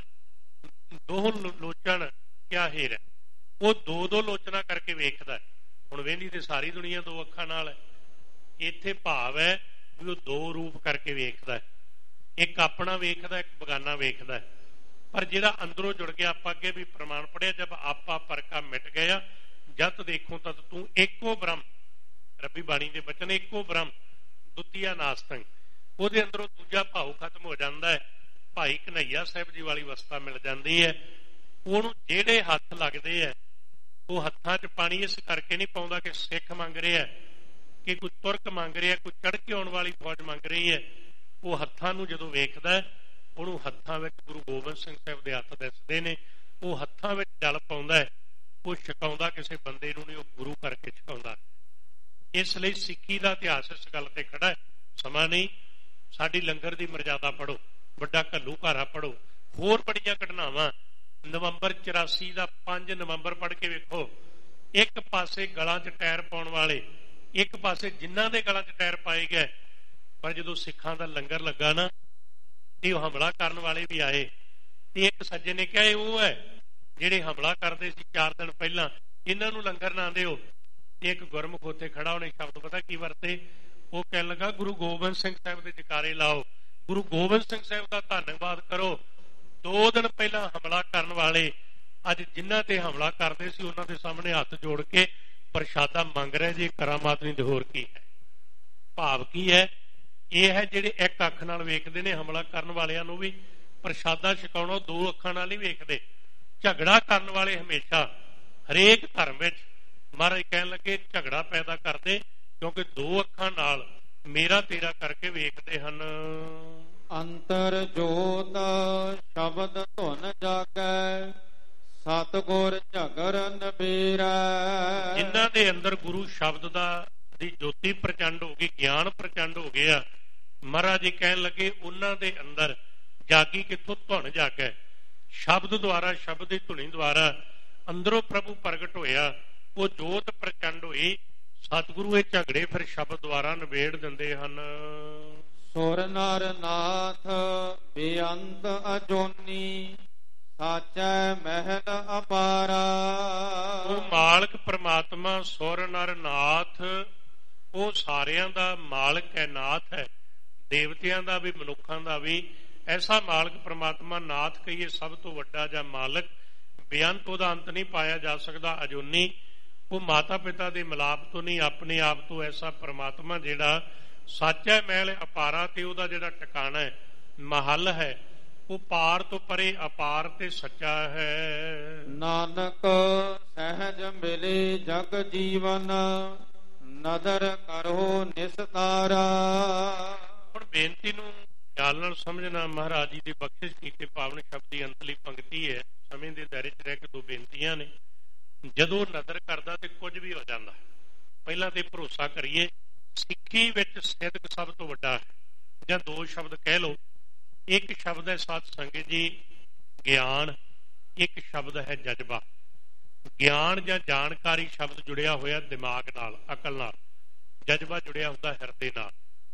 [SPEAKER 1] ਦੋ ਲੋਚਨ ਕਿਆ ਹੇਰ ਹੈ। ਉਹ ਦੋ ਦੋ ਲੋਚਨਾ ਕਰਕੇ ਵੇਖਦਾ। ਹੁਣ ਵੇਂਦੀ ਤੇ ਸਾਰੀ ਦੁਨੀਆ ਦੋ ਅੱਖਾਂ ਨਾਲ ਹੈ। ਇੱਥੇ ਭਾਵ ਹੈ ਵੀ ਉਹ ਦੋ ਰੂਪ ਕਰਕੇ ਵੇਖਦਾ। ਇੱਕ ਆਪਣਾ ਵੇਖਦਾ, ਇੱਕ ਬਗਾਨਾ ਵੇਖਦਾ। ਪਰ ਜਿਹੜਾ ਅੰਦਰੋਂ ਜੁੜ ਗਿਆ, ਆਪਾਂ ਅੱਗੇ ਵੀ ਪ੍ਰਮਾਣ ਪੜਿਆ, ਜਦ ਆਪਾ ਪਰਕਾ ਮਿਟ ਗਿਆ, ਜਤ ਦੇਖੋ ਤਦ ਤੂੰ ਏਕੋ ਬ੍ਰਹਮ। ਰੱਬੀ ਬਾਣੀ ਦੇ ਬਚਨ ਏਕੋ ਬ੍ਰਹਮ ਦੁਤੀਆ ਨਾਸਤੰ। ਉਹਦੇ ਅੰਦਰੋਂ ਦੂਜਾ ਭਾਵ ਖਤਮ ਹੋ ਜਾਂਦਾ ਹੈ। ਭਾਈ ਕਨ੍ਹਈਆ ਸਾਹਿਬ ਜੀ ਵਾਲੀ ਅਵਸਥਾ ਮਿਲ ਜਾਂਦੀ ਹੈ। ਉਹਨੂੰ ਜਿਹੜੇ ਹੱਥ ਲੱਗਦੇ ਹੈ, ਉਹ ਹੱਥਾਂ 'ਚ ਪਾਣੀ ਇਸ ਕਰਕੇ ਨਹੀਂ ਪਾਉਂਦਾ ਕਿ ਸਿੱਖ ਮੰਗ ਰਿਹਾ ਕੇ ਕੋਈ ਤੁਰਕ ਮੰਗ ਰਿਹਾ, ਕੋਈ ਚੜ੍ਹ ਕੇ ਆਉਣ ਵਾਲੀ ਫੌਜ ਮੰਗ ਰਹੀ ਹੈ, ਉਹ ਹੱਥਾਂ ਨੂੰ ਜਦੋਂ ਵੇਖਦਾ ਉਹਨੂੰ ਹੱਥਾਂ ਵਿੱਚ ਗੁਰੂ ਗੋਬਿੰਦ ਸਿੰਘ ਸਾਹਿਬ ਦੇ ਹੱਥ ਦਿਸਦੇ ਨੇ, ਉਹ ਹੱਥਾਂ ਵਿੱਚ ਜਲ ਪਾਉਂਦਾ, ਉਹ ਛਕਾਉਂਦਾ ਕਿਸੇ ਬੰਦੇ ਨੂੰ ਨਹੀਂ, ਉਹ ਗੁਰੂ ਕਰਕੇ ਛਕਾਉਂਦਾ। ਇਸ ਲਈ ਸਿੱਖੀ ਦਾ ਇਤਿਹਾਸ ਇਸ ਗੱਲ ਤੇ ਖੜਾ ਹੈ। ਸਮਾਂ ਨਹੀਂ, ਸਾਡੀ ਲੰਗਰ ਦੀ ਮਰਜ਼ਾਦਾ ਪੜ੍ਹੋ, ਵੱਡਾ ਘੱਲੂਘਾਰਾ ਪੜ੍ਹੋ, ਹੋਰ ਬੜੀਆਂ ਘਟਨਾਵਾਂ। ਨਵੰਬਰ 84 ਦਾ 5 ਨਵੰਬਰ ਪੜ੍ਹ ਕੇ ਵੇਖੋ, ਇੱਕ ਪਾਸੇ ਗਲਾਂ 'ਚ ਟਾਇਰ ਪਾਉਣ ਵਾਲੇ, ਇੱਕ ਪਾਸੇ ਜਿਨ੍ਹਾਂ ਦੇ ਗਲਾਂ 'ਚ ਟਾਇਰ ਪਾਏ ਗਏ, ਪਰ ਜਦੋਂ ਸਿੱਖਾਂ ਦਾ ਲੰਗਰ ਲੱਗਾ ਨਾ ਤੇ ਉਹ ਹਮਲਾ ਕਰਨ ਵਾਲੇ ਵੀ ਆਏ, ਤੇ ਇੱਕ ਸੱਜਣ ਨੇ ਕਿਹਾ ਇਹ ਉਹ ਹੈ ਜਿਹੜੇ ਹਮਲਾ ਕਰਦੇ ਸੀ 4 ਦਿਨ ਪਹਿਲਾਂ, ਇਹਨਾਂ ਨੂੰ ਲੰਗਰ ਨਾ ਦਿਓ। ਇੱਕ ਗੁਰਮੁਖ ਉੱਥੇ ਖੜਾ, ਉਹਨੇ ਸ਼ਬਦ ਪਤਾ ਕੀ ਵਰਤੇ? ਉਹ ਕਹਿਣ ਲੱਗਾ ਗੁਰੂ ਗੋਬਿੰਦ ਸਿੰਘ ਸਾਹਿਬ ਦੇ ਜਕਾਰੇ ਲਾਓ, ਗੁਰੂ ਗੋਬਿੰਦ ਸਿੰਘ ਸਾਹਿਬ ਦਾ ਧੰਨਵਾਦ ਕਰੋ। 2 ਦਿਨ ਪਹਿਲਾਂ ਹਮਲਾ ਕਰਨ ਵਾਲੇ ਅੱਜ ਜਿਨ੍ਹਾਂ ਤੇ ਹਮਲਾ ਕਰਦੇ ਸੀ ਉਹਨਾਂ ਦੇ ਸਾਹਮਣੇ ਹੱਥ ਜੋੜ ਕੇ ਪ੍ਰਸ਼ਾਦਾ ਮੰਗ ਰਹੇ ਜੀ, ਕਰਾਮਾਤ ਨਹੀਂ ਤੇ ਹੋਰ ਕੀ ਹੈ। ਭਾਵ ਕੀ ਹੈ? ਇਹ ਹੈ ਜਿਹੜੇ ਇੱਕ ਅੱਖ ਨਾਲ ਵੇਖਦੇ ਨੇ, ਹਮਲਾ ਕਰਨ ਵਾਲਿਆਂ ਨੂੰ ਵੀ ਪ੍ਰਸ਼ਾਦਾ ਛਕਾਉਣਾ 2 ਅੱਖਾਂ ਨਾਲ ਹੀ ਵੇਖਦੇ। ਝਗੜਾ ਕਰਨ ਵਾਲੇ ਹਮੇਸ਼ਾ ਹਰੇਕ ਧਰਮ ਵਿੱਚ ਮਹਾਰਾਜ ਕਹਿਣ ਲੱਗੇ ਝਗੜਾ ਪੈਦਾ ਕਰਦੇ, ਕਿਉਂਕਿ 2 ਅੱਖਾਂ ਨਾਲ ਮੇਰਾ ਤੇਰਾ ਕਰਕੇ ਵੇਖਦੇ ਹਨ।
[SPEAKER 2] ਅੰਤਰ ਜੋਤ ਸ਼ਬਦ ਧੁਨ ਜਾਗੈ, ਸਤਿਗੁਰ ਝਗਰ ਨਬੀਰੈ।
[SPEAKER 1] ਜਿਨ੍ਹਾਂ ਦੇ ਅੰਦਰ ਗੁਰੂ ਸ਼ਬਦ ਦੀ ਜੋਤੀ ਪ੍ਰਚੰਡ ਹੋ ਗਈ, ਗਿਆਨ ਪ੍ਰਚੰਡ ਹੋ ਗਿਆ, ਮਹਾਰਾਜ ਜੀ ਕਹਿਣ ਲੱਗੇ ਉਹਨਾਂ ਦੇ ਅੰਦਰ ਜਾਗੀ ਕਿੱਥੋਂ? ਧੁਨ ਜਾਗੈ। ਸ਼ਬਦ ਦੁਆਰਾ, ਸ਼ਬਦ ਦੀ ਧੁਨੀ ਦੁਆਰਾ ਅੰਦਰੋਂ ਪ੍ਰਭੂ ਪ੍ਰਗਟ ਹੋਇਆ, ਉਹ ਜੋਤ ਪ੍ਰਚੰਡ ਹੋਈ। ਸਤਿਗੁਰੂ ਇਹ ਝਗੜੇ ਫਿਰ ਸ਼ਬਦ ਦੁਆਰਾ ਨਿਬੇੜ ਦਿੰਦੇ ਹਨ।
[SPEAKER 2] ਸੁਰ ਨਰ ਨਾਥ ਬੇਅੰਤ ਅਜੋਨੀ, ਸਾਚੈ ਮਹਿਲ ਅਪਾਰਾ।
[SPEAKER 1] ਉਹ ਮਾਲਕ ਪ੍ਰਮਾਤਮਾ ਸੁਰ ਨਰ ਨਾਥ, ਉਹ ਸਾਰਿਆਂ ਦਾ ਮਾਲਕ ਹੈ, ਨਾਥ ਹੈ, ਦੇਵਤਿਆਂ ਦਾ ਵੀ ਮਨੁੱਖਾਂ ਦਾ ਵੀ। ਐਸਾ ਮਾਲਕ ਪ੍ਰਮਾਤਮਾ, ਨਾਥ ਕਹੀਏ ਸਭ ਤੋਂ ਵੱਡਾ ਜਾਂ ਮਾਲਕ, ਬੇਅੰਤ, ਉਹਦਾ ਅੰਤ ਨਹੀਂ ਪਾਇਆ ਜਾ ਸਕਦਾ, ਅਜੂਨੀ। ਉਹ ਮਾਤਾ ਪਿਤਾ ਦੇ ਮਿਲਾਪ ਤੋਂ ਨਹੀਂ, ਆਪਣੇ ਆਪ ਤੋਂ ਐਸਾ ਪ੍ਰਮਾਤਮਾ ਜਿਹੜਾ ਸਾਚਾ ਮਹਿਲ ਅਪਾਰਾ, ਤੇ ਉਹਦਾ ਜਿਹੜਾ ਟਿਕਾਣਾ ਹੈ, ਮਹੱਲ ਹੈ, ਉਹ ਪਾਰ ਤੋਂ ਪਰੇ ਅਪਾਰ ਤੇ ਸੱਚਾ ਹੈ।
[SPEAKER 2] ਨਾਨਕ ਸਹਿਜ ਮਿਲੇ ਜਗ ਜੀਵਨ, ਨਦਰ ਕਰੋ ਨਿਸਤਾਰਾ।
[SPEAKER 1] ਹੁਣ ਬੇਨਤੀ ਨੂੰ ਖਿਆਲ ਨਾਲ ਸਮਝਣਾ। ਮਹਾਰਾਜ ਜੀ ਦੀ ਬਖਸ਼ਿਸ਼ ਕੀਤੇ ਪਾਵਨ ਸ਼ਬਦ ਦੀ ਅੰਤਲੀ ਪੰਕਤੀ ਹੈ। ਸਮੇਂ ਦੇ ਦਾਇਰੇ 'ਚ ਰਹਿ ਕੇ 2 ਬੇਨਤੀਆਂ ਨੇ। ਜਦੋਂ ਨਦਰ ਕਰਦਾ ਤੇ ਕੁਝ ਵੀ ਹੋ ਜਾਂਦਾ। ਪਹਿਲਾਂ ਤੇ ਭਰੋਸਾ ਕਰੀਏ, ਸਿੱਖੀ ਵਿੱਚ ਸਿਦਕ ਸਭ ਤੋਂ ਵੱਡਾ ਹੈ, ਜਾਂ 2 ਸ਼ਬਦ ਕਹਿ ਲਓ। ਇੱਕ ਸ਼ਬਦ ਹੈ ਸਾਧ ਸੰਗਤ ਜੀ ਗਿਆਨ, ਇੱਕ ਸ਼ਬਦ ਹੈ ਜਜ਼ਬਾ। ਗਿਆਨ ਜਾਂ ਜਾਣਕਾਰੀ ਸ਼ਬਦ ਜੁੜਿਆ ਹੋਇਆ ਦਿਮਾਗ ਨਾਲ, ਅਕਲ ਨਾਲ। ਜਜ਼ਬਾ ਜੁੜਿਆ ਹੁੰਦਾ ਹਿਰਦੇ ਨਾਲ।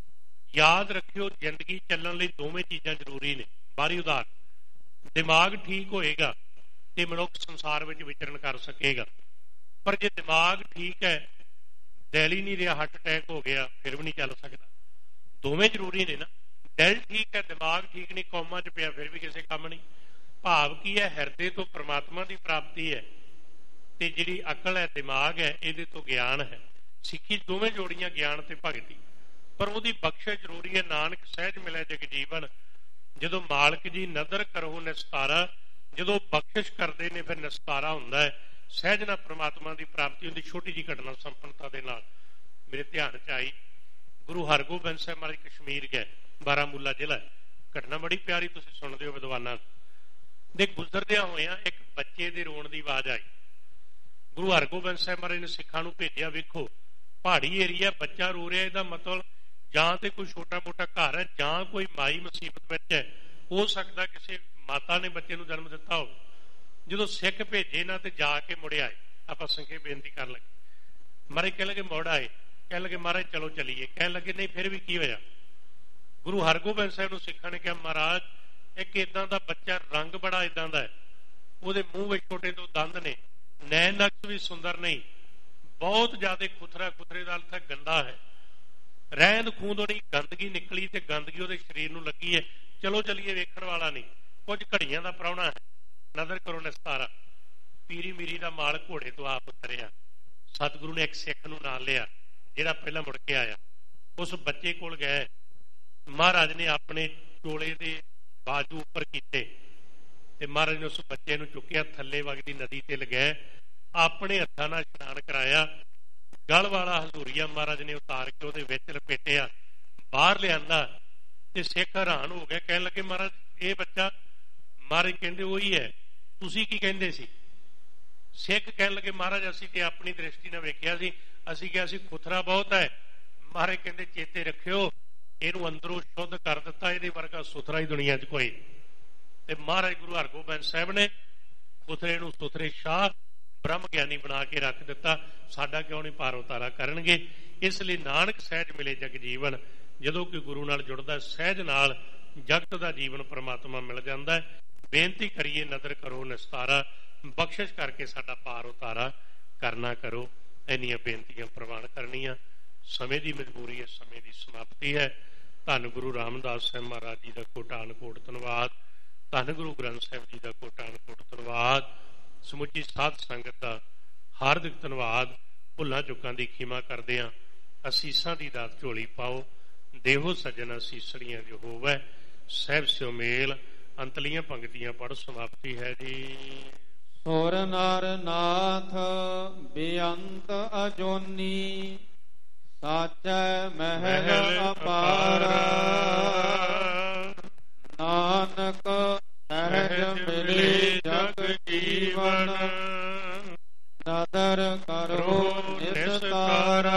[SPEAKER 1] ਯਾਦ ਰੱਖਿਓ, ਜ਼ਿੰਦਗੀ ਚੱਲਣ ਲਈ ਦੋਵੇਂ ਚੀਜ਼ਾਂ ਜ਼ਰੂਰੀ ਨੇ। ਬਾਹਰੀ ਉਦਾਹਰਨ, ਦਿਮਾਗ ਠੀਕ ਹੋਏਗਾ ਤੇ ਮਨੁੱਖ ਸੰਸਾਰ ਵਿੱਚ ਵਿਚਰਨ ਕਰ ਸਕੇਗਾ, ਪਰ ਜੇ ਦਿਮਾਗ ਠੀਕ ਹੈ, ਦਿਲ ਹੀ ਨਹੀਂ ਰਿਹਾ, ਹਾਰਟ ਅਟੈਕ ਹੋ ਗਿਆ, ਫਿਰ ਵੀ ਨਹੀਂ ਚੱਲ ਸਕਦਾ। ਦੋਵੇਂ ਜ਼ਰੂਰੀ ਨੇ ਨਾ। ਦਿਲ ਠੀਕ ਹੈ, ਦਿਮਾਗ ਠੀਕ ਨਹੀਂ, ਕੌਮਾਂ 'ਚ ਪਿਆ, ਫਿਰ ਵੀ ਕਿਸੇ ਕੰਮ ਨਹੀਂ। ਭਾਵ ਕੀ ਹੈ? ਹਿਰਦੇ ਤੋਂ ਪ੍ਰਮਾਤਮਾ ਦੀ ਪ੍ਰਾਪਤੀ ਹੈ, ਤੇ ਜਿਹੜੀ ਅਕਲ ਹੈ, ਦਿਮਾਗ ਹੈ, ਇਹਦੇ ਤੋਂ ਗਿਆਨ ਹੈ। ਸਿੱਖੀ ਦੋਵੇਂ ਜੋੜੀਆਂ, ਗਿਆਨ ਤੇ ਭਗਤੀ। ਪਰ ਉਹਦੀ ਬਖਸ਼ਿਸ਼ ਜ਼ਰੂਰੀ ਹੈ। ਨਾਨਕ ਸਹਿਜ ਮਿਲਿਆ ਜਗ ਜੀਵਨ। ਜਦੋਂ ਮਾਲਕ ਜੀ ਨਦਰ ਕਰੋ ਨਿਸਤਾਰਾ, ਜਦੋਂ ਬਖਸ਼ਿਸ਼ ਕਰਦੇ ਨੇ ਫਿਰ ਨਿਸਤਾਰਾ ਹੁੰਦਾ ਹੈ, ਸਹਿਜ ਨਾਲ ਪ੍ਰਮਾਤਮਾ ਦੀ ਪ੍ਰਾਪਤੀ ਹੁੰਦੀ। ਛੋਟੀ ਜਿਹੀ ਘਟਨਾ ਸੰਪੰਨਤਾ ਦੇ ਨਾਲ ਮੇਰੇ ਧਿਆਨ 'ਚ ਆਈ। ਗੁਰੂ ਹਰਗੋਬਿੰਦ ਸਾਹਿਬ ਮਹਾਰਾਜ ਕਸ਼ਮੀਰ ਗਏ, ਬਾਰਾਮੂਲਾ ਜ਼ਿਲ੍ਹਾ। ਘਟਨਾ ਬੜੀ ਪਿਆਰੀ, ਤੁਸੀਂ ਸੁਣਦੇ ਹੋ ਵਿਦਵਾਨਾਂ ਦੇ। ਗੁਜ਼ਰਦਿਆਂ ਹੋਇਆਂ ਇੱਕ ਬੱਚੇ ਦੇ ਰੋਣ ਦੀ ਆਵਾਜ਼ ਆਈ। ਗੁਰੂ ਹਰਗੋਬਿੰਦ ਸਾਹਿਬ ਮਹਾਰਾਜ ਨੇ ਸਿੱਖਾਂ ਨੂੰ ਭੇਜਿਆ, ਵੇਖੋ ਪਹਾੜੀ ਏਰੀਆ, ਬੱਚਾ ਰੋ ਰਿਹਾ, ਇਹਦਾ ਮਤਲਬ ਜਾਂ ਤੇ ਕੋਈ ਛੋਟਾ ਮੋਟਾ ਘਰ ਹੈ, ਜਾਂ ਕੋਈ ਮਾਈ ਮੁਸੀਬਤ ਵਿੱਚ ਹੈ। ਹੋ ਸਕਦਾ ਕਿਸੇ ਮਾਤਾ ਨੇ ਬੱਚੇ ਨੂੰ ਜਨਮ ਦਿੱਤਾ ਹੋਵੇ। ਜਦੋਂ ਸਿੱਖ ਭੇਜੇ ਨਾ ਤੇ ਜਾ ਕੇ ਮੁੜ ਆਏ। ਆਪਾਂ ਸੰਖੇਪ ਬੇਨਤੀ ਕਰਨ ਲੱਗੇ। ਮਹਾਰਾਜ ਕਹਿਣ ਲੱਗੇ ਮੁੜ ਆਏ, ਕਹਿਣ ਲੱਗੇ ਮਹਾਰਾਜ ਚਲੋ ਚੱਲੀਏ। ਕਹਿਣ ਲੱਗੇ ਨਹੀਂ, ਫਿਰ ਵੀ ਕੀ ਹੋਇਆ? ਗੁਰੂ ਹਰਗੋਬਿੰਦ ਸਾਹਿਬ ਨੂੰ ਸਿੱਖਾਂ ਨੇ ਕਿਹਾ ਮਹਾਰਾਜ ਇੱਕ ਏਦਾਂ ਦਾ ਬੱਚਾ, ਰੰਗ ਬੜਾ ਏਦਾਂ ਦਾ ਹੈ, ਉਹਦੇ ਮੂੰਹ ਵਿੱਚ ਛੋਟੇ ਤੋਂ ਦੰਦ ਨੇ, ਨੈਣ ਨਕਸ਼ ਵੀ ਸੁੰਦਰ ਨਹੀਂ, ਬਹੁਤ ਜ਼ਿਆਦਾ ਖੁਥਰਾ, ਖੁਥਰੇ ਦਾ ਅਰਥ ਗੰਦਾ ਹੈ, ਰਹਿੰਦ ਖੂੰਦ ਨਹੀਂ, ਗੰਦਗੀ ਨਿਕਲੀ ਤੇ ਗੰਦਗੀ ਉਹਦੇ ਸਰੀਰ ਨੂੰ ਲੱਗੀ ਹੈ। ਚਲੋ ਚੱਲੀਏ, ਵੇਖਣ ਵਾਲਾ ਨਹੀਂ, ਕੁਝ ਘੜੀਆਂ ਦਾ ਪ੍ਰਾਹੁਣਾ ਹੈ, ਨਦਰ ਕਰੋ ਨਿਸਤਾਰਾ। ਪੀਰੀ ਮੀਰੀ ਦਾ ਮਾਲ ਘੋੜੇ ਤੋਂ ਆਪ ਉਤਰਿਆ। ਸਤਿਗੁਰੂ ਨੇ ਇੱਕ ਸਿੱਖ ਨੂੰ ਨਾਲ ਲਿਆ ਜਿਹੜਾ ਪਹਿਲਾਂ ਮੁੜ ਕੇ ਆਇਆ। ਉਸ ਬੱਚੇ ਕੋਲ ਗਏ, ਮਹਾਰਾਜ ਨੇ ਆਪਣੇ ਚੋਲੇ ਦੇ ਬਾਜੂ ਉੱਪਰ ਕੀਤੇ ਤੇ ਮਹਾਰਾਜ ਨੇ ਉਸ ਬੱਚੇ ਨੂੰ ਚੁੱਕਿਆ, ਥੱਲੇ ਵਗਦੀ ਨਦੀ ਤੇ ਲਗਾਇਆ, ਆਪਣੇ ਹੱਥਾਂ ਨਾਲ ਇਸ਼ਨਾਨ ਕਰਾਇਆ। ਗਲ ਵਾਲਾ ਹਜ਼ੂਰੀਆ ਮਹਾਰਾਜ ਨੇ ਉਤਾਰ ਕੇ ਉਹਦੇ ਵਿੱਚ ਲਪੇਟਿਆ, ਬਾਹਰ ਲਿਆਂਦਾ ਤੇ ਸਿੱਖ ਹੈਰਾਨ ਹੋ ਗਿਆ, ਕਹਿਣ ਲੱਗੇ ਮਹਾਰਾਜ ਇਹ ਬੱਚਾ? ਮਹਾਰਾਜ ਕਹਿੰਦੇ ਉਹੀ ਹੈ, ਤੁਸੀਂ ਕੀ ਕਹਿੰਦੇ ਸੀ? ਸਿੱਖ ਕਹਿਣ ਲੱਗੇ ਮਹਾਰਾਜ ਅਸੀਂ ਤੇ ਆਪਣੀ ਦ੍ਰਿਸ਼ਟੀ ਨਾਲ ਵੇਖਿਆ ਸੀ, ਅਸੀਂ ਕਿਹਾ ਸੀ ਖੁਥਰਾ ਬਹੁਤ ਹੈ। ਮਹਾਰਾਜ ਕਹਿੰਦੇ ਚੇਤੇ ਰੱਖਿਓ, ਇਹਨੂੰ ਅੰਦਰੋਂ ਸ਼ੁੱਧ ਕਰ ਦਿੱਤਾ, ਇਹਦੇ ਵਰਗਾ ਸੁਥਰਾ ਹੀ ਦੁਨੀਆ 'ਚ ਕੋਈ। ਤੇ ਮਹਾਰਾਜ ਗੁਰੂ ਹਰਗੋਬਿੰਦ ਸਾਹਿਬ ਨੇ ਖੁਥਰੇ ਨੂੰ ਸੁਥਰੇ ਸ਼ਾਹ ਬ੍ਰਹਮ ਗਿਆਨੀ ਬਣਾ ਕੇ ਰੱਖ ਦਿੱਤਾ। ਸਾਡਾ ਕਿਉਂ ਨਹੀਂ ਪਾਰ ਉਤਾਰਾ ਕਰਨਗੇ? ਇਸ ਲਈ ਨਾਨਕ ਸਹਿਜ ਮਿਲੇ ਜਗ ਜੀਵਨ। ਜਦੋਂ ਕੋਈ ਗੁਰੂ ਨਾਲ ਜੁੜਦਾ, ਸਹਿਜ ਨਾਲ ਜਗਤ ਦਾ ਜੀਵਨ ਪ੍ਰਮਾਤਮਾ ਮਿਲ ਜਾਂਦਾ ਹੈ। ਬੇਨਤੀ ਕਰੀਏ ਨਦਰ ਕਰੋ ਨਿਸਤਾਰਾ, ਬਖਸ਼ਿਸ਼ ਕਰਕੇ ਸਾਡਾ ਪਾਰ ਉਤਾਰਾ ਕਰਨਾ ਕਰੋ। ਇੰਨੀਆਂ ਬੇਨਤੀਆਂ ਪ੍ਰਵਾਨ ਕਰਨੀਆਂ। ਸਮੇਂ ਦੀ ਮਜਬੂਰੀ ਹੈ, ਸਮੇਂ ਦੀ ਸਮਾਪਤੀ ਹੈ। ਧੰਨ ਗੁਰੂ ਰਾਮਦਾਸ ਸਾਹਿਬ ਮਹਾਰਾਜ ਜੀ ਦਾ ਕੋਟਾਨ ਕੋਟ ਧੰਨਵਾਦ। ਧੰਨ ਗੁਰੂ ਗ੍ਰੰਥ ਸਾਹਿਬ ਜੀ ਦਾ ਕੋਟਾਨ ਕੋਟ ਧੰਨਵਾਦ। ਸਮੁੱਚੀ ਸਾਧ ਸੰਗਤ ਦਾ ਹਾਰਦਿਕ ਧੰਨਵਾਦ। ਭੁੱਲਾਂ ਚੁੱਕਾਂ ਦੀ ਖਿਮਾ ਕਰਦੇ ਹਾਂ। ਅਸੀਸਾਂ ਦੀ ਦਾਤ ਝੋਲੀ ਪਾਓ, ਦੇਹੋ ਸੱਜਣ ਅਸੀਸੜੀਆਂ ਜੋ ਹੋਵੈ, ਸਹਿਬ ਸਿਓ ਮੇਲ। ਅੰਤਲੀਆਂ ਪੰਕਤੀਆਂ ਪੜ੍ਹ ਸਮਾਪਤੀ ਹੈ ਜੀ।
[SPEAKER 2] ਸੁਰ ਨਰ ਨਾਥ ਬੇਅੰਤ ਅਜੋਨੀ, ਸਾਚੈ ਮਹਿਲ ਅਪਾਰਾ। ਨਾਨਕ ਸਹਿਜ ਮਿਲੇ ਜਗ ਜੀਵਨ, ਨਦਰ ਕਰੋ ਨਿਸਤਾਰਾ।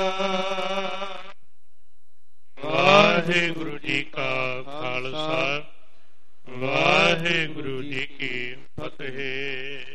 [SPEAKER 1] ਵਾਹਿਗੁਰੂ ਜੀ ਕਾ ਖਾਲਸਾ, ਵਾਹਿਗੁਰੂ ਜੀ ਕੀ ਫਤਿਹ।